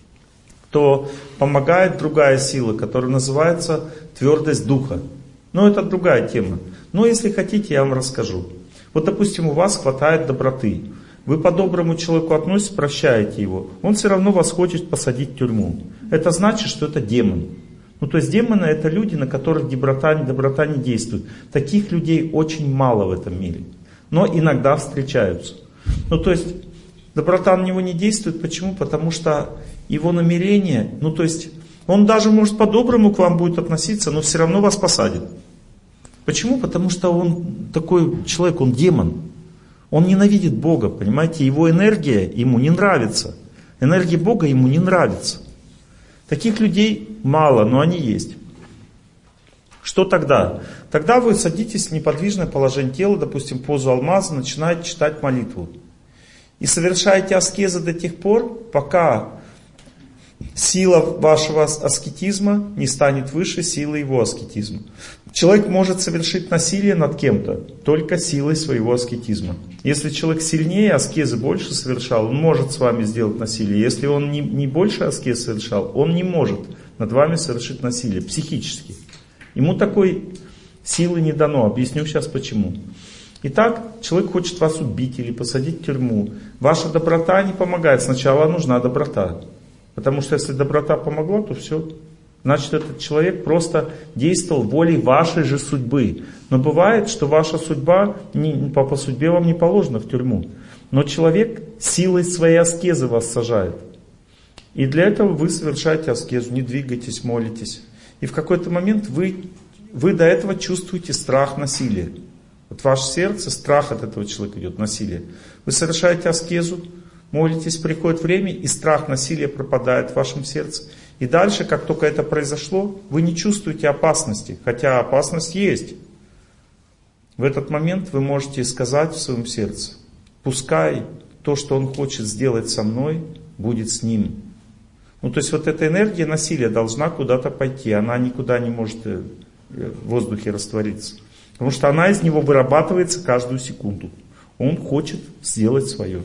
то помогает другая сила, которая называется твердость духа. Но это другая тема. Но если хотите, я вам расскажу. Вот, допустим, у вас хватает доброты. Вы по-доброму человеку относитесь, прощаете его. Он все равно вас хочет посадить в тюрьму. Это значит, что это демон. Ну, то есть демоны — это люди, на которых доброта, доброта не действует. Таких людей очень мало в этом мире. Но иногда встречаются. Ну, то есть доброта на него не действует. Почему? Потому что его намерение, ну, то есть он даже, может, по-доброму к вам будет относиться, но все равно вас посадит. Почему? Потому что он такой человек, он демон. Он ненавидит Бога, понимаете? Его энергия ему не нравится. Энергия Бога ему не нравится. Таких людей мало, но они есть. Что тогда? Тогда вы садитесь в неподвижное положение тела, допустим, позу алмаза, начинаете читать молитву. И совершаете аскезы до тех пор, пока сила вашего аскетизма не станет выше силы его аскетизма. Человек может совершить насилие над кем-то только силой своего аскетизма. Если человек сильнее, аскезы больше совершал, он может с вами сделать насилие. Если он не, не больше аскез совершал, он не может над вами совершить насилие психически. Ему такой силы не дано. Объясню сейчас почему. Итак, человек хочет вас убить или посадить в тюрьму. Ваша доброта не помогает. Сначала нужна доброта. Потому что если доброта помогла, то все. Значит, этот человек просто действовал волей вашей же судьбы. Но бывает, что ваша судьба, не, по, по судьбе вам не положено в тюрьму. Но человек силой своей аскезы вас сажает. И для этого вы совершаете аскезу, не двигаетесь, молитесь. И в какой-то момент вы, вы до этого чувствуете страх насилия. Вот ваше сердце, страх от этого человека идет, насилие. Вы совершаете аскезу, молитесь, приходит время, и страх насилия пропадает в вашем сердце. И дальше, как только это произошло, вы не чувствуете опасности, хотя опасность есть. В этот момент вы можете сказать в своем сердце: пускай то, что он хочет сделать со мной, будет с ним. Ну, то есть вот эта энергия насилия должна куда-то пойти, она никуда не может в воздухе раствориться. Потому что она из него вырабатывается каждую секунду. Он хочет сделать свое.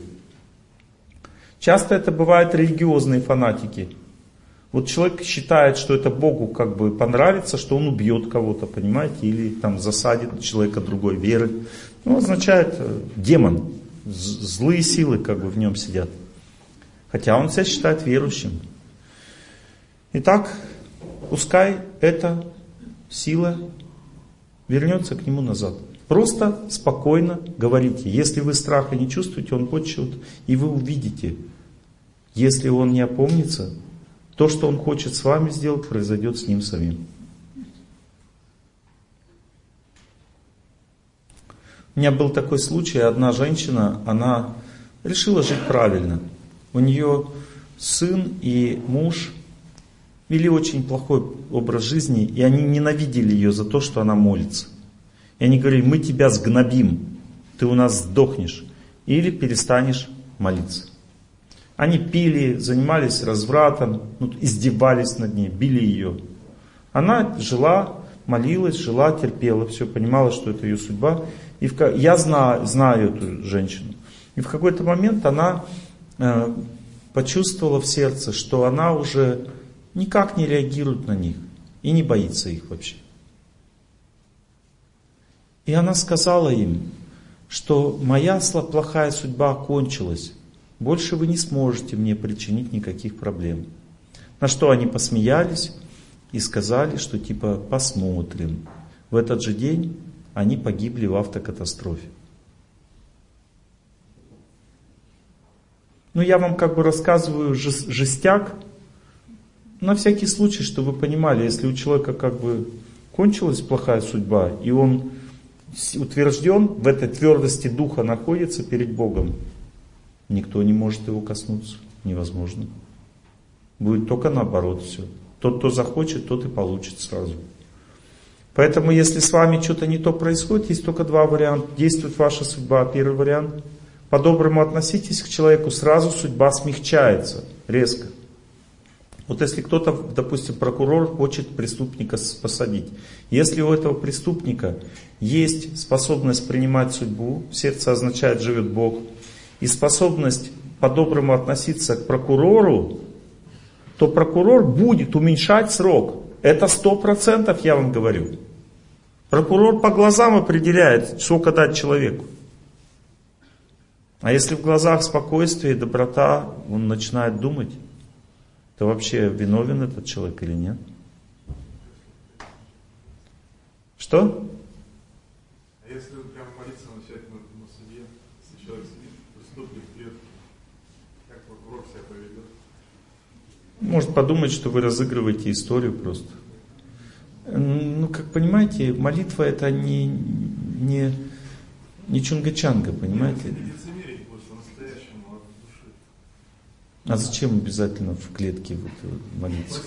Часто это бывают религиозные фанатики. Вот человек считает, что это Богу как бы понравится, что он убьет кого-то, понимаете, или там засадит человека другой веры. Ну, означает э, демон, злые силы как бы в нем сидят. Хотя он себя считает верующим. Итак, пускай эта сила вернется к нему назад. Просто спокойно говорите. Если вы страха не чувствуете, он хочет, и вы увидите. Если он не опомнится, то, что он хочет с вами сделать, произойдет с ним самим. У меня был такой случай, одна женщина, она решила жить правильно. У нее сын и муж вели очень плохой образ жизни, и они ненавидели ее за то, что она молится. И они говорили: мы тебя сгнобим, ты у нас сдохнешь, или перестанешь молиться. Они пили, занимались развратом, ну, издевались над ней, били ее. Она жила, молилась, жила, терпела, все, понимала, что это ее судьба. И в, я знаю, знаю эту женщину. И в какой-то момент она э, почувствовала в сердце, что она уже никак не реагирует на них и не боится их вообще. И она сказала им, что моя плохая судьба окончилась. Больше вы не сможете мне причинить никаких проблем. На что они посмеялись и сказали, что типа посмотрим. В этот же день они погибли в автокатастрофе. Ну, я вам как бы рассказываю жестяк, на всякий случай, чтобы вы понимали, если у человека как бы кончилась плохая судьба, и он утвержден, в этой твердости духа находится перед Богом, никто не может его коснуться, невозможно. Будет только наоборот все. Тот, кто захочет, тот и получит сразу. Поэтому, если с вами что-то не то происходит, есть только два варианта. Действует ваша судьба. Первый вариант. По-доброму относитесь к человеку, сразу судьба смягчается резко. Вот если кто-то, допустим, прокурор хочет преступника посадить. Если у этого преступника есть способность принимать судьбу, в сердце означает живет Бог, и способность по-доброму относиться к прокурору, то прокурор будет уменьшать срок. Это сто процентов, я вам говорю. Прокурор по глазам определяет, сколько дать человеку. А если в глазах спокойствие и доброта, он начинает думать, то вообще виновен этот человек или нет? Что? А если прям полиция начать на, на суде, если человек сидит, преступник пьет, как прокурор себя поведет? Может подумать, что вы разыгрываете историю просто. Ну, как понимаете, молитва это не, не, не чунга-чанга, понимаете? А зачем обязательно в клетке вот молиться?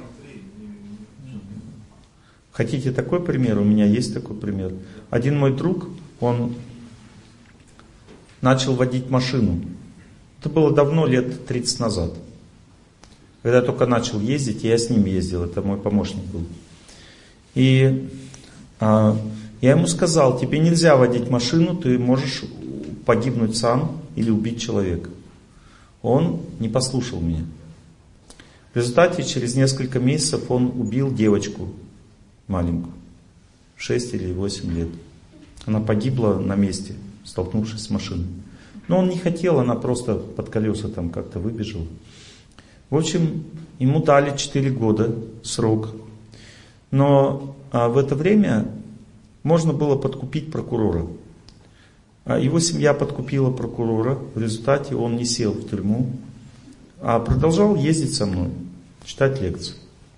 Хотите такой пример? У меня есть такой пример. Один мой друг, он начал водить машину. Это было давно, лет тридцать назад. Когда я только начал ездить, я с ним ездил, это мой помощник был. И а, я ему сказал, тебе нельзя водить машину, ты можешь погибнуть сам или убить человека. Он не послушал меня. В результате через несколько месяцев он убил девочку маленькую, шесть или восемь лет. Она погибла на месте, столкнувшись с машиной. Но он не хотел, она просто под колеса там как-то выбежала. В общем, ему дали четыре года срок. Но а, в это время можно было подкупить прокурора. А его семья подкупила прокурора. В результате он не сел в тюрьму, а продолжал ездить со мной, читать лекции.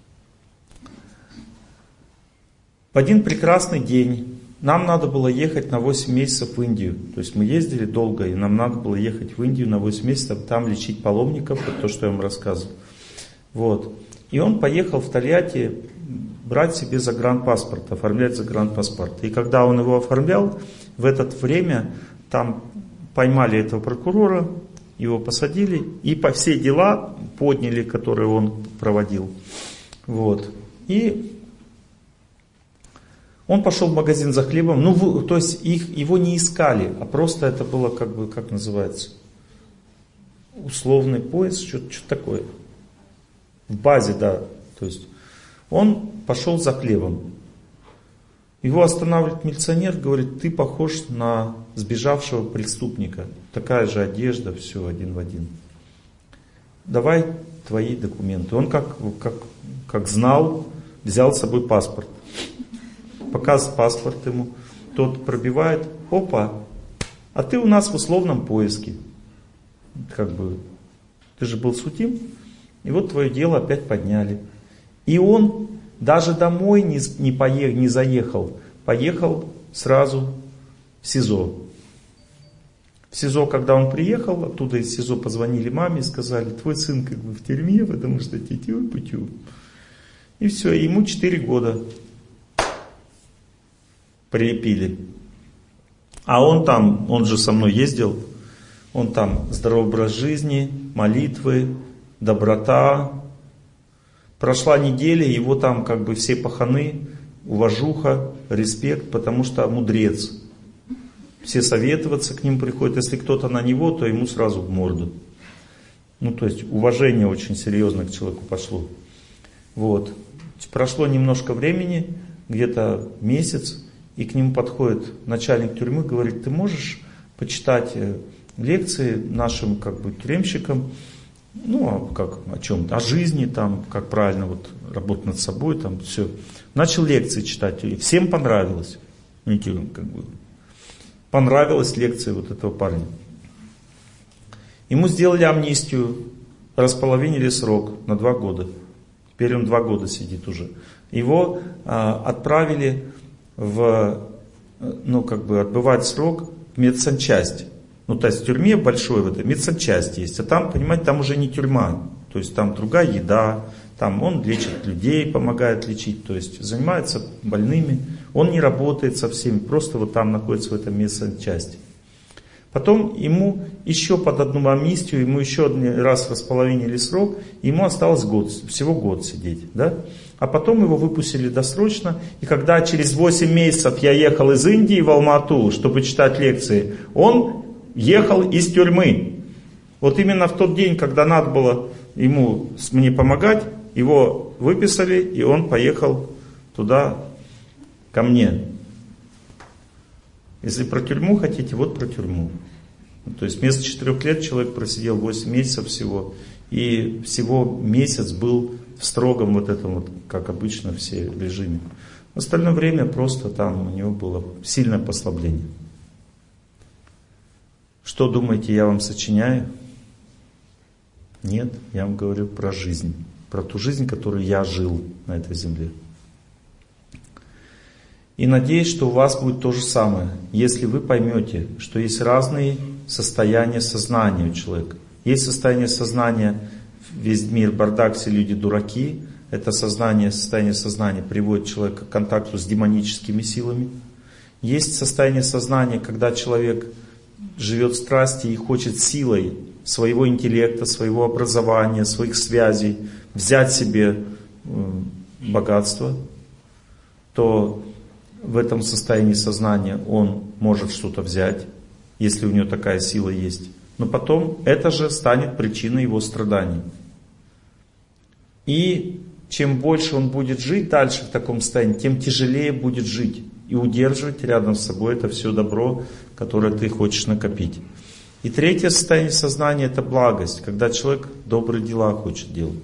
В один прекрасный день нам надо было ехать на восемь месяцев в Индию. То есть мы ездили долго, и нам надо было ехать в Индию на восемь месяцев, там лечить паломников, это то, что я вам рассказывал. Вот. И он поехал в Тольятти брать себе загранпаспорт, оформлять загранпаспорт. И когда он его оформлял, в это время там поймали этого прокурора, его посадили и по все дела подняли, которые он проводил. Вот. И он пошел в магазин за хлебом. Ну, то есть их, его не искали, а просто это было как бы, как называется, условный поиск, что-то, что-то такое. В базе, да. То есть он пошел за хлебом. Его останавливает милиционер, говорит, ты похож на сбежавшего преступника. Такая же одежда, все один в один. Давай твои документы. Он как, как, как знал, взял с собой паспорт. Показывает паспорт ему. Тот пробивает, опа, а ты у нас в условном поиске. Как бы, ты же был судим, и вот твое дело опять подняли. И он даже домой не, не, поехал, не заехал, поехал сразу в СИЗО. В СИЗО, когда он приехал, оттуда из СИЗО позвонили маме и сказали, твой сын как бы в тюрьме, потому что тетю-путю. И все, ему четыре года прилепили. А он там, он же со мной ездил, он там здоровый образ жизни, молитвы, доброта. Прошла неделя, его там как бы все паханы, уважуха, респект, потому что мудрец. Все советоваться к ним приходят. Если кто-то на него, то ему сразу в морду. Ну, то есть уважение очень серьезно к человеку пошло. Вот. Прошло немножко времени, где-то месяц, и к нему подходит начальник тюрьмы, говорит, ты можешь почитать лекции нашим как бы тюремщикам Ну, а как, о чем-то, о жизни, там, как правильно вот, работать над собой, там, все. Начал лекции читать, и всем понравилось. Как бы, понравилась лекция вот этого парня. Ему сделали амнистию, располовинили срок на два года. Теперь он два года сидит уже. Его а, отправили в, ну, как бы, отбывать срок в медсанчасть. Ну, то есть в тюрьме большой в этой медсанчасть есть. А там, понимаете, там уже не тюрьма. То есть там другая еда. Там он лечит людей, помогает лечить. То есть занимается больными. Он не работает со всеми. Просто вот там находится в этом медсанчасти. Потом ему еще под одну амнистию, ему еще один раз располовинили срок, ему осталось год, всего год сидеть. Да? А потом его выпустили досрочно, и когда через восемь месяцев я ехал из Индии в Алма-Ату, чтобы читать лекции, он ехал из тюрьмы. Вот именно в тот день, когда надо было ему мне помогать, его выписали, и он поехал туда, ко мне. Если про тюрьму хотите, вот про тюрьму. То есть вместо четырех лет человек просидел восемь месяцев всего. И всего месяц был в строгом вот этом вот, как обычно, все режиме. В остальное время просто там у него было сильное послабление. Что думаете, я вам сочиняю? Нет, я вам говорю про жизнь. Про ту жизнь, которую я жил на этой земле. И надеюсь, что у вас будет то же самое, если вы поймете, что есть разные состояния сознания у человека. Есть состояние сознания, весь мир бардак, все люди дураки. Это сознание, состояние сознания приводит человека к контакту с демоническими силами. Есть состояние сознания, когда человек живет в страсти и хочет силой своего интеллекта, своего образования, своих связей взять себе богатство, то в этом состоянии сознания он может что-то взять, если у него такая сила есть. Но потом это же станет причиной его страданий. И чем больше он будет жить дальше в таком состоянии, тем тяжелее будет жить и удерживать рядом с собой это все добро, которое ты хочешь накопить. И третье состояние сознания — это благость, когда человек добрые дела хочет делать.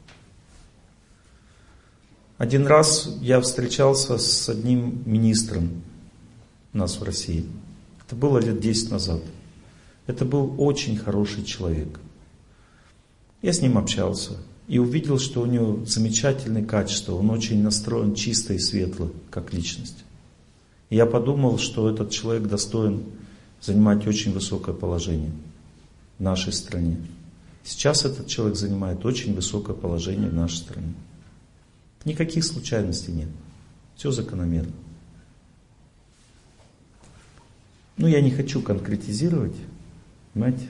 Один раз я встречался с одним министром у нас в России. Это было лет десять назад. Это был очень хороший человек. Я с ним общался и увидел, что у него замечательные качества. Он очень настроен чисто и светло, как личность. И я подумал, что этот человек достоин занимать очень высокое положение в нашей стране. Сейчас этот человек занимает очень высокое положение в нашей стране. Никаких случайностей нет. Все закономерно. Ну, я не хочу конкретизировать, понимаете?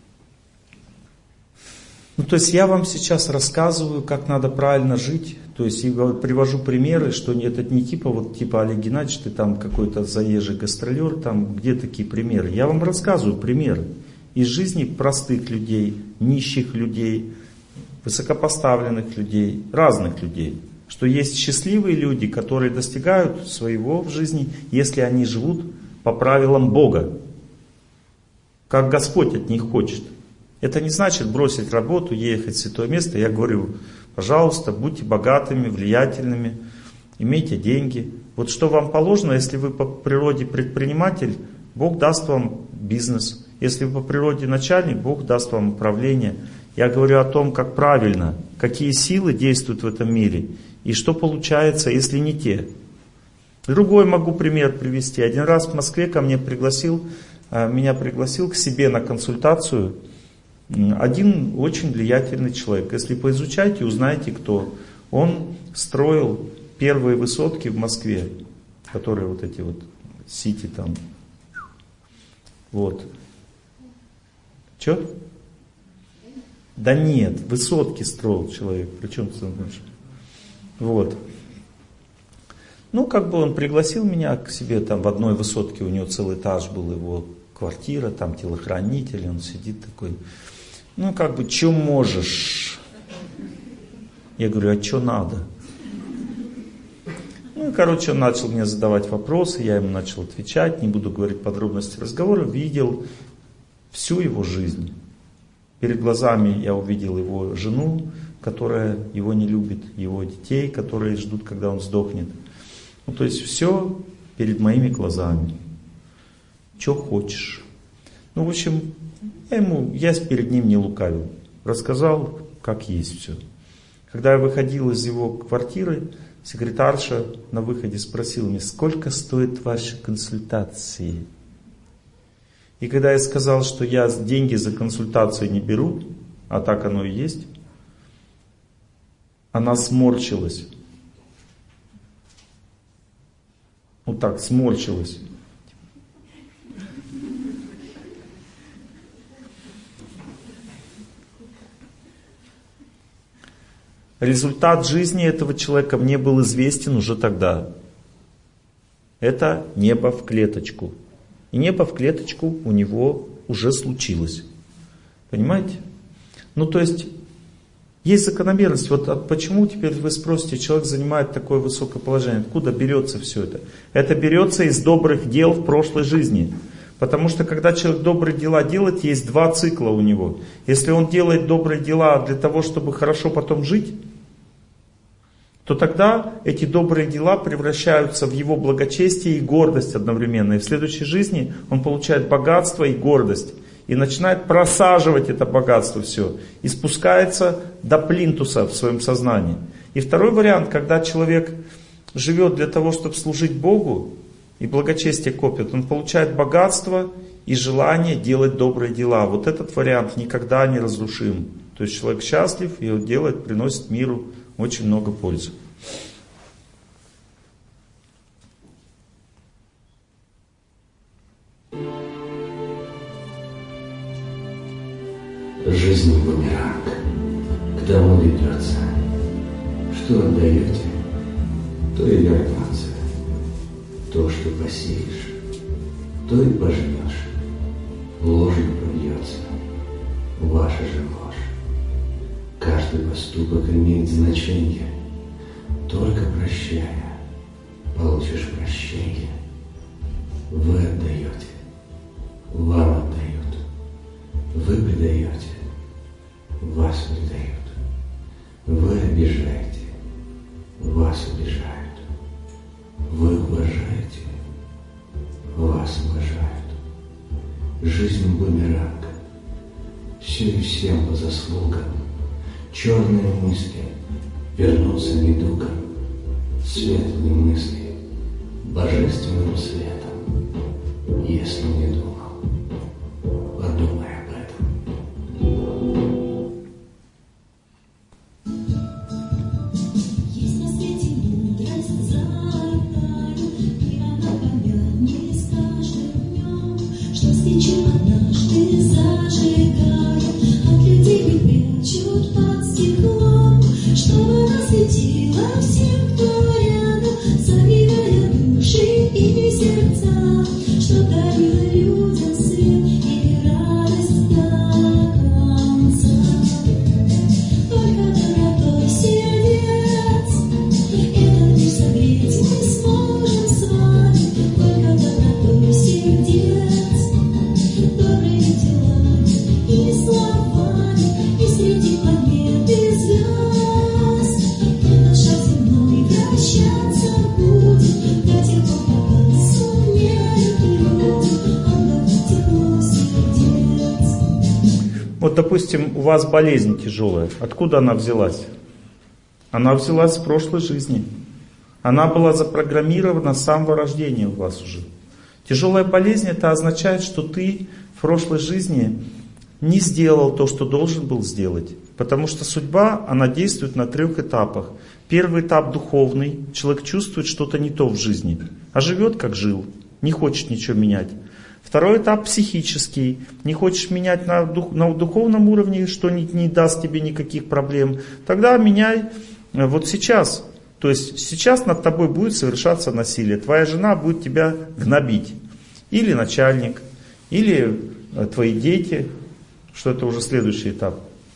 Ну, то есть я вам сейчас рассказываю, как надо правильно жить. То есть я привожу примеры, что это не типа вот типа Олег Геннадьевич, ты там какой-то заезжий гастролер, там где такие примеры. Я вам рассказываю примеры из жизни простых людей, нищих людей, высокопоставленных людей, разных людей. Что есть счастливые люди, которые достигают своего в жизни, если они живут по правилам Бога, как Господь от них хочет. Это не значит бросить работу, ехать в святое место. Я говорю, пожалуйста, будьте богатыми, влиятельными, имейте деньги. Вот что вам положено, если вы по природе предприниматель, Бог даст вам бизнес. Если вы по природе начальник, Бог даст вам управление. Я говорю о том, как правильно, какие силы действуют в этом мире. И что получается, если не те? Другой могу пример привести. Один раз в Москве ко мне пригласил, меня пригласил к себе на консультацию один очень влиятельный человек. Если поизучайте, узнаете, кто. Он строил первые высотки в Москве, которые вот эти вот сити там. Вот. Че? Да нет, высотки строил человек. Причем ты знаешь? Вот. Ну, как бы он пригласил меня к себе там в одной высотке, у него целый этаж был, его квартира, там телохранитель, он сидит такой. Ну, как бы, что можешь? Я говорю, а что надо? Ну, и, короче, он начал мне задавать вопросы, я ему начал отвечать, не буду говорить подробности разговора, видел всю его жизнь. Перед глазами я увидел его жену, которая его не любит, его детей, которые ждут, когда он сдохнет. Ну, то есть все перед моими глазами. Че хочешь. Ну, в общем, я ему, я перед ним не лукавил. Рассказал, как есть все. Когда я выходил из его квартиры, секретарша на выходе спросила меня, сколько стоят ваши консультации? И когда я сказал, что я деньги за консультации не беру, а так оно и есть, она сморщилась. Вот так, сморщилась. Результат жизни этого человека мне был известен уже тогда. Это небо в клеточку. И небо в клеточку у него уже случилось. Понимаете? Ну, то есть, есть закономерность. Вот почему теперь вы спросите, человек занимает такое высокое положение, откуда берется все это? Это берется из добрых дел в прошлой жизни. Потому что когда человек добрые дела делает, есть два цикла у него. Если он делает добрые дела для того, чтобы хорошо потом жить, то тогда эти добрые дела превращаются в его благочестие и гордость одновременно. И в следующей жизни он получает богатство и гордость. И начинает просаживать это богатство все. И спускается до плинтуса в своем сознании. И второй вариант, когда человек живет для того, чтобы служить Богу, и благочестие копит, он получает богатство и желание делать добрые дела. Вот этот вариант никогда не разрушим. То есть человек счастлив и он делает, приносит миру очень много пользы. Жизнь бумеранг к тому ведется, что отдаете, то и вернется. То, что посеешь, то и пожнешь. Ложью пробьется ваша же ложь. Каждый поступок имеет значение. Только прощая, получишь прощение. Вы отдаете, вам отдают. Вы предаете, вас предают. Вы обижаете, вас обижают. Вы уважаете, вас уважают. Жизнь бумеранг, все и всем по заслугам. Черные мысли вернутся недугом, светлые мысли божественным светом. Если не думал, подумай об этом. Вот, допустим, у вас болезнь тяжелая. Откуда она взялась? Она взялась в прошлой жизни. Она была запрограммирована с самого рождения у вас уже. Тяжелая болезнь — это означает, что ты в прошлой жизни не сделал то, что должен был сделать. Потому что судьба, она действует на трех этапах. Первый этап духовный. Человек чувствует что-то не то в жизни, а живет как жил, не хочет ничего менять. Второй этап психический. Не хочешь менять на, дух, на духовном уровне, что не, не даст тебе никаких проблем. Тогда меняй вот сейчас. То есть сейчас над тобой будет совершаться насилие. Твоя жена будет тебя гнобить. Или начальник, или твои дети, что это уже следующий этап.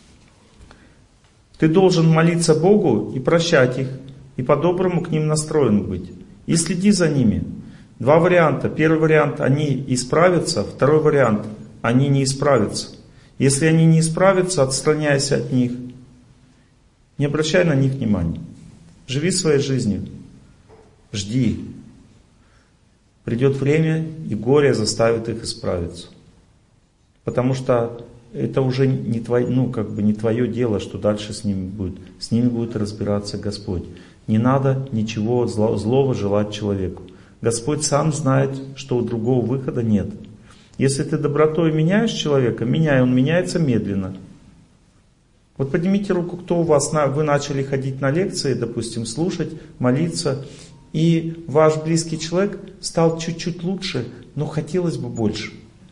Ты должен молиться Богу и прощать их, и по-доброму к ним настроен быть. И следи за ними. Два варианта. Первый вариант — они исправятся. Второй вариант — они не исправятся. Если они не исправятся, отстраняйся от них. Не обращай на них внимания. Живи своей жизнью. Жди. Придет время, и горе заставит их исправиться. Потому что это уже не твое, ну, как бы не твое дело, что дальше с ними будет. С ними будет разбираться Господь. Не надо ничего зло, злого желать человеку. Господь сам знает, что у другого выхода нет. Если ты добротой меняешь человека, меняй, он меняется медленно. Вот поднимите руку, кто у вас, вы начали ходить на лекции, допустим, слушать, молиться, и ваш близкий человек стал чуть-чуть лучше, но хотелось бы больше.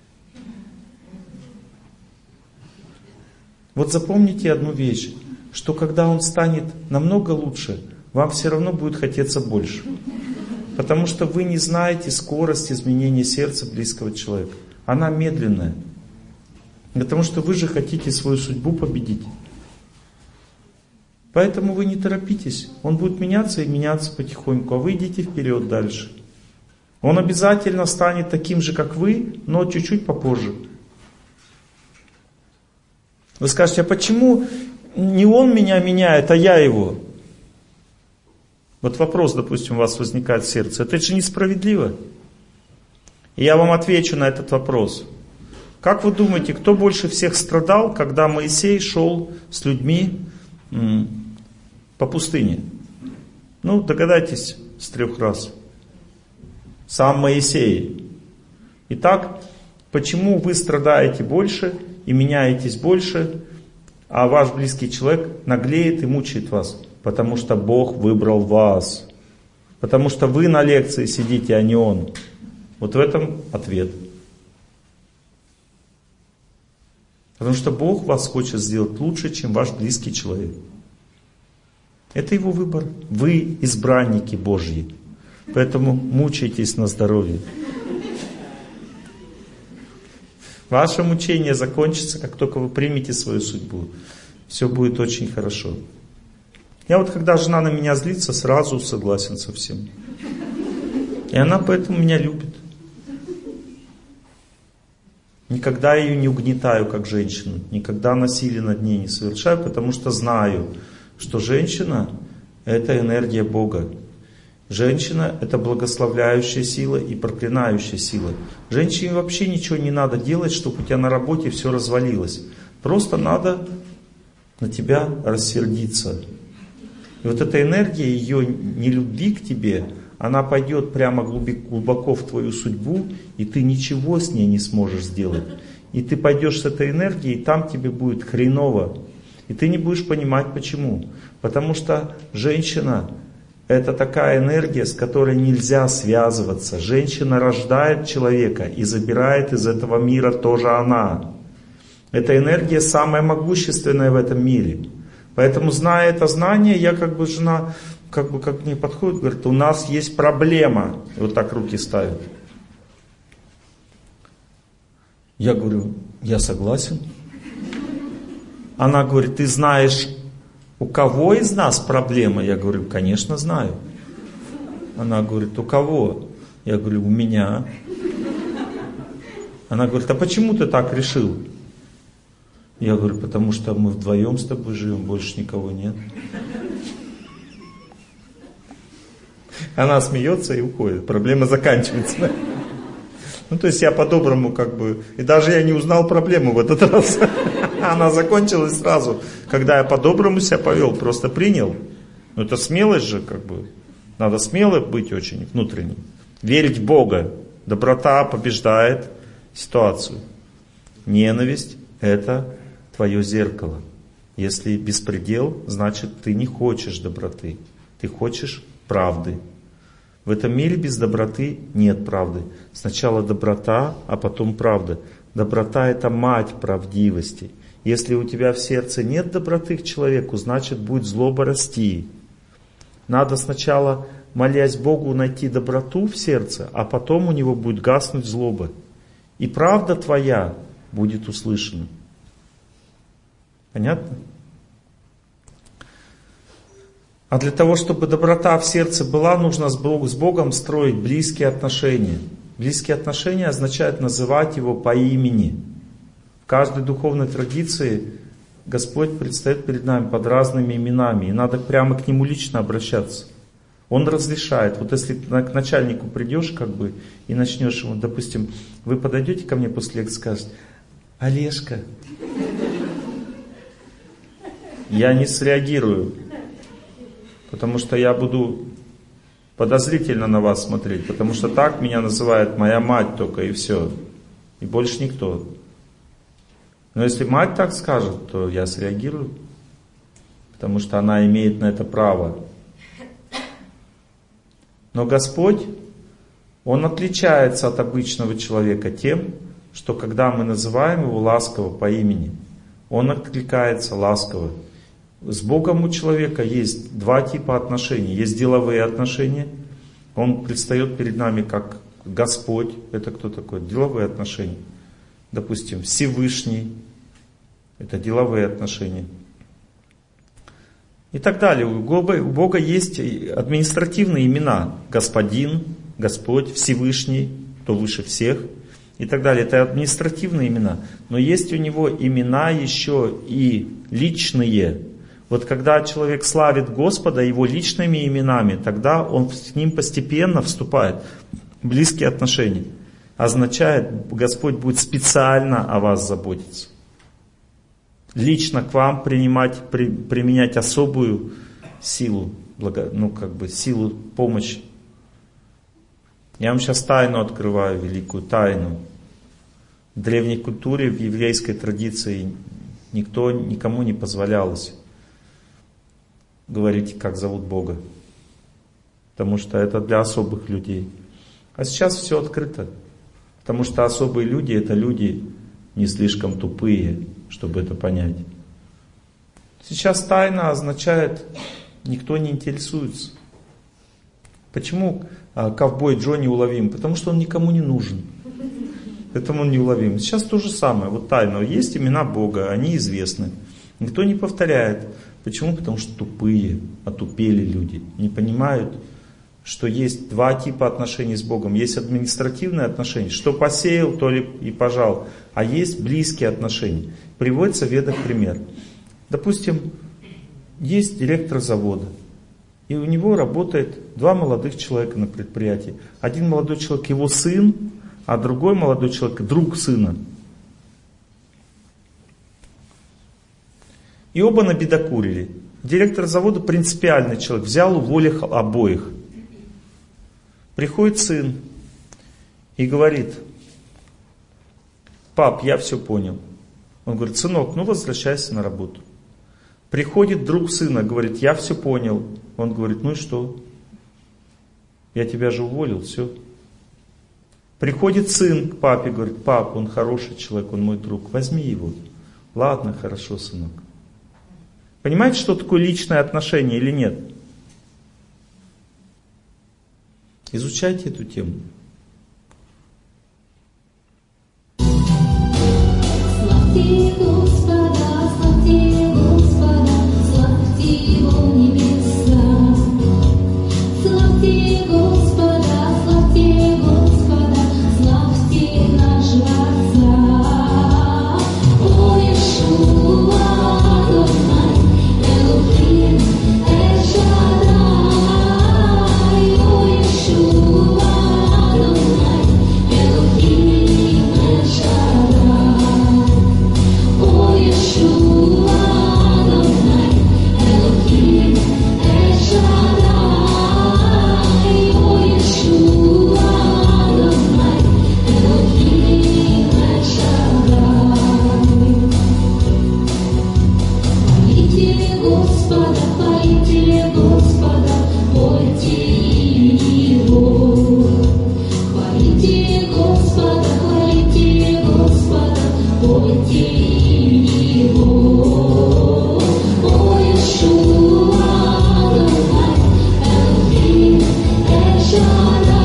Вот запомните одну вещь, что когда он станет намного лучше, вам все равно будет хотеться больше. Потому что вы не знаете скорость изменения сердца близкого человека. Она медленная. Потому что вы же хотите свою судьбу победить. Поэтому вы не торопитесь. Он будет меняться и меняться потихоньку, а вы идите вперед дальше. Он обязательно станет таким же, как вы, но чуть-чуть попозже. Вы скажете, а почему не он меня меняет, а я его? Вот вопрос, допустим, у вас возникает в сердце. Это же несправедливо. И я вам отвечу на этот вопрос. Как вы думаете, кто больше всех страдал, когда Моисей шел с людьми м, по пустыне? Ну, догадайтесь с трех раз. Сам Моисей. Итак, почему вы страдаете больше и меняетесь больше, а ваш близкий человек наглеет и мучает вас? Потому что Бог выбрал вас. Потому что вы на лекции сидите, а не Он. Вот в этом ответ. Потому что Бог вас хочет сделать лучше, чем ваш близкий человек. Это Его выбор. Вы избранники Божьи. Поэтому мучайтесь на здоровье. Ваше мучение закончится, как только вы примете свою судьбу. Все будет очень хорошо. Я вот, когда жена на меня злится, сразу согласен со всем. И она поэтому меня любит. Никогда ее не угнетаю, как женщину. Никогда насилие над ней не совершаю, потому что знаю, что женщина — это энергия Бога. Женщина — это благословляющая сила и проклинающая сила. Женщине вообще ничего не надо делать, чтобы у тебя на работе все развалилось. Просто надо на тебя рассердиться. И вот эта энергия ее нелюбви к тебе, она пойдет прямо глубоко в твою судьбу, и ты ничего с ней не сможешь сделать. И ты пойдешь с этой энергией, и там тебе будет хреново. И ты не будешь понимать почему. Потому что женщина — это такая энергия, с которой нельзя связываться. Женщина рождает человека и забирает из этого мира тоже она. Эта энергия самая могущественная в этом мире. Поэтому, зная это знание, я как бы, жена, как бы, как мне подходит, говорит, у нас есть проблема. И вот так руки ставит. Я говорю, я согласен. Она говорит, ты знаешь, у кого из нас проблема? Я говорю, конечно, знаю. Она говорит, у кого? Я говорю, у меня. Она говорит, а почему ты так решил? Я говорю, потому что мы вдвоем с тобой живем, больше никого нет. Она смеется и уходит, проблема заканчивается. Ну, то есть я по-доброму как бы, и даже я не узнал проблему в этот раз. Она закончилась сразу, когда я по-доброму себя повел, просто принял. Ну, это смелость же, как бы. Надо смело быть очень внутренним. Верить в Бога. Доброта побеждает ситуацию. Ненависть — это твое зеркало. Если беспредел, значит ты не хочешь доброты. Ты хочешь правды. В этом мире без доброты нет правды. Сначала доброта, а потом правда. Доброта — это мать правдивости. Если у тебя в сердце нет доброты к человеку, значит будет злоба расти. Надо сначала, молясь Богу, найти доброту в сердце, а потом у него будет гаснуть злоба. И правда твоя будет услышана. Понятно? А для того, чтобы доброта в сердце была, нужно с Богом строить близкие отношения. Близкие отношения означают называть Его по имени. В каждой духовной традиции Господь предстает перед нами под разными именами, и надо прямо к Нему лично обращаться. Он разрешает. Вот если к начальнику придешь, как бы, и начнешь ему, допустим, вы подойдете ко мне после лекции и скажете: Олежка, я не среагирую, потому что я буду подозрительно на вас смотреть, потому что так меня называет моя мать только, и все, и больше никто. Но если мать так скажет, то я среагирую, потому что она имеет на это право. Но Господь, Он отличается от обычного человека тем, что когда мы называем Его ласково по имени, Он откликается ласково. С Богом у человека есть два типа отношений. Есть деловые отношения. Он предстает перед нами как Господь. Это кто такой? Деловые отношения. Допустим, Всевышний. Это деловые отношения. И так далее. У Бога, у Бога есть административные имена. Господин, Господь, Всевышний, кто выше всех. И так далее. Это административные имена. Но есть у Него имена еще и личные. Вот когда человек славит Господа Его личными именами, тогда он с Ним постепенно вступает в близкие отношения. Означает, Господь будет специально о вас заботиться. Лично к вам принимать, при, применять особую силу, благо, ну как бы силу помощи. Я вам сейчас тайну открываю, великую тайну. В древней культуре, в еврейской традиции никто никому не позволялось говорить, как зовут Бога. Потому что это для особых людей. А сейчас все открыто. Потому что особые люди — это люди не слишком тупые, чтобы это понять. Сейчас тайна означает, никто не интересуется. Почему ковбой Джо неуловим? Потому что он никому не нужен. Поэтому он неуловим. Сейчас то же самое. Вот тайна. Есть имена Бога, они известны. Никто не повторяет. Почему? Потому что тупые, отупели люди. Не понимают, что есть два типа отношений с Богом. Есть административные отношения. Что посеял, то ли и пожал. А есть близкие отношения. Приводится в Ведах пример. Допустим, есть директор завода. И у него работает два молодых человека на предприятии. Один молодой человек его сын, а другой молодой человек друг сына. И оба набедокурили. Директор завода принципиальный человек, взял, уволил обоих. Приходит сын и говорит: пап, я все понял. Он говорит: сынок, ну возвращайся на работу. Приходит друг сына, говорит: я все понял. Он говорит: ну и что? Я тебя же уволил, все. Приходит сын к папе, говорит: пап, он хороший человек, он мой друг, возьми его. Ладно, хорошо, сынок. Понимаете, что такое личное отношение или нет? Изучайте эту тему. Славьте Господа, славьте Господа, славьте Его небеса. Славьте Господа, славьте Господа, славьте нашего Отца. О Иешуа, Адонай, Элохим, Эль-Шадай. О Иешуа, Адонай, Элохим, Эль-Шадай. О Иешуа, Адонai, Элохим, Эль-Шадай. О Иешуа, Адонai, Элохим, Эль-Шадай. Хвалите Господа, хвалите Господа, пойте имя Его. Хвалите Господа, хвалите Господа, пойте имя Его. О Иешуа, Адонай, Элохим, Эль-Шадай.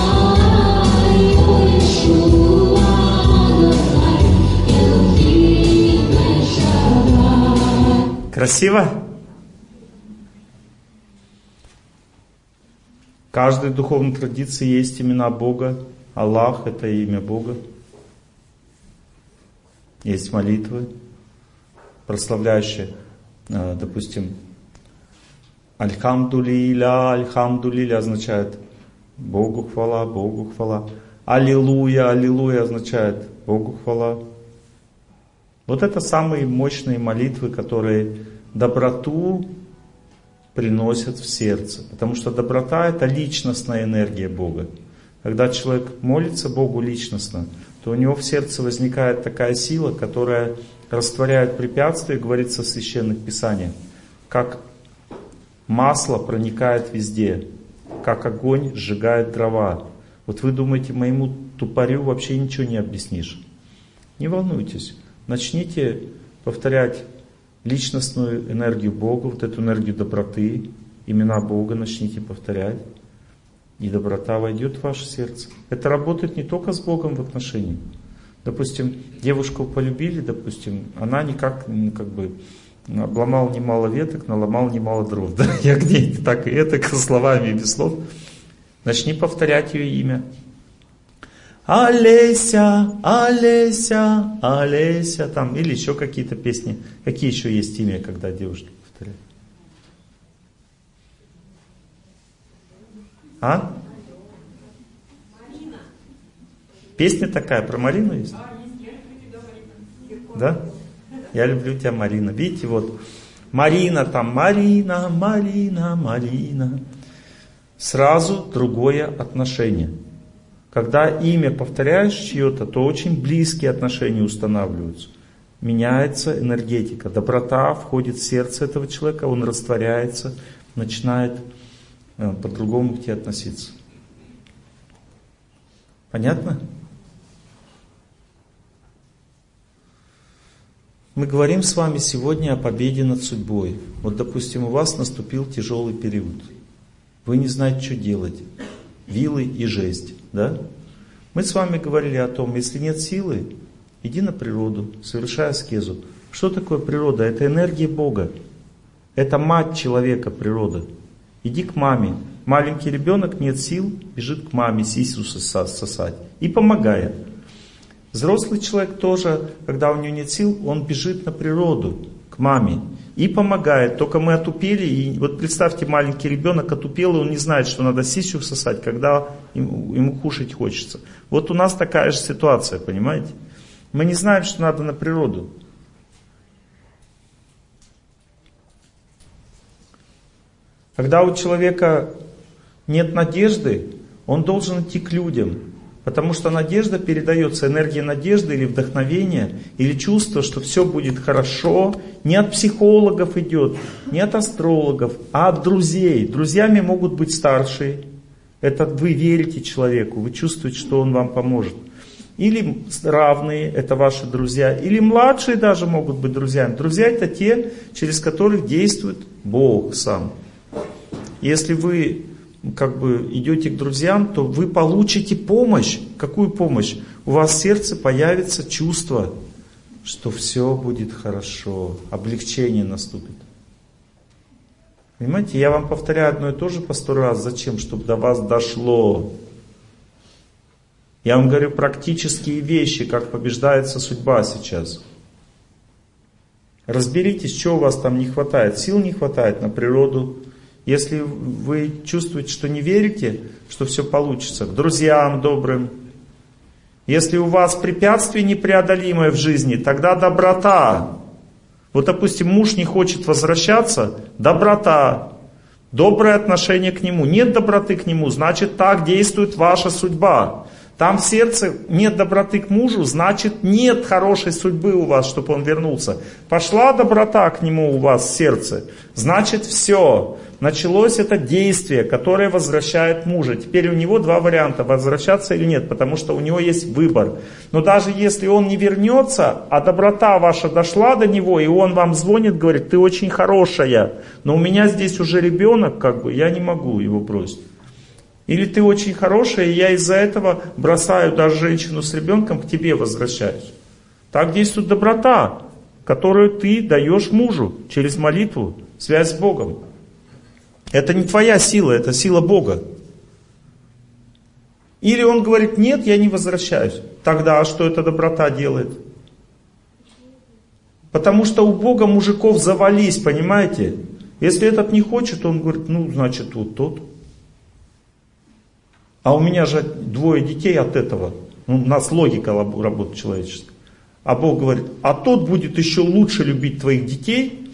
О Иешуа, Адонай, Элохим, Эль-Шадай. Красиво? В каждой духовной традиции есть имена Бога. Аллах — это имя Бога. Есть молитвы, прославляющие, допустим, Альхамдулиля, Альхамдулиля означает Богу хвала, Богу хвала. Аллилуйя, Аллилуйя означает Богу хвала. Вот это самые мощные молитвы, которые доброту приносят в сердце. Потому что доброта — это личностная энергия Бога. Когда человек молится Богу личностно, то у него в сердце возникает такая сила, которая растворяет препятствия, говорится в Священных Писаниях, как масло проникает везде, как огонь сжигает дрова. Вот вы думаете, моему тупорю вообще ничего не объяснишь. Не волнуйтесь, начните повторять личностную энергию Бога, вот эту энергию доброты, имена Бога начните повторять, и доброта войдет в ваше сердце. Это работает не только с Богом в отношениях. Допустим, девушку полюбили, допустим, она никак, как бы, обломал немало веток, наломал немало дров. Да? Я к ней так и это, словами и без слов. Начни повторять ее имя. Олеся, Олеся, Олеся, там, или еще какие-то песни. Какие еще есть имя, когда девушки повторяют? А? Песня такая про Марину есть? Да? Я люблю тебя, Марина. Видите, вот Марина там, Марина, Марина, Марина. Сразу другое отношение. Когда имя повторяешь чье-то, то очень близкие отношения устанавливаются. Меняется энергетика. Доброта входит в сердце этого человека, он растворяется, начинает по-другому к тебе относиться. Понятно? Мы говорим с вами сегодня о победе над судьбой. Вот, допустим, у вас наступил тяжелый период. Вы не знаете, что делать. Вилы и жесть. Да? Мы с вами говорили о том, если нет силы, иди на природу, совершай аскезу. Что такое природа? Это энергия Бога. Это мать человека, природа. Иди к маме. Маленький ребенок, нет сил, бежит к маме сисю сосать. И помогает. Взрослый человек тоже, когда у него нет сил, он бежит на природу, к маме. И помогает. Только мы отупели. И вот представьте, маленький ребенок отупел, и он не знает, что надо сисю всосать, когда ему, ему кушать хочется. Вот у нас такая же ситуация, понимаете? Мы не знаем, что надо на природу. Когда у человека нет надежды, он должен идти к людям. Потому что надежда передается, энергия надежды или вдохновения, или чувство, что все будет хорошо, не от психологов идет, не от астрологов, а от друзей. Друзьями могут быть старшие. Это вы верите человеку, вы чувствуете, что он вам поможет. Или равные, это ваши друзья, или младшие даже могут быть друзьями. Друзья — это те, через которых действует Бог сам. Если вы как бы идете к друзьям, то вы получите помощь. Какую помощь? У вас в сердце появится чувство, что все будет хорошо, облегчение наступит. Понимаете, я вам повторяю одно и то же по сто раз. Зачем? Чтобы до вас дошло. Я вам говорю практические вещи, как побеждается судьба сейчас. Разберитесь, что у вас там не хватает. Сил не хватает на природу. Если вы чувствуете, что не верите, что все получится, к друзьям добрым. Если у вас препятствие непреодолимое в жизни, тогда доброта. Вот, допустим, муж не хочет возвращаться, доброта. Доброе отношение к нему. Нет доброты к нему, значит, так действует ваша судьба. Там в сердце нет доброты к мужу, значит, нет хорошей судьбы у вас, чтобы он вернулся. Пошла доброта к нему у вас в сердце, значит, все. Началось это действие, которое возвращает мужа. Теперь у него два варианта, возвращаться или нет, потому что у него есть выбор. Но даже если он не вернется, а доброта ваша дошла до него, и он вам звонит, говорит, ты очень хорошая, но у меня здесь уже ребенок, как бы, я не могу его бросить. Или ты очень хорошая, и я из-за этого бросаю даже женщину с ребенком, к тебе возвращаюсь. Так действует доброта, которую ты даешь мужу через молитву, связь с Богом. Это не твоя сила, это сила Бога. Или он говорит, нет, я не возвращаюсь. Тогда что эта доброта делает? Потому что у Бога мужиков завались, понимаете? Если этот не хочет, он говорит, ну, значит, вот тот. А у меня же двое детей от этого. Ну, у нас логика работает человеческая. А Бог говорит, а тот будет еще лучше любить твоих детей.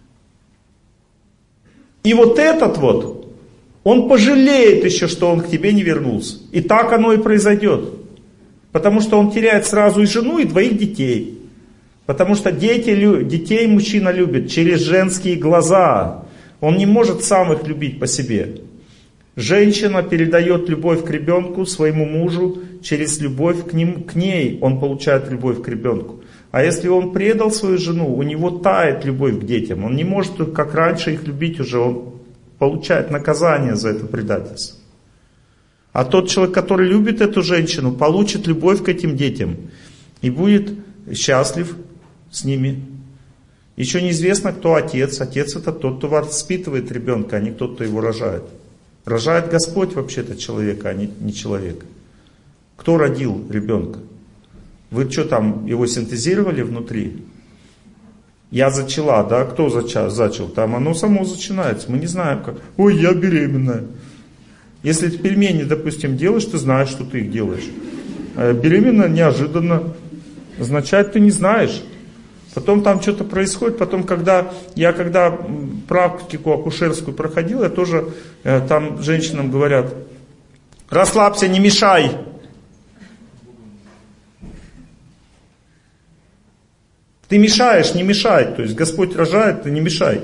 И вот этот вот, он пожалеет еще, что он к тебе не вернулся. И так оно и произойдет. Потому что он теряет сразу и жену, и двоих детей. Потому что дети, детей мужчина любит через женские глаза. Он не может сам их любить по себе. Женщина передает любовь к ребенку своему мужу через любовь к, ним, к ней. Он получает любовь к ребенку. А если он предал свою жену, у него тает любовь к детям. Он не может, как раньше, их любить уже. Он получает наказание за это предательство. А тот человек, который любит эту женщину, получит любовь к этим детям. И будет счастлив с ними. Еще неизвестно, кто отец. Отец это тот, кто воспитывает ребенка, а не тот, кто его рожает. Рожает Господь вообще-то человека, а не, не человек. Кто родил ребенка? Вы что там, его синтезировали внутри? Я зачала, да? Кто зачал? зачал? Там оно само начинается. Мы не знаем как. Ой, я беременная. Если ты пельмени, допустим, делаешь, ты знаешь, что ты их делаешь. А беременна неожиданно. Означает, ты не знаешь. Потом там что-то происходит. Потом, когда я когда практику акушерскую проходил, я тоже э, там женщинам говорят: расслабься, не мешай. Ты мешаешь, не мешай. То есть Господь рожает, ты не мешай.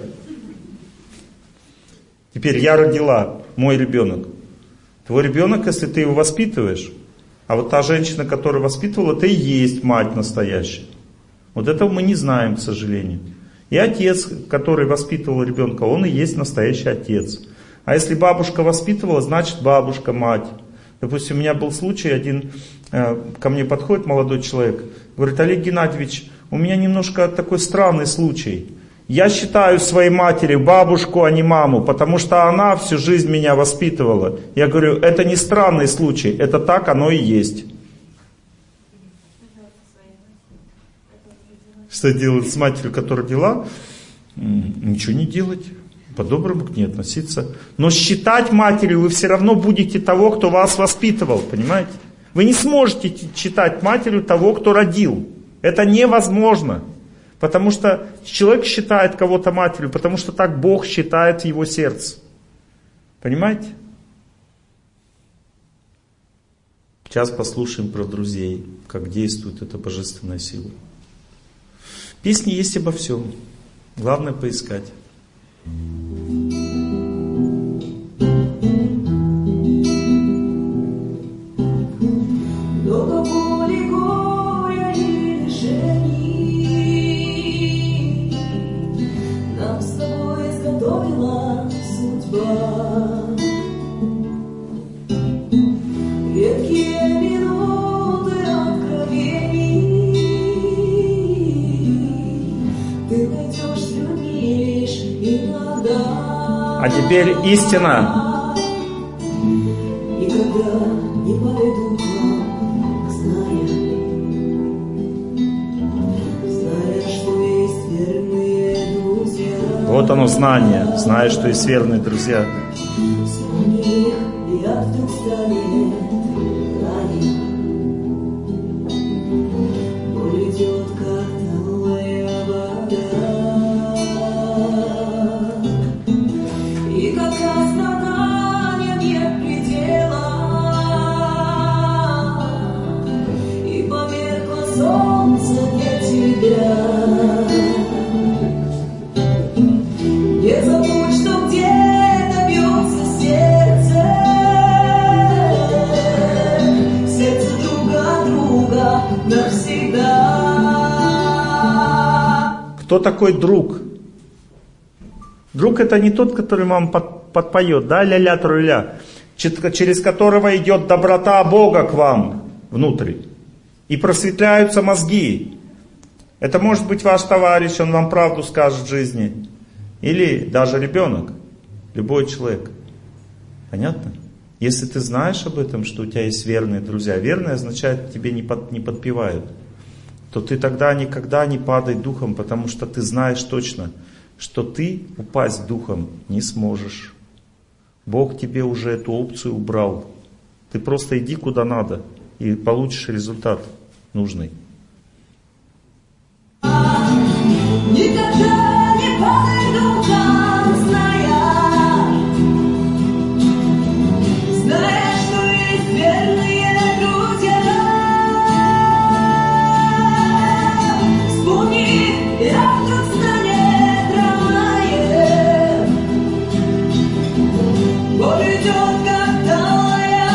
Теперь я родила, мой ребенок. Твой ребенок, если ты его воспитываешь, а вот та женщина, которая воспитывала, это и есть мать настоящая. Вот этого мы не знаем, к сожалению. И отец, который воспитывал ребенка, он и есть настоящий отец. А если бабушка воспитывала, значит бабушка мать. Допустим, у меня был случай, один э, ко мне подходит молодой человек, говорит: Олег Геннадьевич, у меня немножко такой странный случай. Я считаю своей матерью бабушку, а не маму, потому что она всю жизнь меня воспитывала. Я говорю, это не странный случай, это так оно и есть. Что делать с матерью, которая родила? Ничего не делать, по-доброму к ней относиться. Но считать матерью вы все равно будете того, кто вас воспитывал, понимаете? Вы не сможете считать матерью того, кто родил. Это невозможно. Потому что человек считает кого-то матерью, потому что так Бог считает в его сердце. Понимаете? Сейчас послушаем про друзей, как действует эта божественная сила. Песни есть обо всем. Главное поискать. Много боли, горя и лишений нам с тобой изготовила судьба. Редкие минуты откровений ты найдешь среди лишь иногда. А теперь истина. И когда не пойду к вам, зная, зная, что есть верные друзья. Вот оно знание, знаешь, что есть верные друзья. Вспомни их, я вдруг станет ранен. Боль идет, как талая вода. И как страдания нет предела. И померкло солнце для тебя. Не забудь, что где-то бьется сердце, сердце друга друга навсегда. Кто такой друг? Друг это не тот, который вам под, подпоет, да, ля-ля, тру-ля, через которого идет доброта Бога к вам внутрь. И просветляются мозги. Это может быть ваш товарищ, он вам правду скажет в жизни. Или даже ребенок, любой человек. Понятно? Если ты знаешь об этом, что у тебя есть верные друзья. Верные означает, тебе не, под, не подпевают. то ты тогда никогда не падай духом, потому что ты знаешь точно, что ты упасть духом не сможешь. Бог тебе уже эту опцию убрал. Ты просто иди куда надо и получишь результат нужный. Никогда не падай духом, зная, зная, что есть верные друзья. Вспомни, я вдруг станет ромаем, поведет, как талая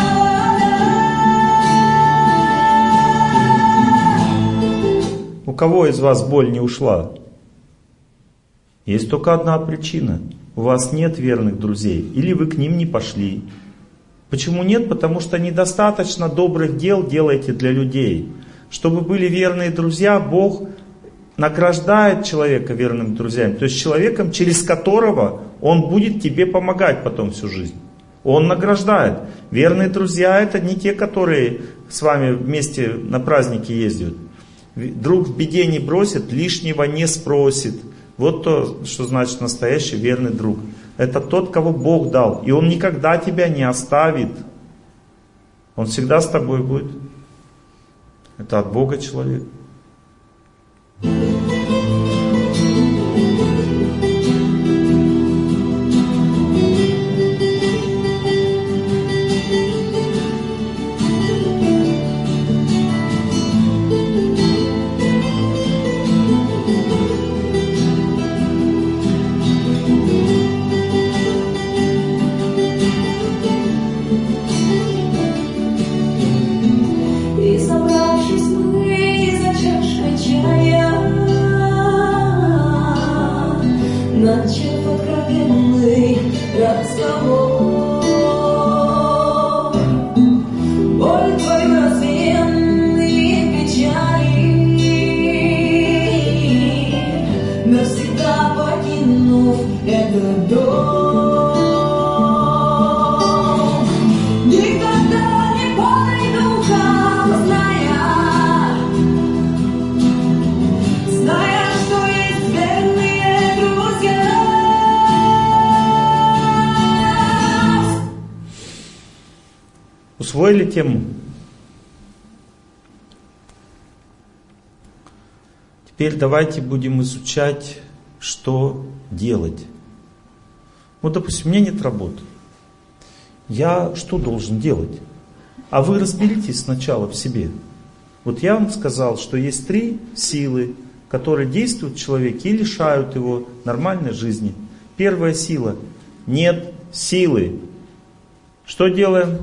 вода. У кого из вас боль не ушла? Есть только одна причина. У вас нет верных друзей. Или вы к ним не пошли. Почему нет? Потому что недостаточно добрых дел делаете для людей. Чтобы были верные друзья, Бог награждает человека верными друзьями. То есть человеком, через которого Он будет тебе помогать потом всю жизнь. Он награждает. Верные друзья — это не те, которые с вами вместе на праздники ездят. Друг в беде не бросит, лишнего не спросит. Вот то, что значит настоящий верный друг. Это тот, кого Бог дал. И Он никогда тебя не оставит. Он всегда с тобой будет. Это от Бога человек. И собравшись мы за чашкой чая, начав откровенный разговор, боль твою развеянные печали, навсегда покинув этот дом. Никогда не падай духом, зная, зная, что есть верные друзья. Усвоили тему? Теперь давайте будем изучать, что делать. Вот, допустим, у меня нет работы. Я что должен делать? А вы разберитесь сначала в себе. Вот я вам сказал, что есть три силы, которые действуют в человеке и лишают его нормальной жизни. Первая сила. Нет силы. Что делаем?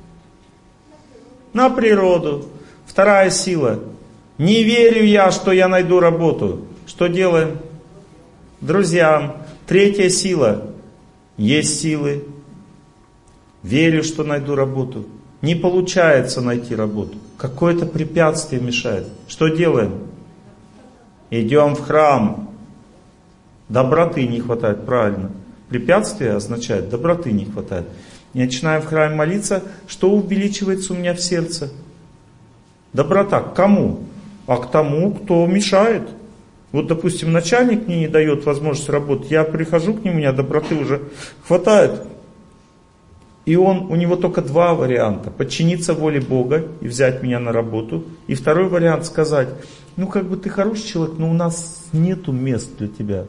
На природу. Вторая сила. Не верю я, что я найду работу. Что делаем? Друзьям. Третья сила. Есть силы. Верю, что найду работу. Не получается найти работу. Какое-то препятствие мешает. Что делаем? Идем в храм. Доброты не хватает, правильно. Препятствие означает, доброты не хватает. И начинаем в храме молиться. Что увеличивается у меня в сердце? Доброта. К кому? А к тому, кто мешает. Вот, допустим, начальник мне не дает возможность работать. Я прихожу к нему, у меня доброты уже хватает. И он, у него только два варианта. Подчиниться воле Бога и взять меня на работу. И второй вариант сказать, ну как бы ты хороший человек, но у нас нету мест для тебя.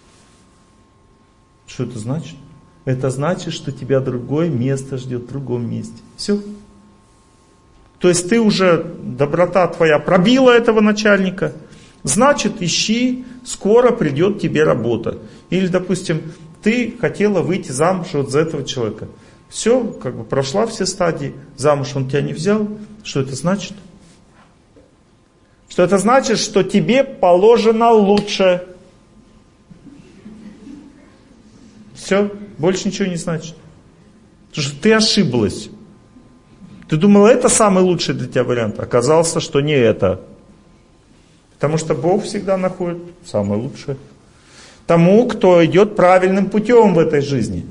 Что это значит? Это значит, что тебя другое место ждет в другом месте. Все. То есть ты уже, доброта твоя пробила этого начальника. Значит, ищи, скоро придет тебе работа. Или, допустим, ты хотела выйти замуж вот за этого человека. Все, как бы прошла все стадии, замуж он тебя не взял. Что это значит? Что это значит, что тебе положено лучше. Все, больше ничего не значит. Потому что ты ошиблась. Ты думала, это самый лучший для тебя вариант. Оказалось, что не это. Потому что Бог всегда находит самое лучшее. Тому, кто идет правильным путем в этой жизни.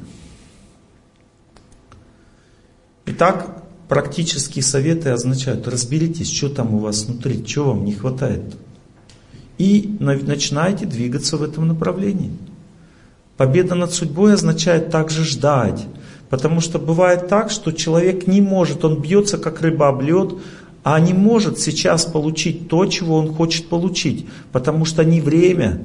Итак, практические советы означают, разберитесь, что там у вас внутри, чего вам не хватает. и начинаете двигаться в этом направлении. Победа над судьбой означает также ждать. Потому что бывает так, что человек не может, он бьется как рыба об лед, а не может сейчас получить то, чего он хочет получить, потому что не время.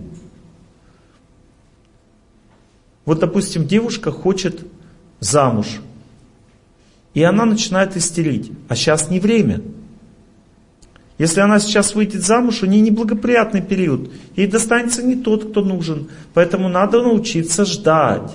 Вот, допустим, девушка хочет замуж, и она начинает истерить, а сейчас не время. Если она сейчас выйдет замуж, у нее неблагоприятный период, ей достанется не тот, кто нужен, поэтому надо научиться ждать.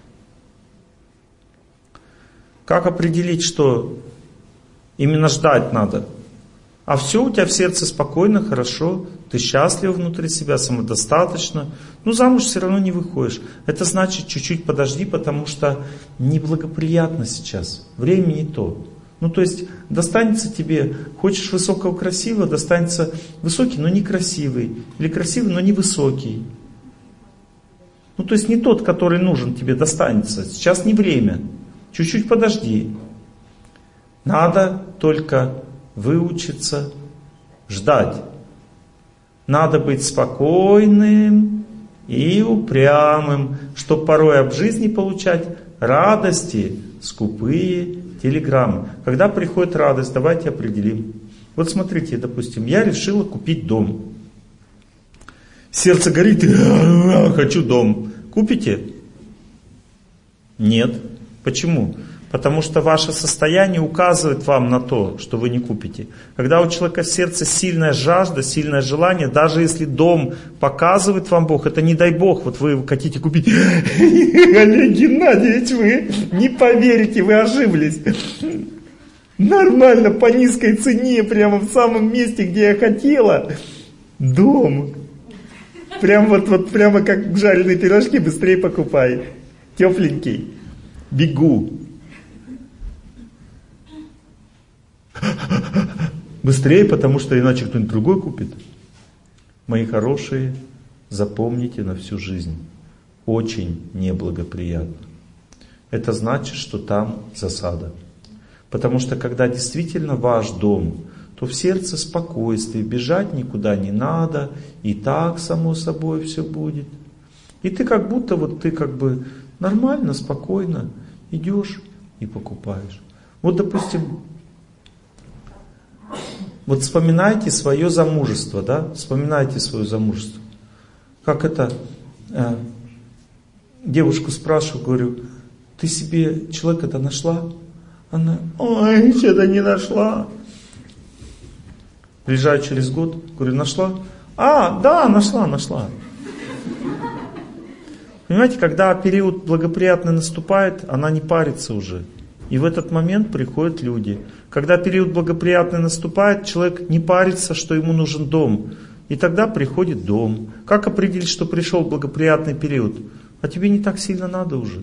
Как определить, что именно ждать надо? А все у тебя в сердце спокойно, хорошо, ты счастлив внутри себя, самодостаточно. Но замуж все равно не выходишь. Это значит, чуть-чуть подожди, потому что неблагоприятно сейчас. Время не то. Ну то есть достанется тебе, хочешь высокого красивого, достанется высокий, но не красивый. Или красивый, но не высокий. Ну то есть не тот, который нужен тебе, достанется. Сейчас не время. Чуть-чуть подожди. Надо только выучиться ждать. Надо быть спокойным и упрямым, чтобы порой об жизни получать радости, скупые телеграммы. Когда приходит радость, давайте определим. Вот смотрите, допустим, я решила купить дом. Сердце горит, и хочу дом. Купите? Нет. Почему? Потому что ваше состояние указывает вам на то, что вы не купите. Когда у человека в сердце сильная жажда, сильное желание, даже если дом показывает вам Бог, это не дай Бог, вот вы хотите купить. Олег Геннадьевич, вы не поверите, вы ошиблись. Нормально, по низкой цене, прямо в самом месте, где я хотела. Дом. Прям вот, вот прямо как жареные пирожки, быстрее покупай. Тепленький. Бегу. Быстрее, потому что иначе кто-нибудь другой купит. Мои хорошие, запомните на всю жизнь. Очень неблагоприятно. Это значит, что там засада. Потому что когда действительно ваш дом, то в сердце спокойствие, бежать никуда не надо, и так само собой все будет. И ты как будто вот ты как бы нормально, спокойно идешь и покупаешь. Вот, допустим, вот вспоминайте свое замужество, да? Вспоминайте свое замужество. Как это? Э, девушку спрашиваю, говорю, ты себе человека-то нашла? Она, ой, что-то не нашла. Приезжаю через год, говорю, нашла? А, да, нашла, нашла. Понимаете, когда период благоприятный наступает, она не парится уже. И в этот момент приходят люди. Когда период благоприятный наступает, человек не парится, что ему нужен дом. И тогда приходит дом. Как определить, что пришел благоприятный период? А тебе не так сильно надо уже.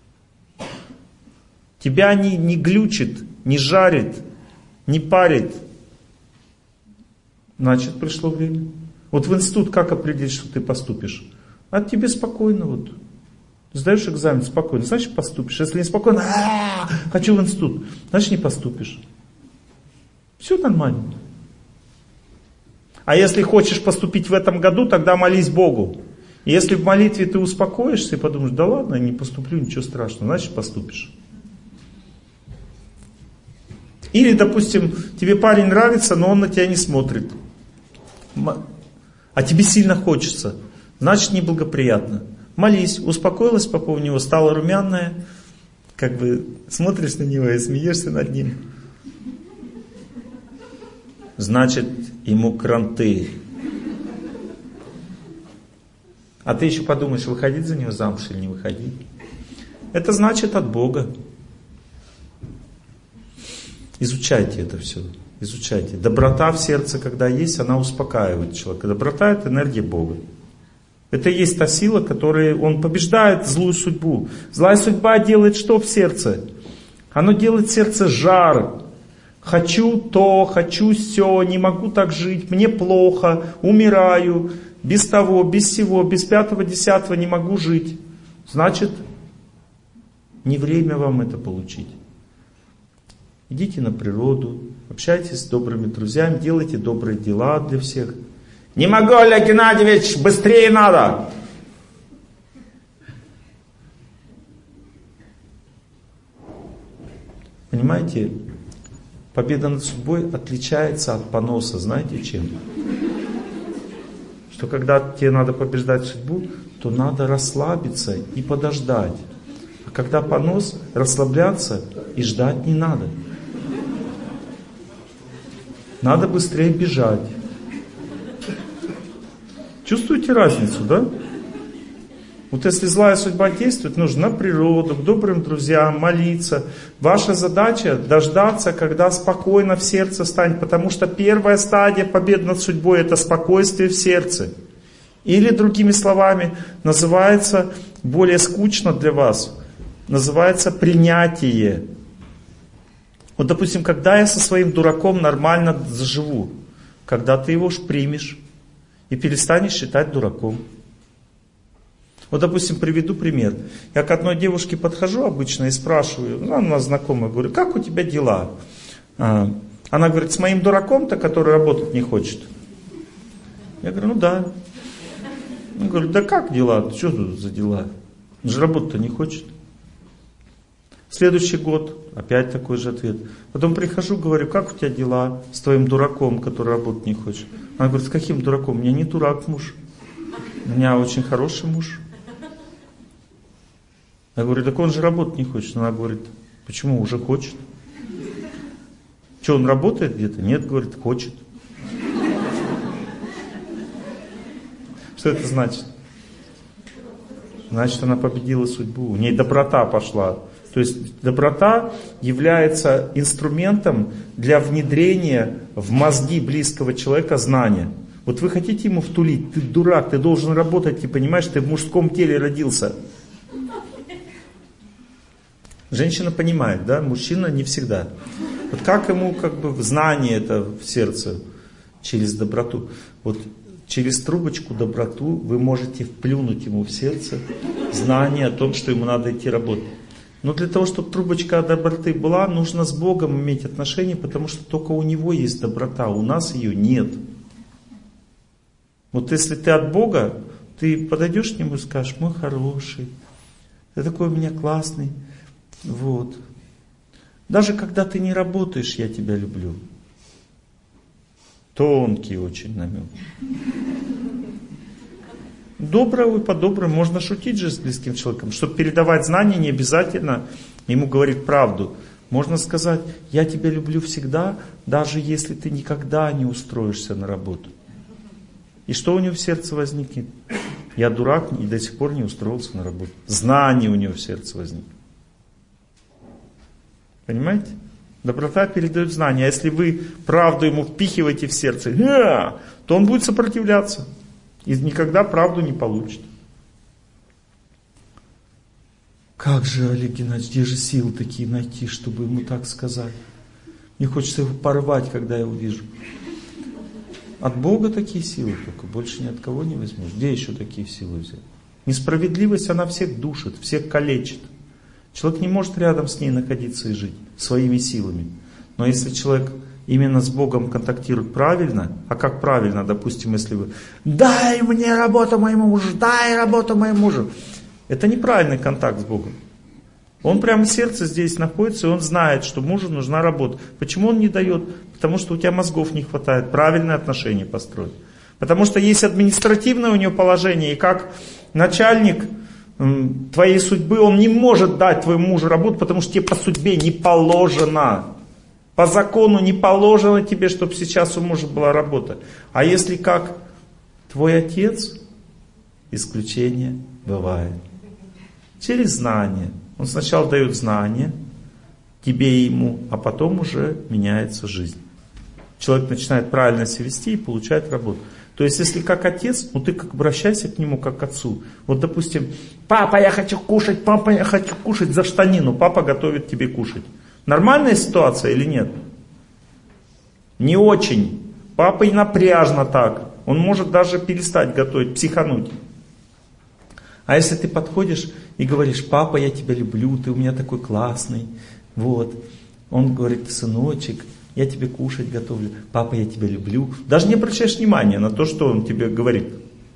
Тебя не, не глючит, не жарит, не парит. Значит, пришло время. Вот в институт как определить, что ты поступишь? А тебе спокойно вот. Сдаешь экзамен спокойно, значит поступишь. Если не спокойно, а-а-а, хочу в институт, значит не поступишь. Все нормально. А если хочешь поступить в этом году, тогда молись Богу. И если в молитве ты успокоишься и подумаешь, да ладно, я не поступлю, ничего страшного, значит поступишь. Или, допустим, тебе парень нравится, но он на тебя не смотрит. А тебе сильно хочется, значит неблагоприятно. Молись, успокоилась по поводу него, стала румяная, как бы смотришь на него и смеешься над ним. Значит, ему кранты. А ты еще подумаешь, выходить за него замуж или не выходить. Это значит от Бога. Изучайте это все. Изучайте. Доброта в сердце, когда есть, она успокаивает человека. Доброта — это энергия Бога. Это и есть та сила, которая он побеждает злую судьбу. Злая судьба делает что в сердце? Оно делает в сердце жар. Хочу то, хочу сё, не могу так жить, мне плохо, умираю, без того, без сего, без пятого, десятого не могу жить. Значит, не время вам это получить. Идите на природу, общайтесь с добрыми друзьями, делайте добрые дела для всех. Не могу, Олег Геннадьевич, быстрее надо. Понимаете, победа над судьбой отличается от поноса, знаете чем? Что когда тебе надо побеждать судьбу, то надо расслабиться и подождать. А когда понос, расслабляться и ждать не надо. Надо быстрее бежать. Чувствуете разницу, да? Вот если злая судьба действует, нужно на природу, к добрым друзьям, молиться. Ваша задача дождаться, когда спокойно в сердце станет, потому что первая стадия победы над судьбой — это спокойствие в сердце. Или, другими словами, называется, более скучно для вас, называется принятие. Вот, допустим, когда я со своим дураком нормально заживу, когда ты его ж примешь и перестанешь считать дураком. Вот, допустим, приведу пример. Я к одной девушке подхожу обычно и спрашиваю, ну, она знакомая, говорю, как у тебя дела? Она говорит, с моим дураком-то, который работать не хочет. Я говорю, ну да. Я говорю, да как дела? Что тут за дела? Он же работать-то не хочет. Следующий год, опять такой же ответ. Потом прихожу, говорю, как у тебя дела с твоим дураком, который работать не хочет? Она говорит, с каким дураком? У меня не дурак муж. У меня очень хороший муж. Я говорю, так он же работать не хочет. Она говорит, почему, уже хочет? Что, он работает где-то? Нет, говорит, хочет. Что это значит? Значит, она победила судьбу. У ней доброта пошла. То есть доброта является инструментом для внедрения в мозги близкого человека знания. Вот вы хотите ему втулить, ты дурак, ты должен работать, ты понимаешь, ты в мужском теле родился. Женщина понимает, да, мужчина не всегда. Вот как ему как бы знание это в сердце через доброту? Вот через трубочку доброту вы можете вплюнуть ему в сердце знание о том, что ему надо идти работать. Но для того, чтобы трубочка доброты была, нужно с Богом иметь отношения, потому что только у Него есть доброта, у нас ее нет. Вот если ты от Бога, ты подойдешь к Нему и скажешь, мой хороший, ты такой у меня классный. Вот. Даже когда ты не работаешь, я тебя люблю. Тонкий очень намек. Доброго и по-доброму. Можно шутить же с близким человеком. Чтобы передавать знания, не обязательно ему говорить правду. Можно сказать, я тебя люблю всегда, даже если ты никогда не устроишься на работу. И что у него в сердце возникнет? Я дурак и до сих пор не устроился на работу. Знание у него в сердце возникнет. Понимаете? Доброта передает знания. А если вы правду ему впихиваете в сердце, то он будет сопротивляться. И никогда правду не получит. Как же, Олег Геннадьевич, где же силы такие найти, чтобы ему так сказать? Мне хочется его порвать, когда я его вижу. От Бога такие силы только, больше ни от кого не возьмешь. Где еще такие силы взять? Несправедливость, она всех душит, всех калечит. Человек не может рядом с ней находиться и жить своими силами. Но если человек именно с Богом контактирует правильно, а как правильно, допустим, если вы «дай мне работу моему мужу, дай работу моему мужу», это неправильный контакт с Богом. Он прямо в сердце здесь находится, и он знает, что мужу нужна работа. Почему он не дает? Потому что у тебя мозгов не хватает, правильные отношения построить. Потому что есть административное у него положение, и как начальник твоей судьбы, он не может дать твоему мужу работу, потому что тебе по судьбе не положено. По закону не положено тебе, чтобы сейчас у мужа была работа. А если как твой отец, исключение бывает. Через знание. Он сначала дает знание тебе и ему, а потом уже меняется жизнь. Человек начинает правильно себя вести и получает работу. То есть, если как отец, ну ты как обращайся к нему как к отцу. Вот, допустим, папа, я хочу кушать, папа, я хочу кушать за штанину. Папа готовит тебе кушать. Нормальная ситуация или нет? Не очень. Папа и напряжно так. Он может даже перестать готовить, психануть. А если ты подходишь и говоришь, папа, я тебя люблю, ты у меня такой классный. Вот. Он говорит, сыночек, я тебе кушать готовлю, папа, я тебя люблю. Даже не обращаешь внимания на то, что он тебе говорит.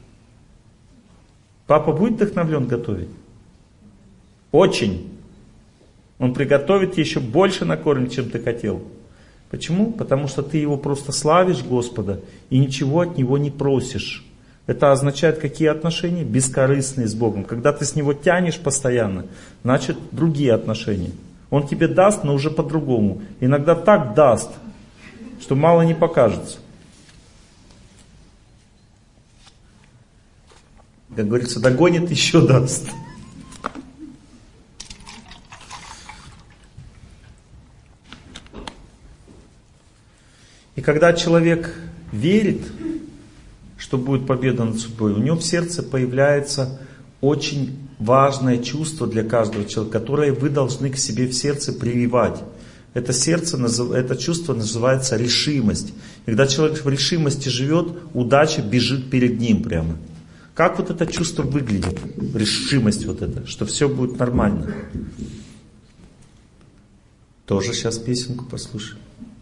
Папа будет вдохновлен готовить? Очень. Он приготовит тебе еще больше накормить, чем ты хотел. Почему? Потому что ты его просто славишь, Господа, и ничего от него не просишь. Это означает какие отношения? Бескорыстные с Богом. Когда ты с него тянешь постоянно, значит другие отношения. Он тебе даст, но уже по-другому. Иногда так даст, что мало не покажется. Как говорится, догонит, еще даст. И когда человек верит, что будет победа над судьбой, у него в сердце появляется очень важное чувство для каждого человека, которое вы должны к себе в сердце прививать. Это сердце, это чувство называется решимость. И когда человек в решимости живет, удача бежит перед ним прямо. Как вот это чувство выглядит? Решимость вот эта, что все будет нормально. Тоже сейчас песенку послушаем.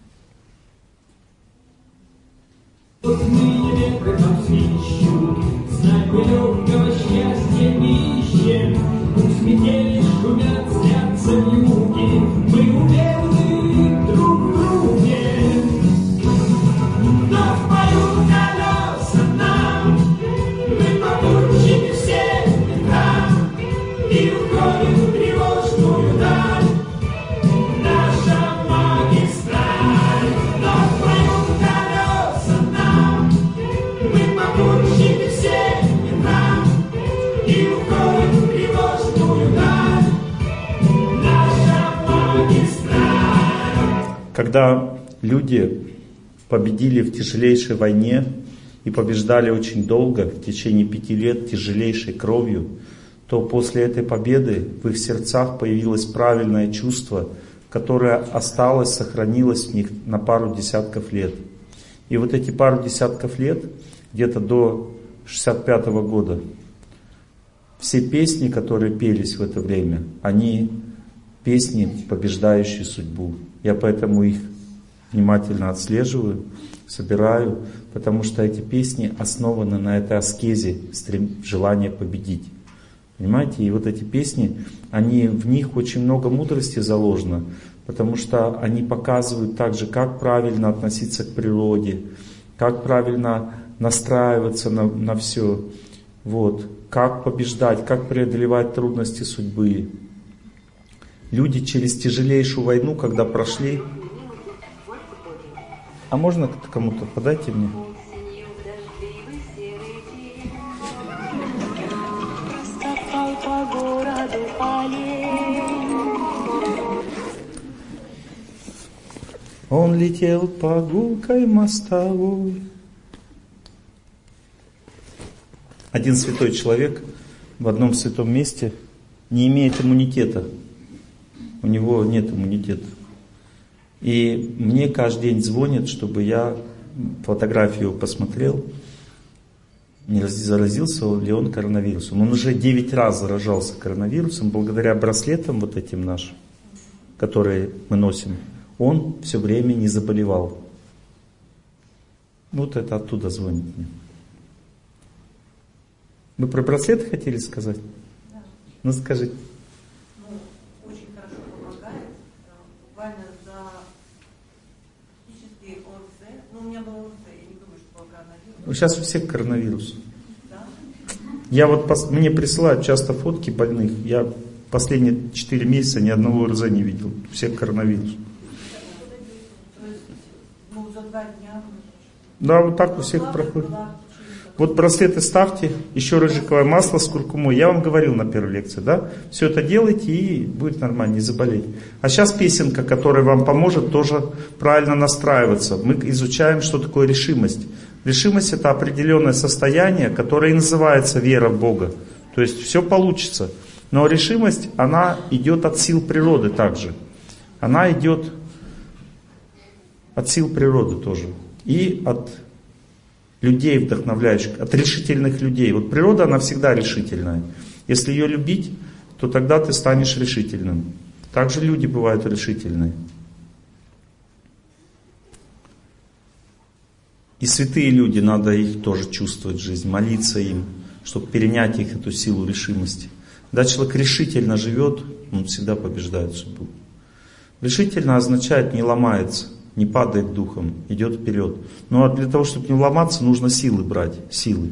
Знай, мы легкого счастья не ищем. Пусть метели шумят, снятся вьюги, мы уверены друг в друге. Но в бою колеса нам, мы попутчики все ветрам, и уходим в тревожную даль наша магистраль. Но в бою колеса нам, мы попутчики все ветрам, и уходим в тревожную даль наша магистраль. Когда люди победили в тяжелейшей войне и побеждали очень долго, в течение пяти лет тяжелейшей кровью, то после этой победы в их сердцах появилось правильное чувство, которое осталось, сохранилось в них на пару десятков лет. И вот эти пару десятков лет, где-то до шестьдесят пятого года, все песни, которые пелись в это время, они песни, побеждающие судьбу. Я поэтому их внимательно отслеживаю, собираю, потому что эти песни основаны на этой аскезе, желания победить. Понимаете? И вот эти песни, они, в них очень много мудрости заложено, потому что они показывают также, как правильно относиться к природе, как правильно настраиваться на, на все, вот, как побеждать, как преодолевать трудности судьбы. Люди через тяжелейшую войну, когда прошли... А можно кому-то подайте мне? Он летел по гулкой мостовой. Один святой человек в одном святом месте не имеет иммунитета. У него нет иммунитета. И мне каждый день звонят, чтобы я фотографию посмотрел, не заразился ли он коронавирусом. Он уже девять раз заражался коронавирусом, благодаря браслетам вот этим нашим, которые мы носим. Он все время не заболевал. Вот это оттуда звонит мне. Вы про браслеты хотели сказать? Да. Ну скажите. Ну, очень хорошо помогает. Буквально за физический ОРЗ. Ну, у меня был ОРЗ, я не думаю, что был коронавирус. Сейчас у всех коронавирус. Да? Я вот, пос, мне присылают часто фотки больных. Я последние четыре месяца ни одного ОРЗ не видел. У всех коронавирус. То есть, ну, за два дня. Да, вот так у всех проходит. Вот браслеты ставьте, еще рыжиковое масло с куркумой. Я вам говорил на первой лекции, да? Все это делайте, и будет нормально, не заболеть. А сейчас песенка, которая вам поможет тоже правильно настраиваться. Мы изучаем, что такое решимость. Решимость — это определенное состояние, которое и называется вера в Бога. То есть все получится. Но решимость, она идет от сил природы также. Она идет от сил природы тоже. И от людей вдохновляющих, от решительных людей. Вот природа, она всегда решительная. Если ее любить, то тогда ты станешь решительным. Также люди бывают решительные. И святые люди, надо их тоже чувствовать в жизни, молиться им, чтобы перенять их эту силу решимости. Когда человек решительно живет, он всегда побеждает судьбу. Решительно означает не ломается, не падает духом, идет вперед. Ну а для того, чтобы не ломаться, нужно силы брать, силы.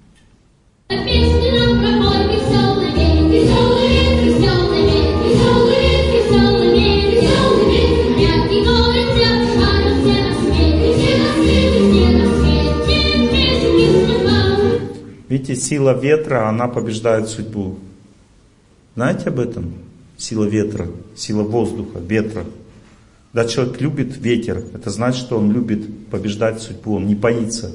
Видите, сила ветра, она побеждает судьбу. Знаете об этом? Сила ветра, сила воздуха, ветра. Когда человек любит ветер, это значит, что он любит побеждать судьбу, он не боится.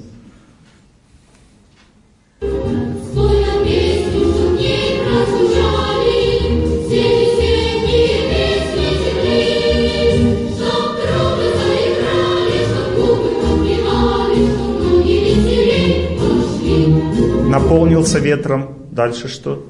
Наполнился ветром. Дальше что?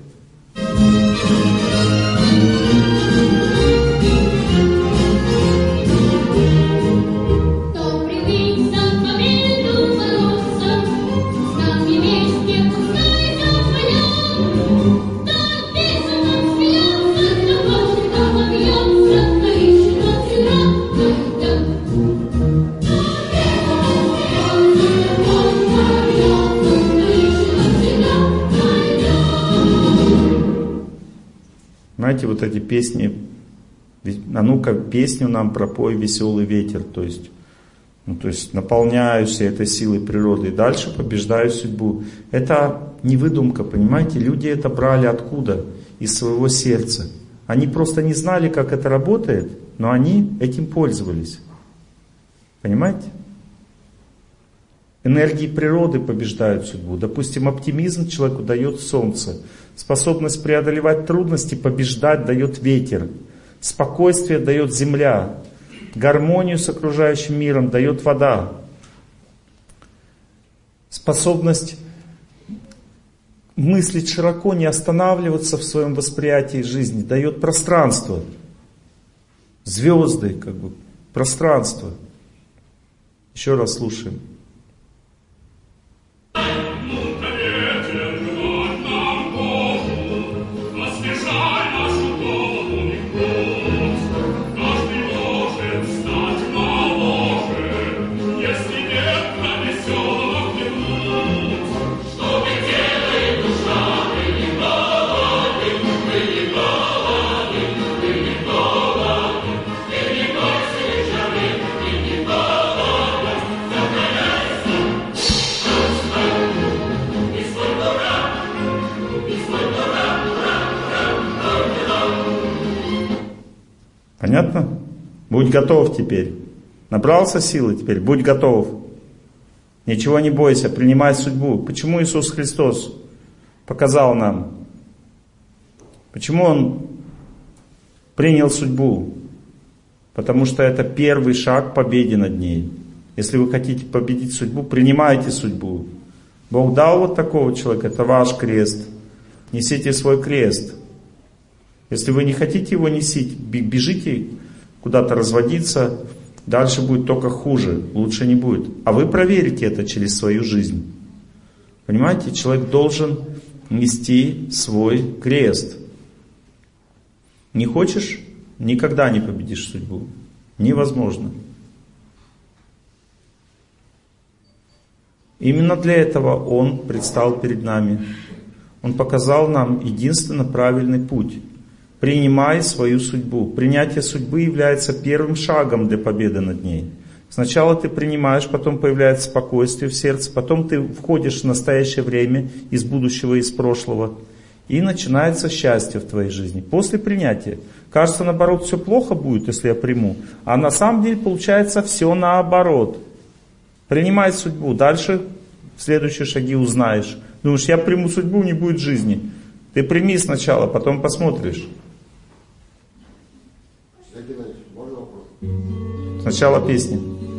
Знаете, вот эти песни, а ну-ка песню нам пропой, веселый ветер, то есть, ну, то есть наполняюсь этой силой природы и дальше побеждаю судьбу. Это не выдумка, понимаете, люди это брали откуда? Из своего сердца. Они просто не знали, как это работает, но они этим пользовались. Понимаете? Энергии природы побеждают судьбу. Допустим, оптимизм человеку дает солнце. Способность преодолевать трудности, побеждать дает ветер. Спокойствие дает земля. Гармонию с окружающим миром дает вода. Способность мыслить широко, не останавливаться в своем восприятии жизни дает пространство. Звезды, как бы, пространство. Еще раз слушаем. Понятно? Будь готов теперь. Набрался силы теперь? Будь готов. Ничего не бойся, принимай судьбу. Почему Иисус Христос показал нам? Почему Он принял судьбу? Потому что это первый шаг к победе над ней. Если вы хотите победить судьбу, принимайте судьбу. Бог дал вот такого человека, это ваш крест. Несите свой крест. Если вы не хотите его носить, бежите куда-то разводиться, дальше будет только хуже, лучше не будет. А вы проверите это через свою жизнь. Понимаете, человек должен нести свой крест. Не хочешь, никогда не победишь судьбу. Невозможно. Именно для этого Он предстал перед нами. Он показал нам единственно правильный путь. Принимай свою судьбу. Принятие судьбы является первым шагом для победы над ней. Сначала ты принимаешь, потом появляется спокойствие в сердце, потом ты входишь в настоящее время из будущего, из прошлого, и начинается счастье в твоей жизни. После принятия. Кажется, наоборот, все плохо будет, если я приму. А на самом деле получается все наоборот. Принимай судьбу. Дальше следующие шаги узнаешь. Думаешь, я приму судьбу, не будет жизни. Ты прими сначала, потом посмотришь. Сначала песня.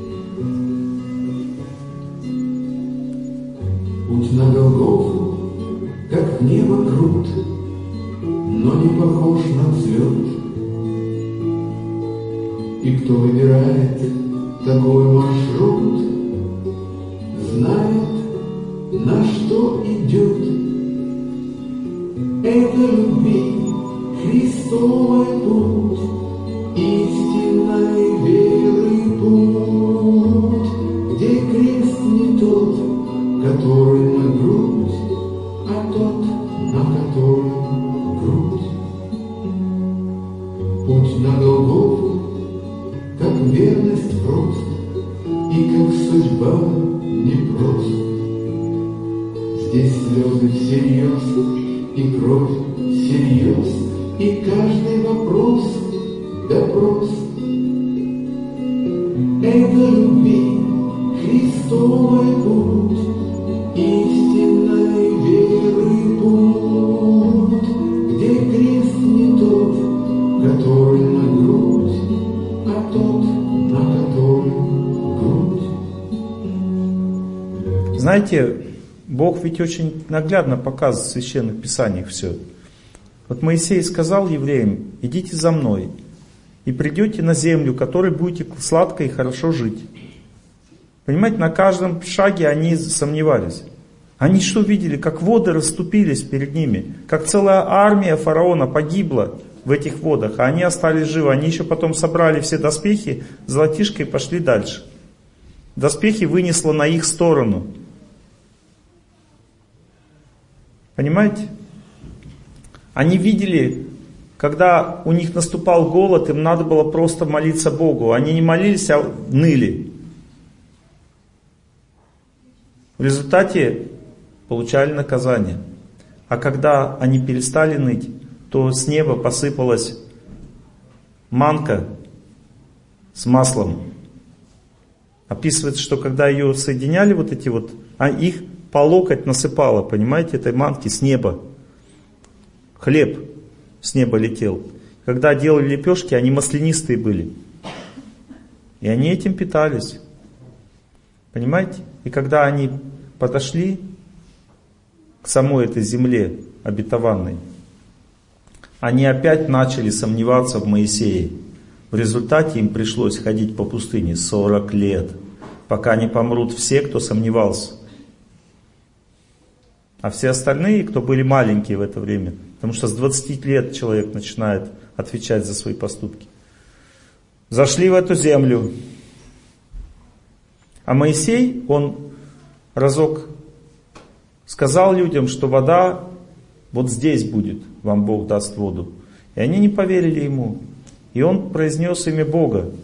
Путь на Голгофу, как в небо крут, но не похож на взлет. И кто выбирает такой маршрут, знает, на что идет. Это любви Христовый путь, истинной веры путь, где крест не тот, который на грудь, а тот, на который грудь. Путь на Голгофу, как верность прост, и как судьба непрост. Здесь слезы всерьез, и кровь всерьез, и каждый вопрос допрос. Это любви Христовый путь, истинной веры путь, где крест не тот, который на грудь, а тот, на который грудь. Знаете, Бог ведь очень наглядно показывает в Священных Писаниях все. Вот Моисей сказал евреям: идите за мной, и придете на землю, в которой будете сладко и хорошо жить. Понимаете, на каждом шаге они сомневались. Они что видели? Как воды расступились перед ними, как целая армия фараона погибла в этих водах, а они остались живы. Они еще потом собрали все доспехи, золотишко, и пошли дальше. Доспехи вынесло на их сторону. Понимаете? Они видели, когда у них наступал голод, им надо было просто молиться Богу. Они не молились, а ныли. В результате получали наказание. А когда они перестали ныть, то с неба посыпалась манка с маслом. Описывается, что когда ее соединяли, вот эти вот, а их по локоть насыпало, понимаете, этой манки с неба. Хлеб с неба летел. Когда делали лепешки, они маслянистые были. И они этим питались. Понимаете? И когда они подошли к самой этой земле обетованной, они опять начали сомневаться в Моисее. В результате им пришлось ходить по пустыне сорок лет, пока не помрут все, кто сомневался. А все остальные, кто были маленькие в это время, потому что с двадцати лет человек начинает отвечать за свои поступки, зашли в эту землю. А Моисей, он разок сказал людям, что вода вот здесь будет, вам Бог даст воду. И они не поверили ему. И он произнес имя Бога.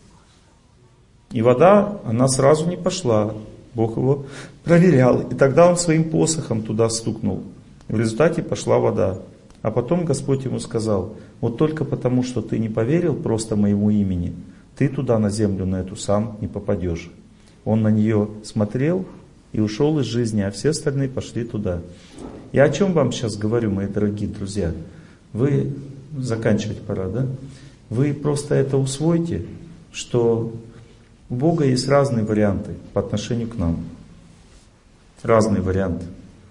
И вода, она сразу не пошла. Бог его проверял. И тогда он своим посохом туда стукнул. И в результате пошла вода. А потом Господь ему сказал: вот только потому, что ты не поверил просто моему имени, ты туда на землю, на эту, сам не попадешь. Он на нее смотрел и ушел из жизни, а все остальные пошли туда. Я о чем вам сейчас говорю, мои дорогие друзья? Вы, заканчивать пора, да? Вы просто это усвойте, что у Бога есть разные варианты по отношению к нам. Разные варианты.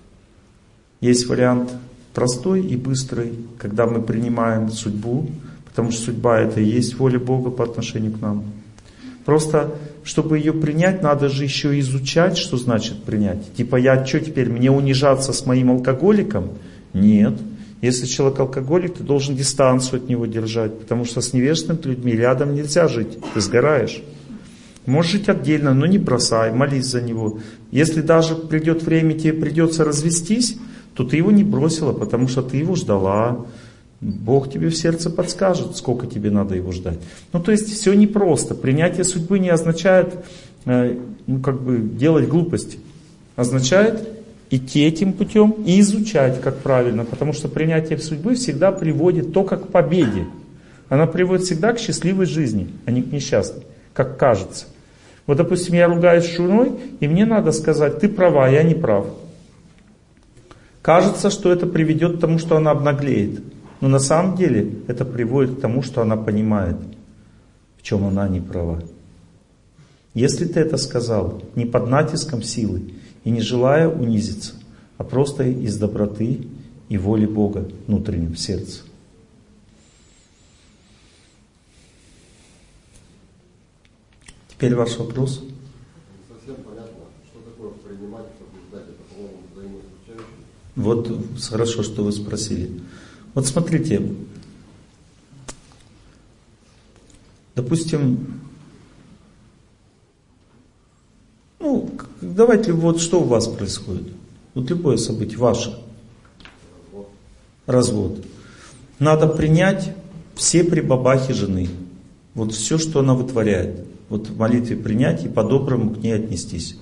Есть вариант простой и быстрый, когда мы принимаем судьбу, потому что судьба — это и есть воля Бога по отношению к нам. Просто, чтобы ее принять, надо же еще изучать, что значит принять. Типа, я что теперь, мне унижаться с моим алкоголиком? Нет. Если человек алкоголик, ты должен дистанцию от него держать, потому что с невежественными людьми рядом нельзя жить, ты сгораешь. Можешь жить отдельно, но не бросай, молись за него. Если даже придет время, тебе придется развестись, то ты его не бросила, потому что ты его ждала. Бог тебе в сердце подскажет, сколько тебе надо его ждать. Ну, то есть, все непросто. Принятие судьбы не означает, э, ну, как бы, делать глупости. Означает идти этим путем и изучать, как правильно. Потому что принятие судьбы всегда приводит только к победе. Она приводит всегда к счастливой жизни, а не к несчастной, как кажется. Вот, допустим, я ругаюсь с женой, и мне надо сказать: ты права, я не прав. Кажется, что это приведет к тому, что она обнаглеет. Но на самом деле это приводит к тому, что она понимает, в чем она не права. Если ты это сказал не под натиском силы и не желая унизиться, а просто из доброты и воли Бога внутреннего в сердце. Теперь ваш вопрос. Совсем понятно, что такое Вот хорошо, что вы спросили. Вот смотрите, допустим, ну, давайте вот что у вас происходит. Вот любое событие ваше. Развод. Надо принять все прибабахи жены. Вот все, что она вытворяет. Вот в молитве принять и по-доброму к ней отнестись.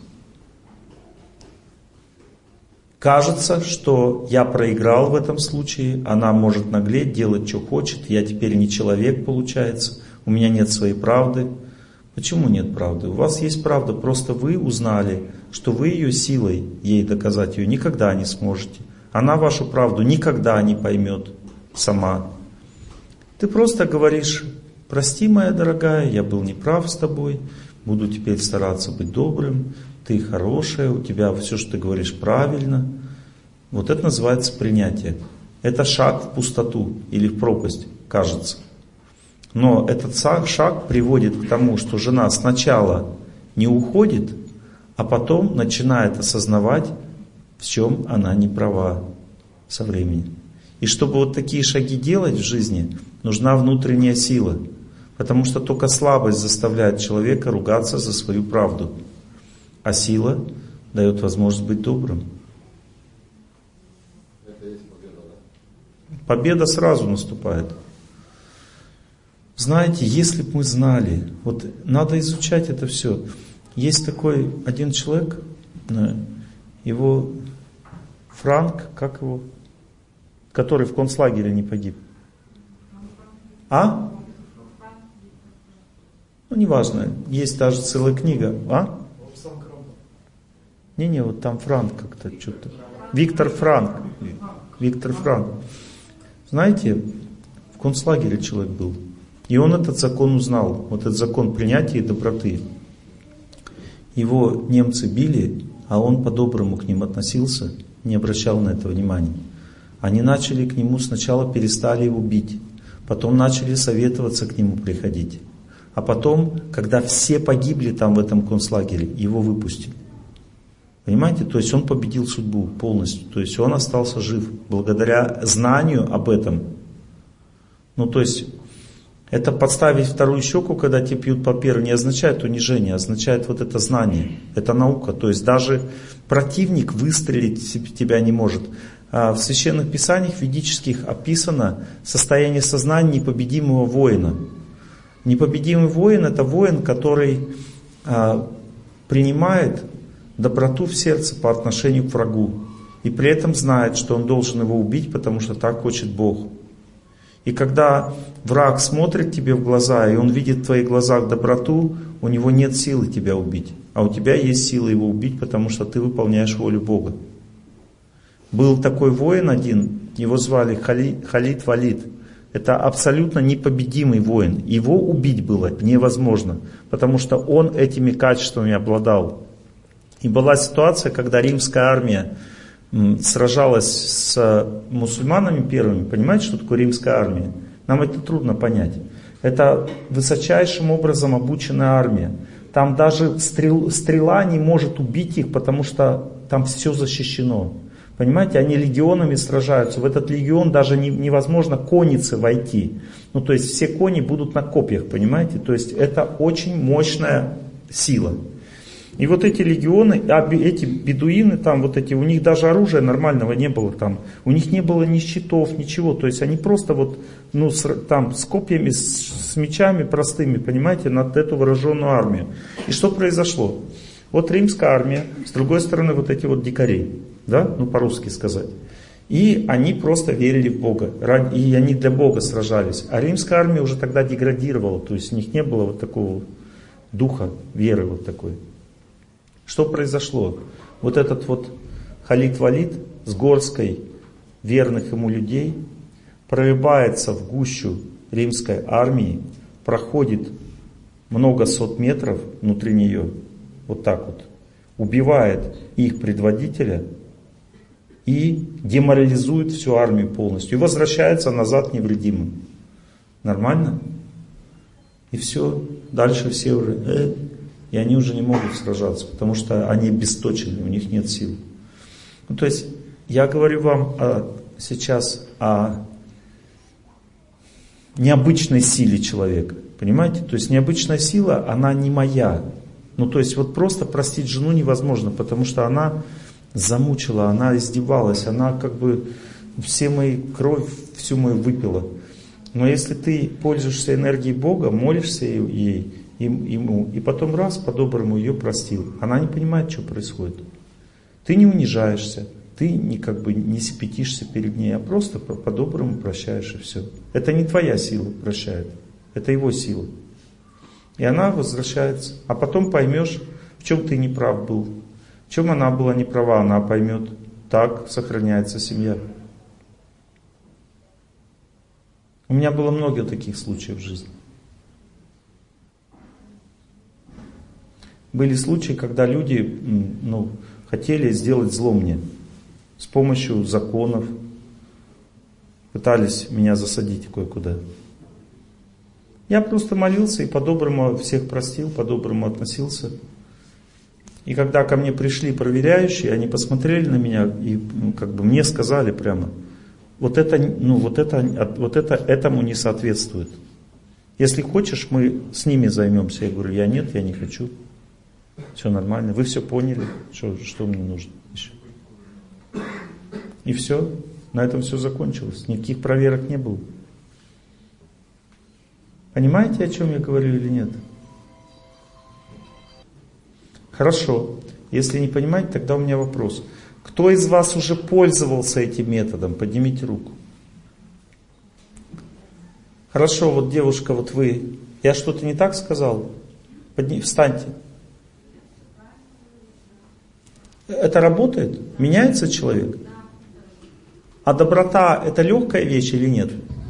Кажется, что я проиграл в этом случае, она может наглеть, делать, что хочет, я теперь не человек, получается, у меня нет своей правды. Почему нет правды? У вас есть правда, просто вы узнали, что вы ее силой, ей доказать ее никогда не сможете. Она вашу правду никогда не поймет сама. Ты просто говоришь: прости, моя дорогая, я был неправ с тобой, буду теперь стараться быть добрым, ты хорошая, у тебя все, что ты говоришь, правильно. Вот это называется принятие. Это шаг в пустоту или в пропасть, кажется. Но этот шаг приводит к тому, что жена сначала не уходит, а потом начинает осознавать, в чем она не права со временем. И чтобы вот такие шаги делать в жизни, нужна внутренняя сила. Потому что только слабость заставляет человека ругаться за свою правду. А сила дает возможность быть добрым. Это есть победа, да? Победа сразу наступает. Знаете, если бы мы знали, вот надо изучать это все. Есть такой один человек, его Франк, как его, который в концлагере не погиб. А? Ну, неважно, есть даже целая книга. А? Не-не, вот там Франк как-то что-то. Виктор Франк. Виктор Франк. Знаете, в концлагере человек был. И он этот закон узнал. Вот этот закон принятия и доброты. Его немцы били, а он по-доброму к ним относился, не обращал на это внимания. Они начали к нему, сначала перестали его бить, потом начали советоваться к нему приходить. А потом, когда все погибли там в этом концлагере, его выпустили. Понимаете? То есть он победил судьбу полностью. То есть он остался жив благодаря знанию об этом. Ну то есть это подставить вторую щеку, когда тебе пьют по первой, не означает унижение, означает вот это знание. Это наука. То есть даже противник выстрелить тебя не может. В священных писаниях ведических описано состояние сознания непобедимого воина. Непобедимый воин — это воин, который а, принимает доброту в сердце по отношению к врагу. И при этом знает, что он должен его убить, потому что так хочет Бог. И когда враг смотрит тебе в глаза, и он видит в твоих глазах доброту, у него нет силы тебя убить. А у тебя есть сила его убить, потому что ты выполняешь волю Бога. Был такой воин один, его звали Хали, Халид Валид. Это абсолютно непобедимый воин. Его убить было невозможно, потому что он этими качествами обладал. И была ситуация, когда римская армия сражалась с мусульманами первыми. Понимаете, что такое римская армия? Нам это трудно понять. Это высочайшим образом обученная армия. Там даже стрел, стрела не может убить их, потому что там все защищено. Понимаете, они легионами сражаются. В этот легион даже не, невозможно коннице войти. Ну, то есть все кони будут на копьях, понимаете? То есть это очень мощная сила. И вот эти легионы, эти бедуины там, вот эти, у них даже оружия нормального не было там. У них не было ни щитов, ничего. То есть они просто вот, ну, с, там, с копьями, с, с мечами простыми, понимаете, над эту вооруженную армию. И что произошло? Вот римская армия, с другой стороны вот эти вот дикари, да, ну по-русски сказать. И они просто верили в Бога, и они для Бога сражались. А римская армия уже тогда деградировала, то есть у них не было вот такого духа веры вот такой. Что произошло? Вот этот вот Халид Валид с горской верных ему людей прорывается в гущу римской армии, проходит много сот метров внутри нее, вот так вот, убивает их предводителя и деморализует всю армию полностью. И возвращается назад невредимым. Нормально? И все, дальше все уже... Э, и они уже не могут сражаться, потому что они обесточены, у них нет сил. Ну, то есть Я говорю вам о, сейчас о необычной силе человека. Понимаете? То есть необычная сила, она не моя. Ну то есть вот просто простить жену невозможно, потому что она замучила, она издевалась, она как бы все мои кровь, всю мою выпила. Но если ты пользуешься энергией Бога, молишься ей, ему, и потом раз по-доброму ее простил, она не понимает, что происходит. Ты не унижаешься, ты не, как бы, не сипятишься перед ней, а просто по-доброму прощаешь, и все. Это не твоя сила прощает, это его сила. И она возвращается. А потом поймешь, в чем ты неправ был, в чем она была неправа, она поймет. Так сохраняется семья. У меня было много таких случаев в жизни. Были случаи, когда люди ну, хотели сделать зло мне. С помощью законов пытались меня засадить кое-куда. Я просто молился и по-доброму всех простил, по-доброму относился. И когда ко мне пришли проверяющие, они посмотрели на меня и ну, как бы мне сказали прямо, вот это, ну, вот это, вот это этому не соответствует. Если хочешь, мы с ними займемся. Я говорю, я нет, я не хочу. Все нормально. Вы все поняли, что, что мне нужно еще. И все. На этом все закончилось. Никаких проверок не было. Понимаете, о чем я говорю или нет? Хорошо. Если не понимаете, тогда у меня вопрос. Кто из вас уже пользовался этим методом? Поднимите руку. Хорошо, вот девушка, вот вы. Я что-то не так сказал? Подни... Встаньте. Это работает? Меняется человек? А доброта это легкая вещь или нет?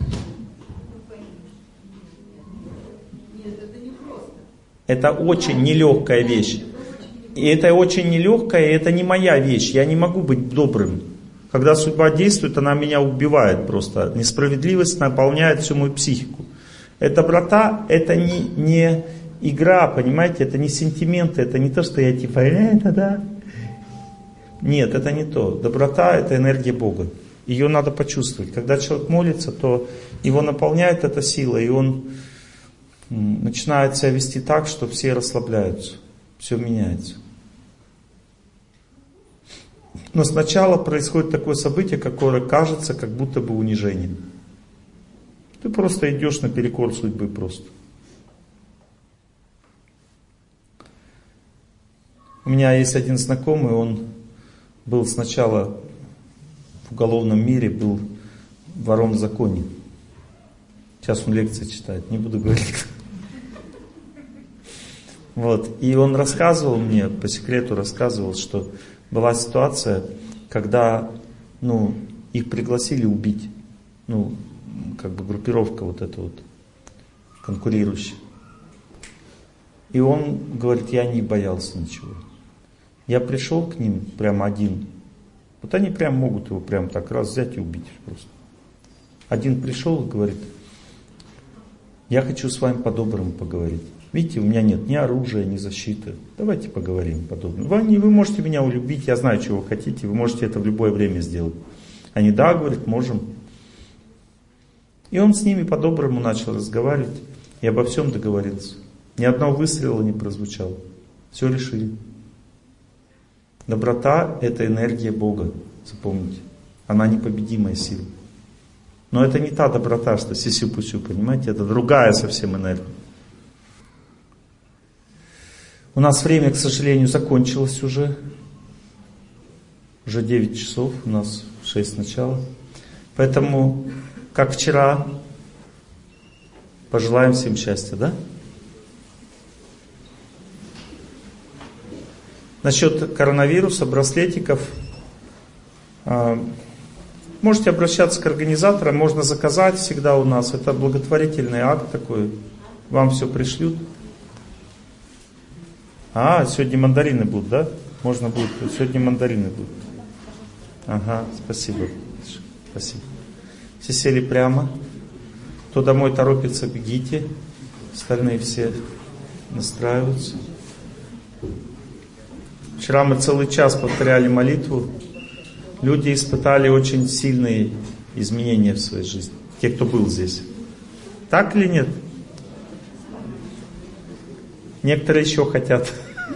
Это очень нелегкая вещь. И это очень нелегкая, и это не моя вещь. Я не могу быть добрым. Когда судьба действует, она меня убивает просто. Несправедливость наполняет всю мою психику. И доброта это не, не игра, понимаете, это не сентименты, это не то, что я типа, это да. Нет, это не то. Доброта это энергия Бога. Ее надо почувствовать. Когда человек молится, то его наполняет эта сила, и он начинает себя вести так, что все расслабляются. Все меняется. Но сначала происходит такое событие, которое кажется как будто бы унижением. Ты просто идешь наперекор судьбы просто. У меня есть один знакомый, он был сначала в уголовном мире, был вором в законе. Сейчас он лекции читает, не буду говорить. Вот. И он рассказывал мне, по секрету рассказывал, что была ситуация, когда ну, их пригласили убить. Ну, как бы группировка вот эта вот, конкурирующая. И он говорит, я не боялся ничего. Я пришел к ним прямо один. Вот они прям могут его прям так раз взять и убить просто. Один пришел и говорит, я хочу с вами по-доброму поговорить. Видите, у меня нет ни оружия, ни защиты. Давайте поговорим подобно. Вы, вы можете меня улюбить, я знаю, чего вы хотите, вы можете это в любое время сделать. Они, да, говорят, можем. И он с ними по-доброму начал разговаривать и обо всем договорился. Ни одного выстрела не прозвучало. Все решили. Доброта это энергия Бога, запомните. Она непобедимая сила. Но это не та доброта, что сисю-пусю, понимаете? Это другая совсем энергия. У нас время, к сожалению, закончилось уже. Уже девять часов, у нас шесть начала. Поэтому, как вчера, пожелаем всем счастья, да? Насчет коронавируса, браслетиков. Можете обращаться к организаторам, можно заказать всегда у нас. Это благотворительный акт такой. Вам все пришлют. А, сегодня мандарины будут, да? Можно будет. Сегодня мандарины будут. Ага, спасибо. Спасибо. Все сели прямо. Кто домой торопится, бегите. Остальные все настраиваются. Вчера мы целый час повторяли молитву. люди испытали очень сильные изменения в своей жизни. Те, кто был здесь. Так или нет? Некоторые еще хотят.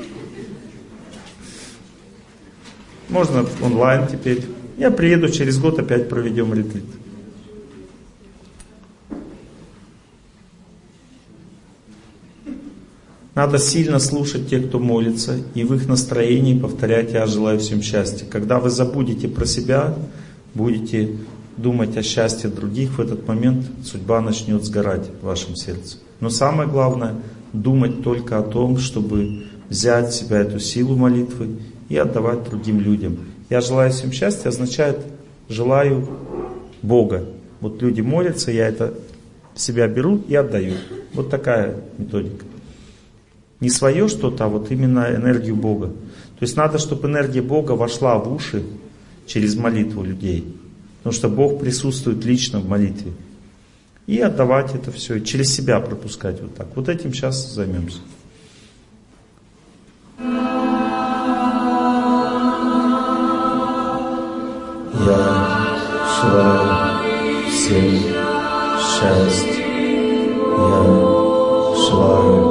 Можно онлайн теперь. Я приеду через год, опять проведем ретрит. Надо сильно слушать тех, кто молится, и в их настроении повторять «Я желаю всем счастья». Когда вы забудете про себя, будете думать о счастье других, в этот момент судьба начнет сгорать в вашем сердце. Но самое главное — думать только о том, чтобы взять в себя эту силу молитвы и отдавать другим людям. «Я желаю всем счастья» означает «желаю Бога». Вот люди молятся, я это в себя беру и отдаю. Вот такая методика. Не свое что-то, а вот именно энергию Бога. То есть надо, чтобы энергия Бога вошла в уши через молитву людей. Потому что Бог присутствует лично в молитве. И отдавать это все, и через себя пропускать вот так. Вот этим сейчас займемся. Я желаю всем счастья. Я желаю